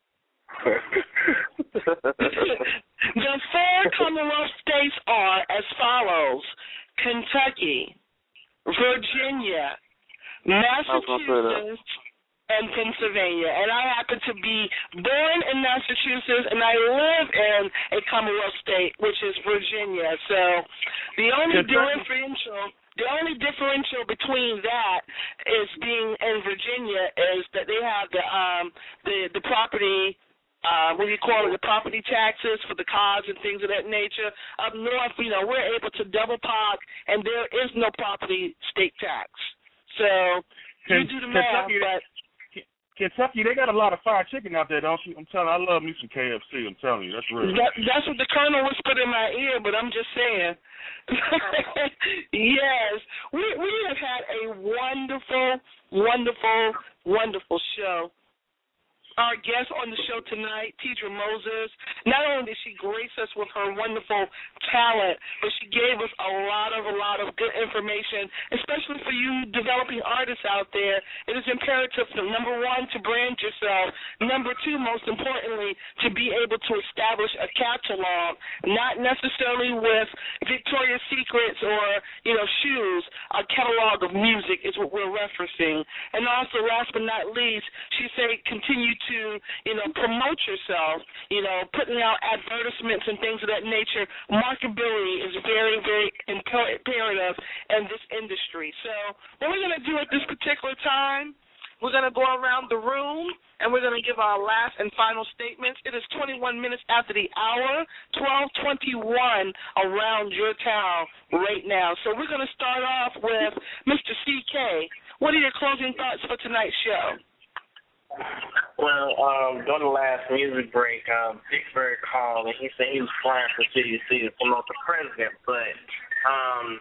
The four Commonwealth states are as follows: Kentucky, Virginia, Massachusetts, and Pennsylvania. And I happen to be born in Massachusetts, and I live in a Commonwealth state, which is Virginia. So the only differential, the only differential between that is being in Virginia is that they have the um the the property. Uh, what do you call it, the property taxes for the cars and things of that nature. Up north, you know, we're able to double park, and there is no property state tax. So you do the math, Kentucky, but Kentucky, they got a lot of fried chicken out there, don't you? I'm telling you, I love me some K F C. I'm telling you, that's real. that, that's what the Colonel whispered in my ear, but I'm just saying. Yes, we we have had a wonderful, wonderful, wonderful show. Our guest on the show tonight, Tidra Moses, not only did she grace us with her wonderful talent, but she gave us a lot of, a lot of good information, especially for you developing artists out there. It is imperative, to, number one, to brand yourself. Number two, most importantly, to be able to establish a catalog, not necessarily with Victoria's Secrets or, you know, shoes. A catalog of music is what we're referencing. And also, last but not least, she said continue to, you know, promote yourself, you know, putting out advertisements and things of that nature. Marketability is very, very imperative in this industry. So what we're going to do at this particular time, we're going to go around the room, and we're going to give our last and final statements. It is twenty-one minutes after the hour, twelve twenty-one around your town right now. So we're going to start off with Mister C K. What are your closing thoughts for tonight's show? Well, um, during the last music break, um, Big Bird called, and he said he was flying from city to city to promote the president, but um,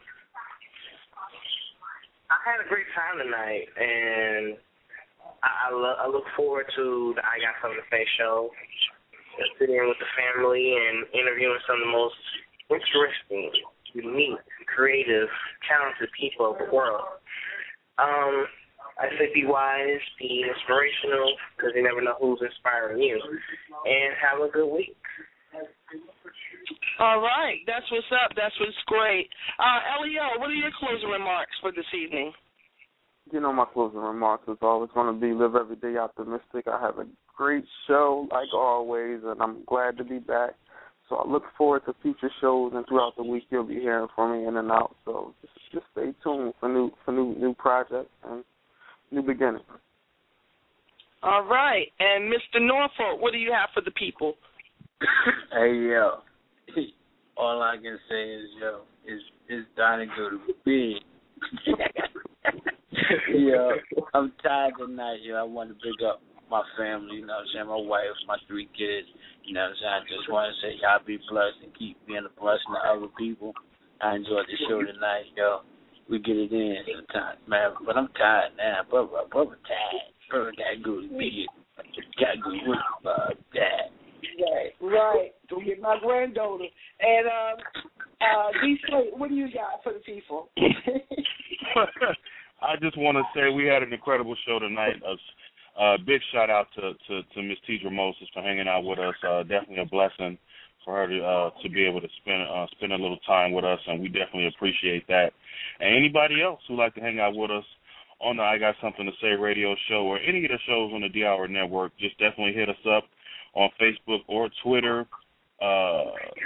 I had a great time tonight, and I, I, lo- I look forward to the I Got Something to Say show, sitting with the family and interviewing some of the most interesting, unique, creative, talented people of the world. Um, I say be wise, be inspirational, because you never know who's inspiring you. And have a good week. All right. That's what's up. That's what's great. Uh, Elio, what are your closing remarks for this evening? you know, my closing remarks is always going to be live every day optimistic. I have a great show, like always, and I'm glad to be back. So I look forward to future shows, and throughout the week you'll be hearing from me in and out. So just, just stay tuned for new for new new projects and new beginnings. All right, and Mister Norfolk, what do you have for the people? Hey, yo. All I can say is, yo, it's, it's time to go to bed. Yo, I'm tired tonight, yo. I want to big up my family, you know what I'm saying, my wife, my three kids, you know what I'm saying. I just want to say y'all be blessed and keep being a blessing to other people. I enjoyed the show tonight, yo. We get it in sometimes, man, but I'm tired now. Brother, brother tired. Brother got to go to bed. Got to go to work, uh, dad. Right, right. Go get my granddaughter. And um, uh, D. Slate, what do you got for the people? I just want to say we had an incredible show tonight. A uh, big shout out to to, to Miss Tidra Moses for hanging out with us. Uh, definitely a blessing for her to uh, to be able to spend uh, spend a little time with us, and we definitely appreciate that. And anybody else who like to hang out with us on the I Got Something to Say radio show or any of the shows on the D Hour Network, just definitely hit us up on Facebook or Twitter, uh,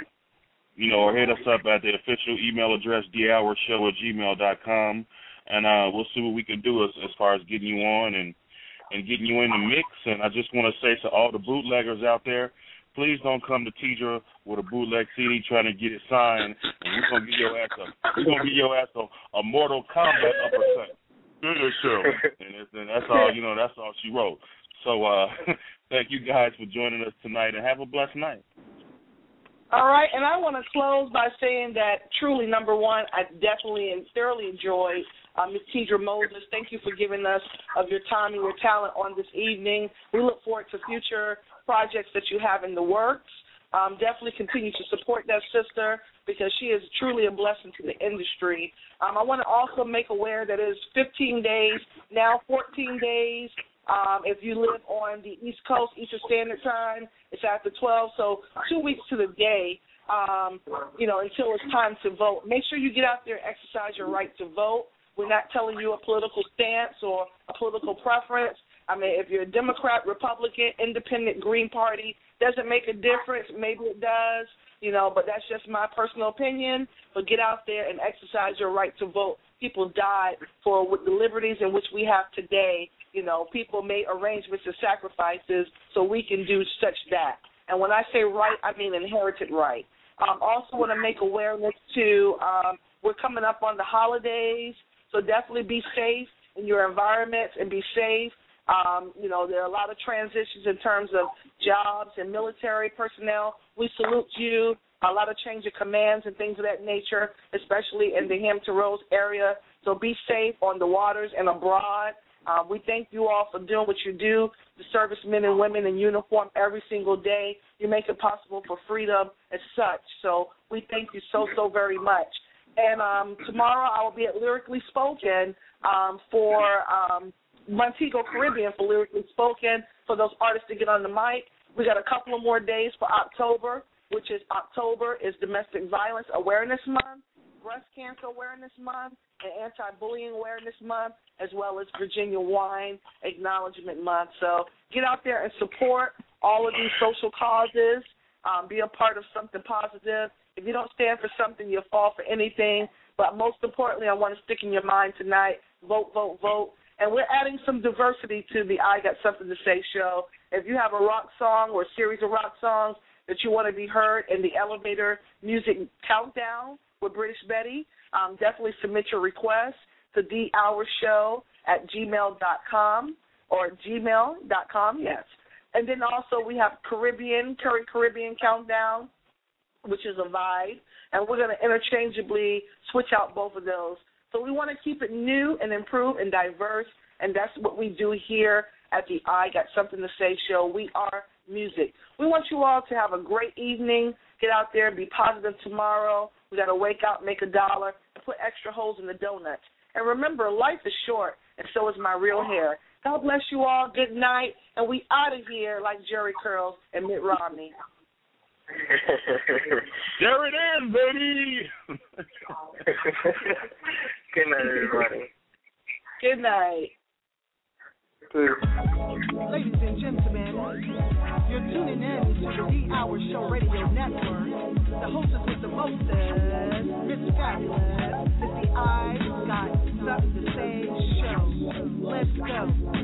you know, or hit us up at the official email address, d hour show at gmail dot com, and uh, we'll see what we can do as, as far as getting you on and, and getting you in the mix. And I just want to say to all the bootleggers out there, please don't come to Tidra with a bootleg C D trying to get it signed, and we're going to get your ass a, we're gonna get your ass a, a Mortal Kombat uppercut. Sure. And, it's, and that's all, you know, that's all she wrote. So uh, thank you guys for joining us tonight, and have a blessed night. All right, and I want to close by saying that truly, number one, I definitely and thoroughly enjoyed uh, Miz Tidra Moses. Thank you for giving us of your time and your talent on this evening. We look forward to future projects that you have in the works. Um, definitely continue to support that sister because she is truly a blessing to the industry. Um, I want to also make aware that it is fifteen days, now fourteen days. Um, if you live on the East Coast, Eastern Standard Time, it's after twelve, so two weeks to the day, um, you know, until it's time to vote. Make sure you get out there and exercise your right to vote. We're not telling you a political stance or a political preference. I mean, if you're a Democrat, Republican, Independent, Green Party, doesn't make a difference. Maybe it does, you know, but that's just my personal opinion. But get out there and exercise your right to vote. People died for the liberties in which we have today. You know, people made arrangements and sacrifices so we can do such that. And when I say right, I mean inherited right. Um, also want to make awareness to um, we're coming up on the holidays, so definitely be safe in your environments and be safe. Um, you know, there are a lot of transitions in terms of jobs and military personnel. We salute you. A lot of change of commands and things of that nature, especially in the Hampton Roads area. So be safe on the waters and abroad. Uh, we thank you all for doing what you do, the servicemen and women in uniform every single day. You make it possible for freedom as such. So we thank you so, so very much. And um, tomorrow I will be at Lyrically Spoken um, for um, Montego Caribbean for Lyrically Spoken for those artists to get on the mic. We got a couple of more days for October, which is October is Domestic Violence Awareness Month, Breast Cancer Awareness Month, and Anti-Bullying Awareness Month, as well as Virginia Wine Acknowledgement Month. So get out there and support all of these social causes. Um, be a part of something positive. If you don't stand for something, you'll fall for anything. But most importantly, I want to stick in your mind tonight, vote, vote, vote. And we're adding some diversity to the I Got Something to Say show. If you have a rock song or a series of rock songs that you want to be heard in the Elevator Music Countdown with British Betty, um, definitely submit your request to the hour show at gmail dot com or gmail dot com, yes. And then also we have Caribbean, Curry Caribbean Countdown, which is a vibe, and we're going to interchangeably switch out both of those. So we want to keep it new and improved and diverse, and that's what we do here at the I Got Something to Say show. We are music. We want you all to have a great evening. Get out there and be positive tomorrow. We got to wake up, make a dollar, and put extra holes in the donuts. And remember, life is short, and so is my real hair. God bless you all. Good night. And we out of here like Jerry Curls and Mitt Romney. There it is, baby. Good night, everybody. Good night. Ladies and gentlemen, you're tuning in to the D-Hour Show Radio Network. The hostess with the mostest, Miss Fabulous. It's the I Got Something to Say show. Let's go.